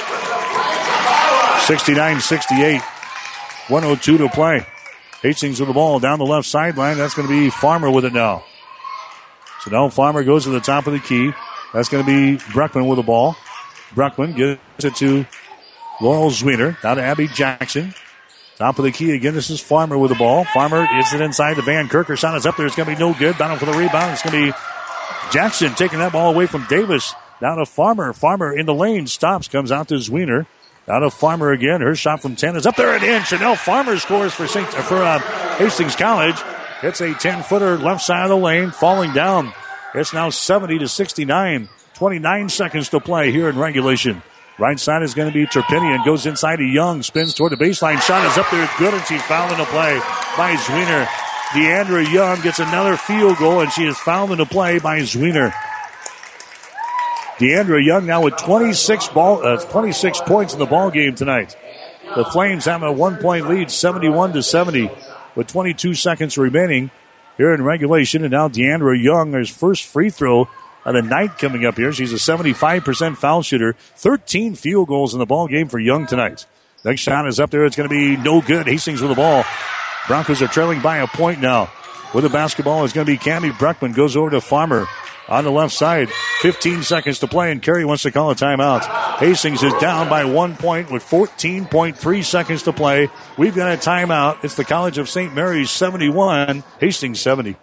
69-68. 1:02 to play. Hastings with the ball down the left sideline. That's going to be Farmer with it now. So now Farmer goes to the top of the key. That's going to be Breckman with the ball. Breckman gets it to Laurel Zwiener. Now to Abby Jackson. Top of the key again. This is Farmer with the ball. Farmer gets it inside the Van Kirk. Her shot is up there. It's going to be no good. Battle for the rebound. It's going to be Jackson taking that ball away from Davis. Down to Farmer. Farmer in the lane. Stops. Comes out to Zwiener. Out of Farmer again. Her shot from 10 is up there and in. Chanel Farmer scores for Hastings College. It's a 10-footer left side of the lane. Falling down. It's now 70-69. 29 seconds to play here in regulation. Right side is going to be Turpinian. Goes inside to Young. Spins toward the baseline. Shot is up there. It's good, and she's fouled in the play by Zwiener. Deandra Young gets another field goal, and she is fouled in the play by Zwiener. Deandra Young now with 26 points in the ball game tonight. The Flames have a 1-point lead, 71-70, with 22 seconds remaining here in regulation. And now Deandra Young, her first free throw of the night coming up here. She's a 75% foul shooter. 13 field goals in the ball game for Young tonight. Next shot is up there. It's going to be no good. Hastings with the ball. Broncos are trailing by a point now. With the basketball is going to be Cammie Breckman. Goes over to Farmer on the left side. 15 seconds to play, and Kerry wants to call a timeout. Hastings is down by 1 point with 14.3 seconds to play. We've got a timeout. It's the College of St. Mary's 71, Hastings 70.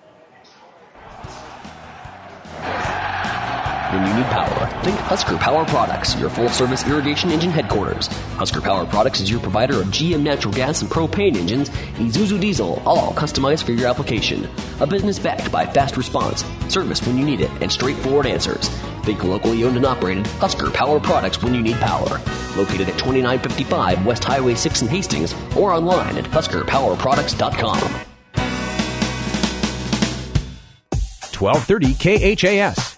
When you need power, think Husker Power Products, your full-service irrigation engine headquarters. Husker Power Products is your provider of GM natural gas and propane engines, Isuzu diesel, all customized for your application. A business backed by fast response, service when you need it, and straightforward answers. Think locally owned and operated Husker Power Products when you need power. Located at 2955 West Highway 6 in Hastings or online at HuskerPowerProducts.com. 1230 KHAS.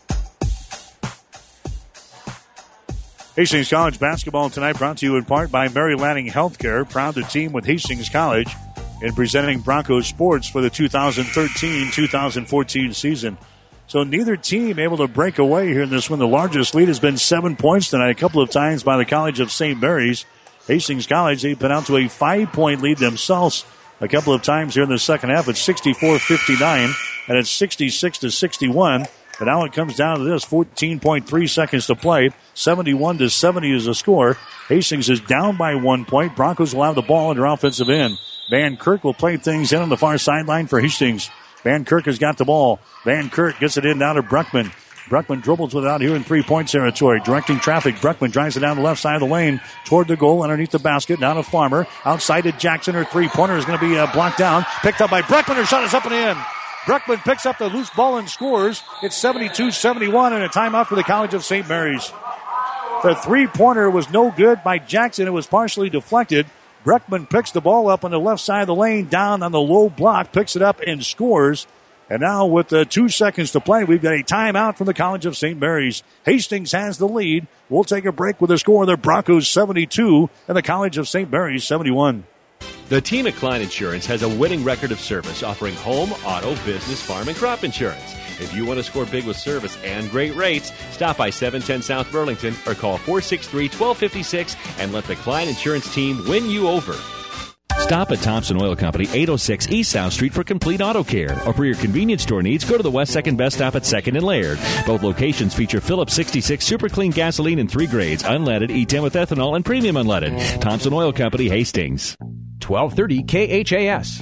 Hastings College basketball tonight brought to you in part by Mary Lanning Healthcare, proud to team with Hastings College in presenting Broncos sports for the 2013-2014 season. So neither team able to break away here in this one. The largest lead has been 7 points tonight, a couple of times by the College of St. Mary's. Hastings College, they've been out to a 5-point lead themselves a couple of times here in the second half. It's 64-59, and it's 66-61. And now it comes down to this, 14.3 seconds to play. 71-70 is the score. Hastings is down by 1 point. Broncos will have the ball in their offensive end. Van Kirk will play things in on the far sideline for Hastings. Van Kirk has got the ball. Van Kirk gets it in now to Bruckman. Bruckman dribbles without here in 3-point territory. Directing traffic. Bruckman drives it down the left side of the lane toward the goal underneath the basket. Now to Farmer. Outside to Jackson. Her three-pointer is going to be blocked down. Picked up by Bruckman. Her shot is up and in. Bruckman picks up the loose ball and scores. It's 72-71 and a timeout for the College of St. Mary's. The three-pointer was no good by Jackson. It was partially deflected. Bruckman picks the ball up on the left side of the lane, down on the low block, picks it up and scores. And now with 2 seconds to play, we've got a timeout from the College of St. Mary's. Hastings has the lead. We'll take a break with the score of the Broncos 72 and the College of St. Mary's 71. The team at Klein Insurance has a winning record of service, offering home, auto, business, farm, and crop insurance. If you want to score big with service and great rates, stop by 710 South Burlington or call 463-1256 and let the Klein Insurance team win you over. Stop at Thompson Oil Company, 806 East South Street for complete auto care. Or for your convenience store needs, go to the West 2nd Best Stop at 2nd and Laird. Both locations feature Phillips 66 Super Clean gasoline in 3 grades, unleaded, E10 with ethanol, and premium unleaded. Thompson Oil Company, Hastings. 1230 KHAS.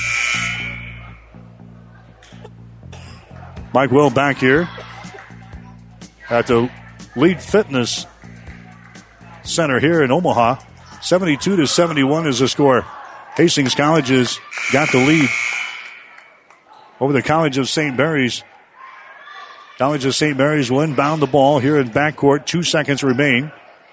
Mike Will back here at the Lead Fitness Center here in Omaha. 72-71 is the score. Hastings College has got the lead over the College of St. Mary's. College of St. Mary's will inbound the ball here in backcourt. 2 seconds remain.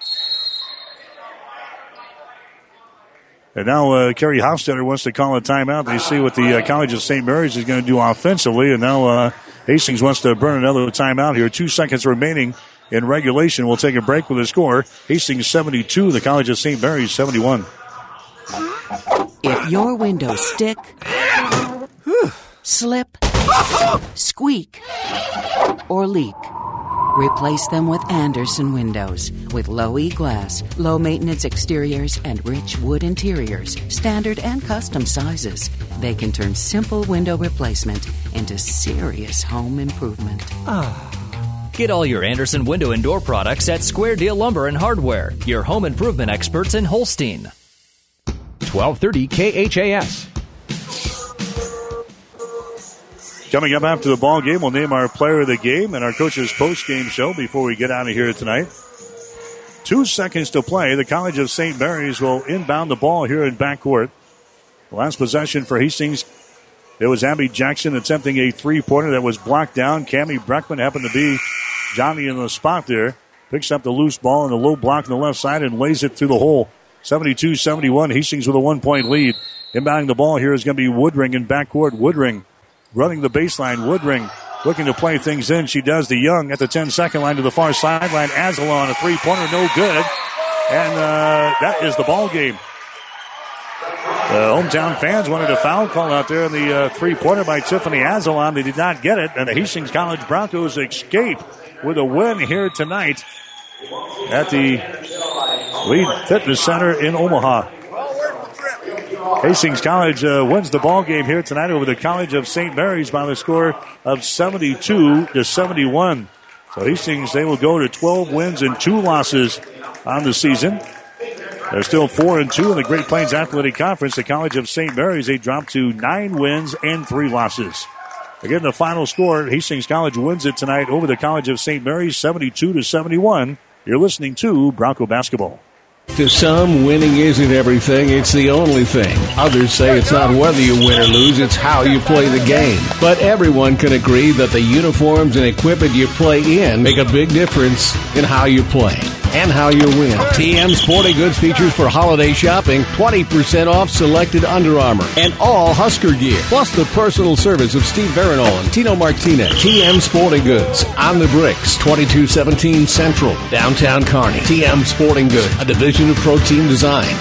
And now Kerry Hofstetter wants to call a timeout. They see what the College of St. Mary's is going to do offensively. And now Hastings wants to burn another timeout here. 2 seconds remaining in regulation. We'll take a break with the score. Hastings 72, the College of St. Mary's 71. If your windows stick, slip, squeak, or leak, replace them with Anderson windows. With low E-glass, low maintenance exteriors, and rich wood interiors, standard and custom sizes, they can turn simple window replacement into serious home improvement. Get all your Anderson window and door products at Square Deal Lumber and Hardware, your home improvement experts in Holstein. 1230 KHAS. Coming up after the ball game, we'll name our player of the game and our coach's post-game show before we get out of here tonight. 2 seconds to play. The College of St. Mary's will inbound the ball here in backcourt. The last possession for Hastings, it was Abby Jackson attempting a three-pointer that was blocked down. Cammie Bruckman happened to be Johnny in the spot there. Picks up the loose ball in the low block on the left side and lays it through the hole. 72-71, Hastings with a 1-point lead. Inbounding the ball here is going to be Woodring in backcourt. Woodring running the baseline. Woodring looking to play things in. She does. The Young at the 10-second line to the far sideline. Azalon, a three-pointer, no good. And that is the ball game. The hometown fans wanted a foul call out there in the three-pointer by Tiffany Azalon. They did not get it. And the Hastings College Broncos escape with a win here tonight at the Lead Fitness Center in Omaha. Hastings College wins the ball game here tonight over the College of St. Mary's by the score of 72-71. So Hastings, they will go to 12 wins and 2 losses on the season. They're still 4-2 in the Great Plains Athletic Conference. The College of St. Mary's, they dropped to 9 wins and 3 losses. Again, the final score, Hastings College wins it tonight over the College of St. Mary's, 72-71. You're listening to Bronco Basketball. To some, winning isn't everything, it's the only thing. Others say it's not whether you win or lose, it's how you play the game. But everyone can agree that the uniforms and equipment you play in make a big difference in how you play and how you win. TM Sporting Goods features for holiday shopping 20% off selected Under Armour and all Husker gear, plus the personal service of Steve Veronal and Tino Martinez. TM Sporting Goods on the Bricks, 2217 Central, downtown Kearney. TM Sporting Goods, a division of Protein Design.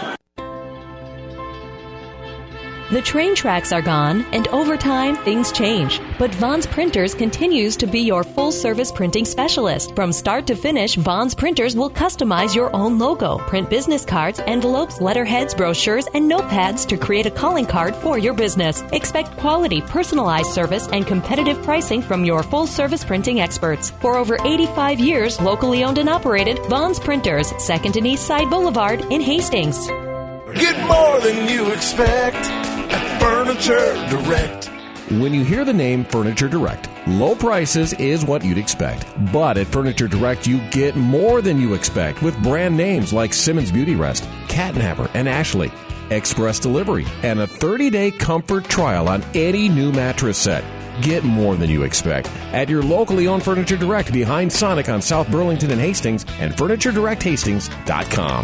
The train tracks are gone, and over time, things change. But Vaughn's Printers continues to be your full-service printing specialist. From start to finish, Vaughn's Printers will customize your own logo, print business cards, envelopes, letterheads, brochures, and notepads to create a calling card for your business. Expect quality, personalized service and competitive pricing from your full-service printing experts. For over 85 years, locally owned and operated, Vaughn's Printers, 2nd and East Side Boulevard in Hastings. Get more than you expect at Furniture Direct. When you hear the name Furniture Direct, low prices is what you'd expect. But at Furniture Direct, you get more than you expect with brand names like Simmons Beauty Rest, Catnapper, and Ashley. Express delivery, and a 30-day comfort trial on any new mattress set. Get more than you expect at your locally owned Furniture Direct behind Sonic on South Burlington and Hastings and FurnitureDirectHastings.com.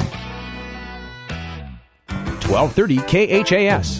1230 KHAS.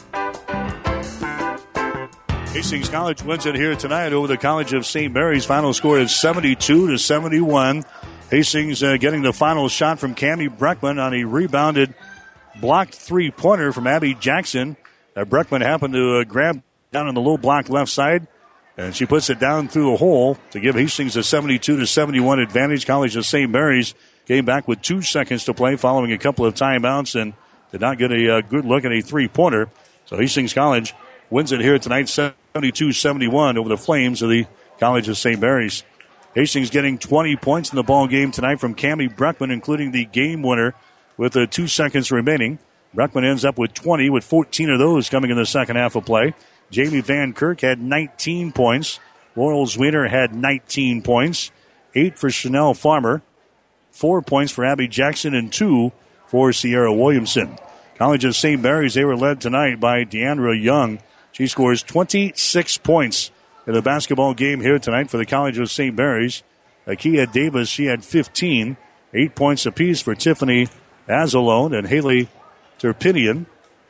Hastings College wins it here tonight over the College of St. Mary's. Final score is 72-71. Hastings getting the final shot from Cammie Breckman on a rebounded blocked three-pointer from Abby Jackson. Breckman happened to grab down on the low block left side, and she puts it down through the hole to give Hastings a 72-71 advantage. College of St. Mary's came back with 2 seconds to play following a couple of timeouts and did not get a good look at a three-pointer. So Hastings College wins it here tonight, 72-71 over the Flames of the College of St. Mary's. Hastings getting 20 points in the ball game tonight from Cammie Breckman, including the game winner with 2 seconds remaining. Breckman ends up with 20, with 14 of those coming in the second half of play. Jamie Van Kirk had 19 points. Laurel Zwiener had 19 points. 8 for Chanel Farmer. 4 points for Abby Jackson and 2 for Sierra Williamson. College of St. Mary's, they were led tonight by Deandra Young. She scores 26 points in the basketball game here tonight for the College of St. Mary's. Akia Davis, she had 15. 8 points apiece for Tiffany Azalone and Haley Terpinian.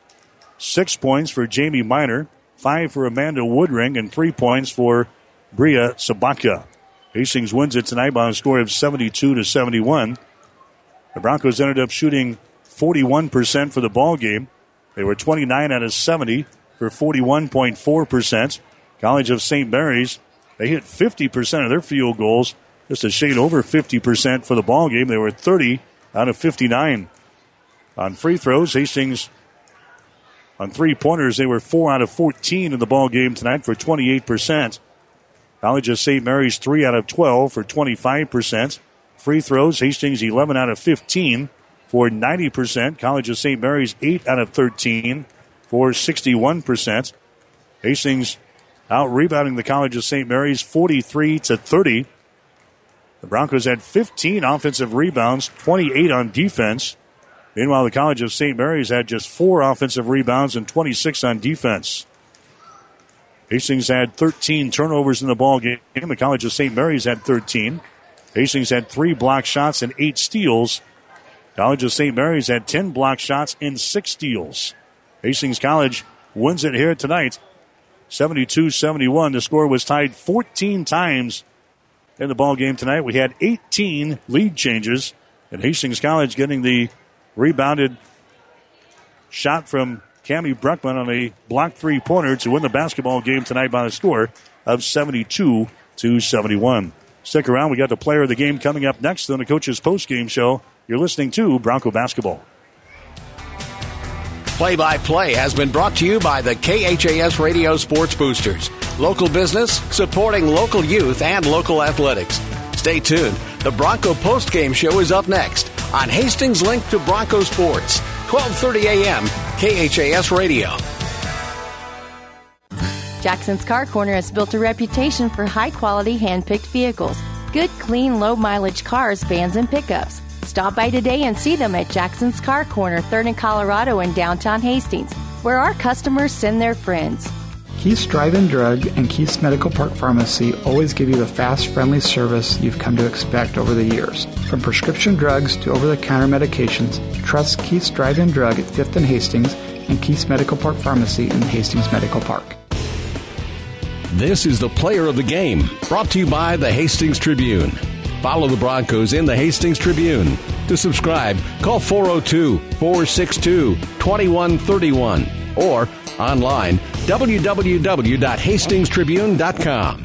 6 points for Jamie Miner. 5 for Amanda Woodring and 3 points for Bria Sabaka. Hastings wins it tonight by a score of 72-71. The Broncos ended up shooting 41% for the ball game. They were 29 out of 70 for 41.4%. College of St. Mary's, they hit 50% of their field goals, just a shade over 50% for the ball game. They were 30 out of 59. On free throws, Hastings, on three-pointers, they were 4 out of 14 in the ball game tonight for 28%. College of St. Mary's, 3 out of 12 for 25%. Free throws, Hastings 11 out of 15 for 90%. College of St. Mary's 8 out of 13 for 61%. Hastings out-rebounding the College of St. Mary's 43-30. The Broncos had 15 offensive rebounds, 28 on defense. Meanwhile, the College of St. Mary's had just 4 offensive rebounds and 26 on defense. Hastings had 13 turnovers in the ball game. The College of St. Mary's had 13. Hastings had 3 block shots and 8 steals. College of St. Mary's had 10 block shots and 6 steals. Hastings College wins it here tonight, 72-71. The score was tied 14 times in the ball game tonight. We had 18 lead changes, and Hastings College getting the rebounded shot from Cammie Breckman on a blocked three-pointer to win the basketball game tonight by a score of 72-71. Stick around. We got the player of the game coming up next on the Coach's Post-Game Show. You're listening to Bronco Basketball. Play-by-play has been brought to you by the KHAS Radio Sports Boosters. Local business supporting local youth and local athletics. Stay tuned. The Bronco Post-Game Show is up next on Hastings' link to Bronco Sports, 12:30 a.m., KHAS Radio. Jackson's Car Corner has built a reputation for high-quality hand-picked vehicles. Good, clean, low-mileage cars, vans, and pickups. Stop by today and see them at Jackson's Car Corner, 3rd and Colorado in downtown Hastings, where our customers send their friends. Keith's Drive-In Drug and Keith's Medical Park Pharmacy always give you the fast, friendly service you've come to expect over the years. From prescription drugs to over-the-counter medications, trust Keith's Drive-In Drug at 5th and Hastings and Keith's Medical Park Pharmacy in Hastings Medical Park. This is the Player of the Game, brought to you by the Hastings Tribune. Follow the Broncos in the Hastings Tribune. To subscribe, call 402-462-2131 or online, www.hastingstribune.com.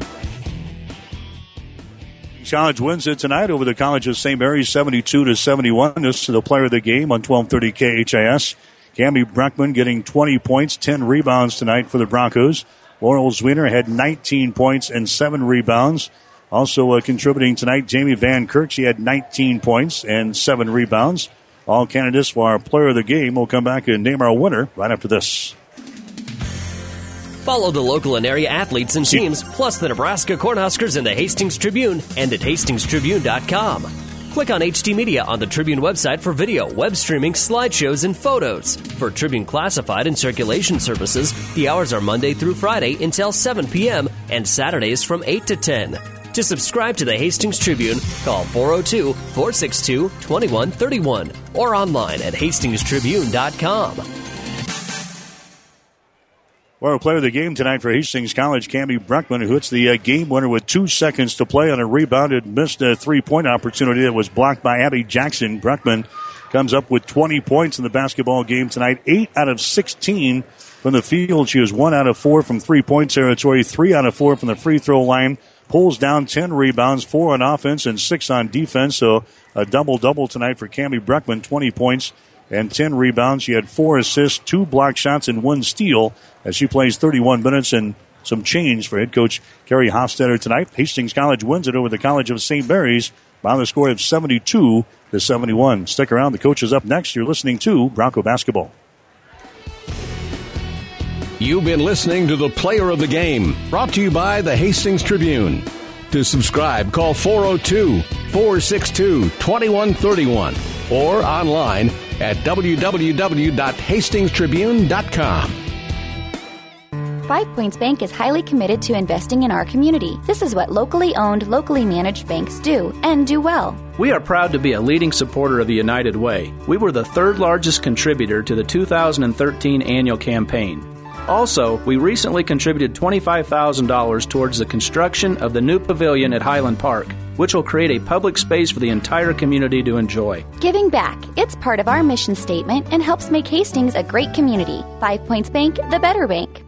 College wins it tonight over the College of St. Mary's 72-71. This is the Player of the Game on 1230 KHAS. Cammie Breckman getting 20 points, 10 rebounds tonight for the Broncos. Laurel Zwiener had 19 points and 7 rebounds. Also contributing tonight, Jamie Van Kirk. She had 19 points and 7 rebounds. All candidates for our Player of the Game. We'll come back and name our winner right after this. Follow the local and area athletes and teams, plus the Nebraska Cornhuskers in the Hastings Tribune and at hastingstribune.com. Click on HD Media on the Tribune website for video, web streaming, slideshows, and photos. For Tribune Classified and Circulation services, the hours are Monday through Friday until 7 p.m. and Saturdays from 8 to 10. To subscribe to the Hastings Tribune, call 402-462-2131 or online at hastingstribune.com. Well, our Player of the Game tonight for Hastings College, Cammie Breckman, who hits the game winner with 2 seconds to play on a rebounded, missed a 3-point opportunity that was blocked by Abby Jackson. Breckman comes up with 20 points in the basketball game tonight, 8 out of 16 from the field. She was 1 out of 4 from 3-point territory, 3 out of 4 from the free throw line. Pulls down 10 rebounds, 4 on offense and 6 on defense. So a double-double tonight for Cammie Breckman, 20 points and 10 rebounds. She had 4 assists, 2 block shots, and 1 steal as she plays 31 minutes and some change for head coach Kerry Hofstetter tonight. Hastings College wins it over the College of St. Mary's by the score of 72-71. Stick around. The coach is up next. You're listening to Bronco Basketball. You've been listening to the Player of the Game, brought to you by the Hastings Tribune. To subscribe, call 402-462-2131 or online at www.hastingstribune.com. 5 Points Bank is highly committed to investing in our community. This is what locally owned, locally managed banks do, and do well. We are proud to be a leading supporter of the United Way. We were the 3rd largest contributor to the 2013 annual campaign. Also, we recently contributed $25,000 towards the construction of the new pavilion at Highland Park, which will create a public space for the entire community to enjoy. Giving back. It's part of our mission statement and helps make Hastings a great community. 5 Points Bank, the better bank.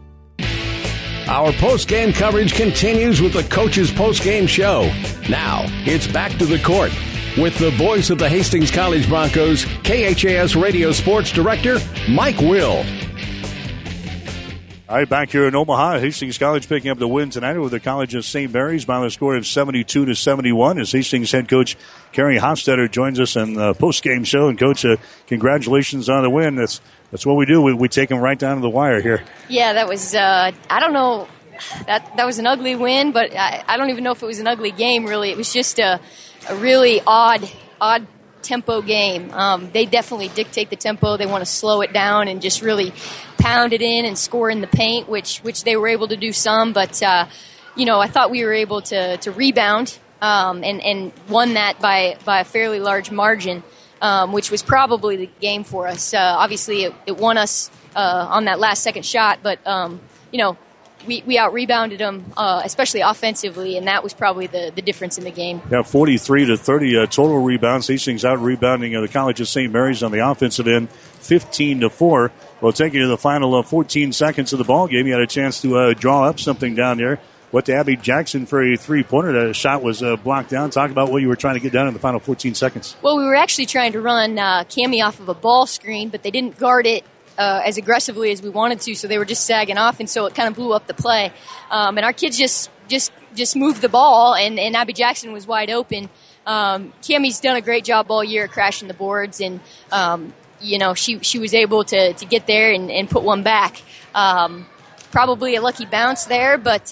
Our post-game coverage continues with the Coach's post-game show. Now, it's back to the court with the voice of the Hastings College Broncos, KHAS Radio Sports Director, Mike Will. All right, back here in Omaha, Hastings College picking up the win tonight over the College of St. Mary's by the score of 72-71 as Hastings head coach Kerry Hofstetter joins us in the post-game show. And, Coach, congratulations on the win. That's what we do. We take them right down to the wire here. Yeah, that was, I don't know, that was an ugly win, but I don't even know if it was an ugly game, really. It was just a really odd tempo game. They definitely dictate the tempo. They want to slow it down and just really pound it in and score in the paint, which they were able to do some. But, I thought we were able to rebound and won that by a fairly large margin, which was probably the game for us. Obviously, it won us on that last second shot, but, we out-rebounded them, especially offensively, and that was probably the difference in the game. Yeah, 43-30 total rebounds. Hastings out-rebounding the College of St. Mary's on the offensive end, 15-4. We'll take you to the final 14 seconds of the ball game. You had a chance to draw up something down there. Went to Abby Jackson for a three-pointer. That shot was blocked down. Talk about what you were trying to get done in the final 14 seconds. Well, we were actually trying to run Cammie off of a ball screen, but they didn't guard it as aggressively as we wanted to, so they were just sagging off, and so it kind of blew up the play. And our kids just moved the ball, and Abby Jackson was wide open. Cammie's done a great job all year crashing the boards, and she was able to get there and put one back. Probably a lucky bounce there, but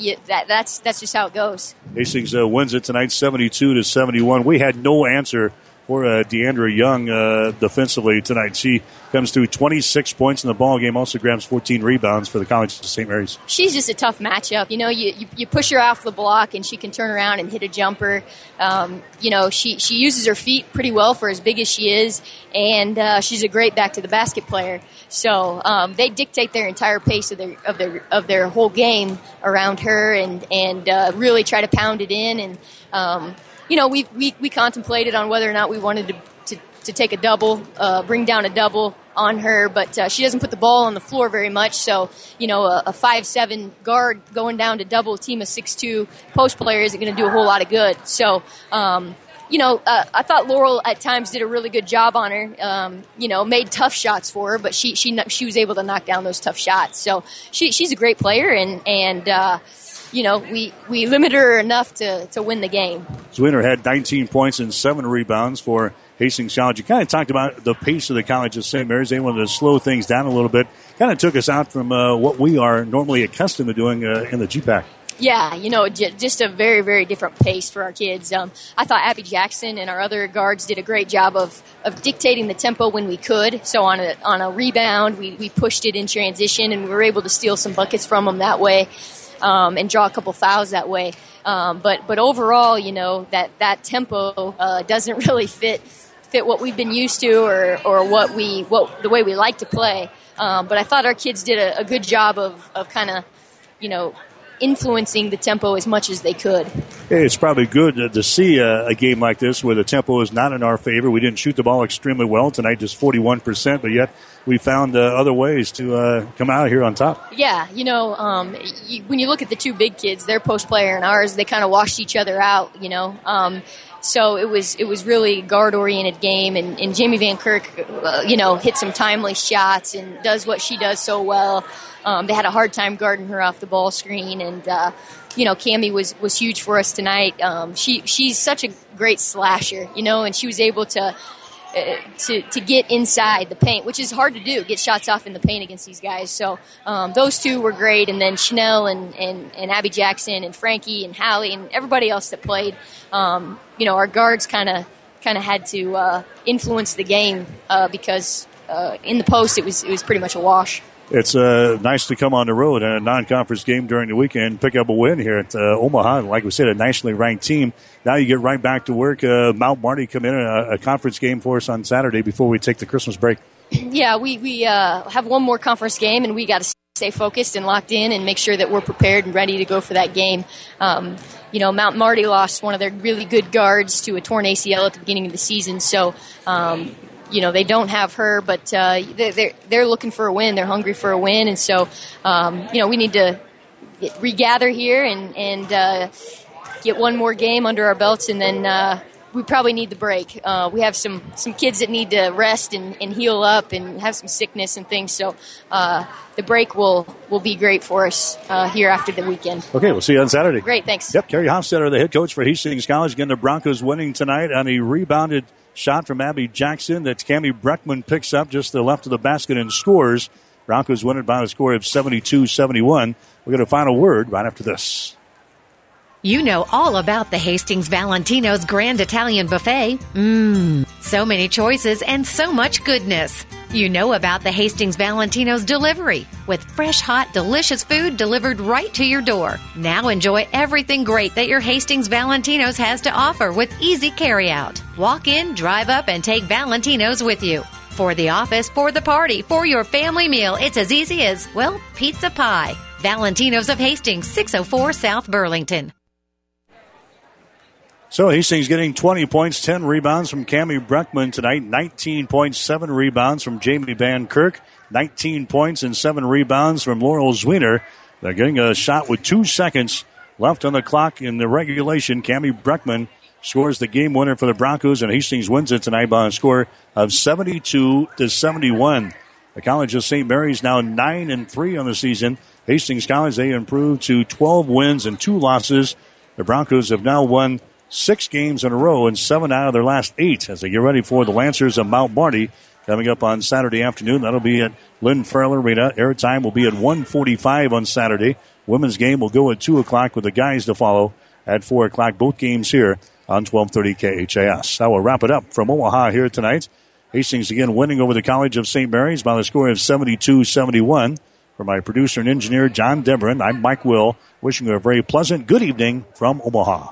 that's just how it goes. Hastings wins it tonight, 72-71. We had no answer for Deandra Young defensively tonight. She comes through 26 points in the ball game, also grabs 14 rebounds for the College of St. Mary's. She's just a tough matchup. You know, you push her off the block and she can turn around and hit a jumper. You know, she uses her feet pretty well for as big as she is, and she's a great back to the basket player. So they dictate their entire pace of their whole game around her, and really try to pound it in. And you know, we contemplated on whether or not we wanted to take a double, bring down a double on her, but she doesn't put the ball on the floor very much. So, you know, a 5'7" guard going down to double a team of 6'2" post player isn't going to do a whole lot of good. So, you know, I thought Laurel at times did a really good job on her. You know, made tough shots for her, but she was able to knock down those tough shots. So she's a great player, and you know, we limited her enough to win the game. Zwinner had 19 points and 7 rebounds for Hastings College. You kind of talked about the pace of the College of St. Mary's. They wanted to slow things down a little bit. Kind of took us out from what we are normally accustomed to doing in the GPAC. Yeah, you know, just a very, very different pace for our kids. I thought Abby Jackson and our other guards did a great job of dictating the tempo when we could. So on a rebound, we pushed it in transition, and we were able to steal some buckets from them that way. And draw a couple fouls that way. But overall, you know, that tempo doesn't really fit what we've been used to or the way we like to play. But I thought our kids did a good job of kind of, you know, influencing the tempo as much as they could. Hey, it's probably good to see a game like this where the tempo is not in our favor. We didn't shoot the ball extremely well tonight, just 41%, but yet we found other ways to come out here on top. Yeah, you know, when you look at the two big kids, their post player and ours, they kind of washed each other out, you know. So it was really guard-oriented game, and Jamie Van Kirk, you know, hit some timely shots and does what she does so well. They had a hard time guarding her off the ball screen, and you know, Cammie was huge for us tonight. She's such a great slasher, you know, and she was able to get inside the paint, which is hard to do, get shots off in the paint against these guys. So those two were great, and then Chanel and Abby Jackson and Frankie and Hallie and everybody else that played. You know, our guards kind of had to influence the game because in the post it was pretty much a wash. It's nice to come on the road in a non-conference game during the weekend, pick up a win here at Omaha. Like we said, a nationally ranked team. Now you get right back to work. Mount Marty come in a conference game for us on Saturday before we take the Christmas break. Yeah, we have one more conference game, and we got to stay focused and locked in and make sure that we're prepared and ready to go for that game. You know, Mount Marty lost one of their really good guards to a torn ACL at the beginning of the season, so you know, they don't have her, but they're looking for a win. They're hungry for a win, and so you know, we need to regather here and get one more game under our belts, and then we probably need the break. We have some kids that need to rest and heal up and have some sickness and things, so the break will be great for us here after the weekend. Okay, we'll see you on Saturday. Great, thanks. Yep, Kerry Hofstetter, the head coach for Hastings College. Again, the Broncos winning tonight on a rebounded shot from Abby Jackson that Cammie Breckman picks up just to the left of the basket and scores. Broncos win it by a score of 72-71. We'll get a final word right after this. You know all about the Hastings Valentino's Grand Italian Buffet. So many choices and so much goodness. You know about the Hastings Valentino's delivery with fresh, hot, delicious food delivered right to your door. Now enjoy everything great that your Hastings Valentino's has to offer with easy carryout. Walk in, drive up, and take Valentino's with you. For the office, for the party, for your family meal, it's as easy as, well, pizza pie. Valentino's of Hastings, 604 South Burlington. So Hastings getting 20 points, 10 rebounds from Cammie Breckman tonight, 19.7 rebounds from Jamie Van Kirk, 19 points and 7 rebounds from Laurel Zwinner. They're getting a shot with 2 seconds left on the clock in the regulation. Cammie Breckman scores the game winner for the Broncos, and Hastings wins it tonight by a score of 72-71. The College of St. Mary's now 9-3 on the season. Hastings College, they improved to 12 wins and 2 losses. The Broncos have now won 6 games in a row and 7 out of their last 8 as they get ready for the Lancers of Mount Marty coming up on Saturday afternoon. That'll be at Lynn Farrell Arena. Airtime will be at 1:45 on Saturday. Women's game will go at 2 o'clock with the guys to follow at 4 o'clock. Both games here on 1230 KHAS. That will wrap it up from Omaha here tonight. Hastings again winning over the College of St. Mary's by the score of 72-71. For my producer and engineer, John Deverin, I'm Mike Will, wishing you a very pleasant good evening from Omaha.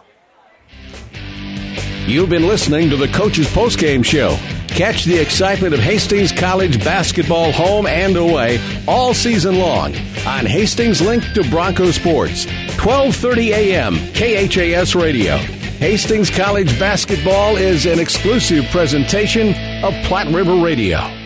You've been listening to the Coach's Postgame Show. Catch the excitement of Hastings College basketball home and away all season long on Hastings Link to Bronco Sports, 1230 a.m. KHAS Radio. Hastings College basketball is an exclusive presentation of Platte River Radio.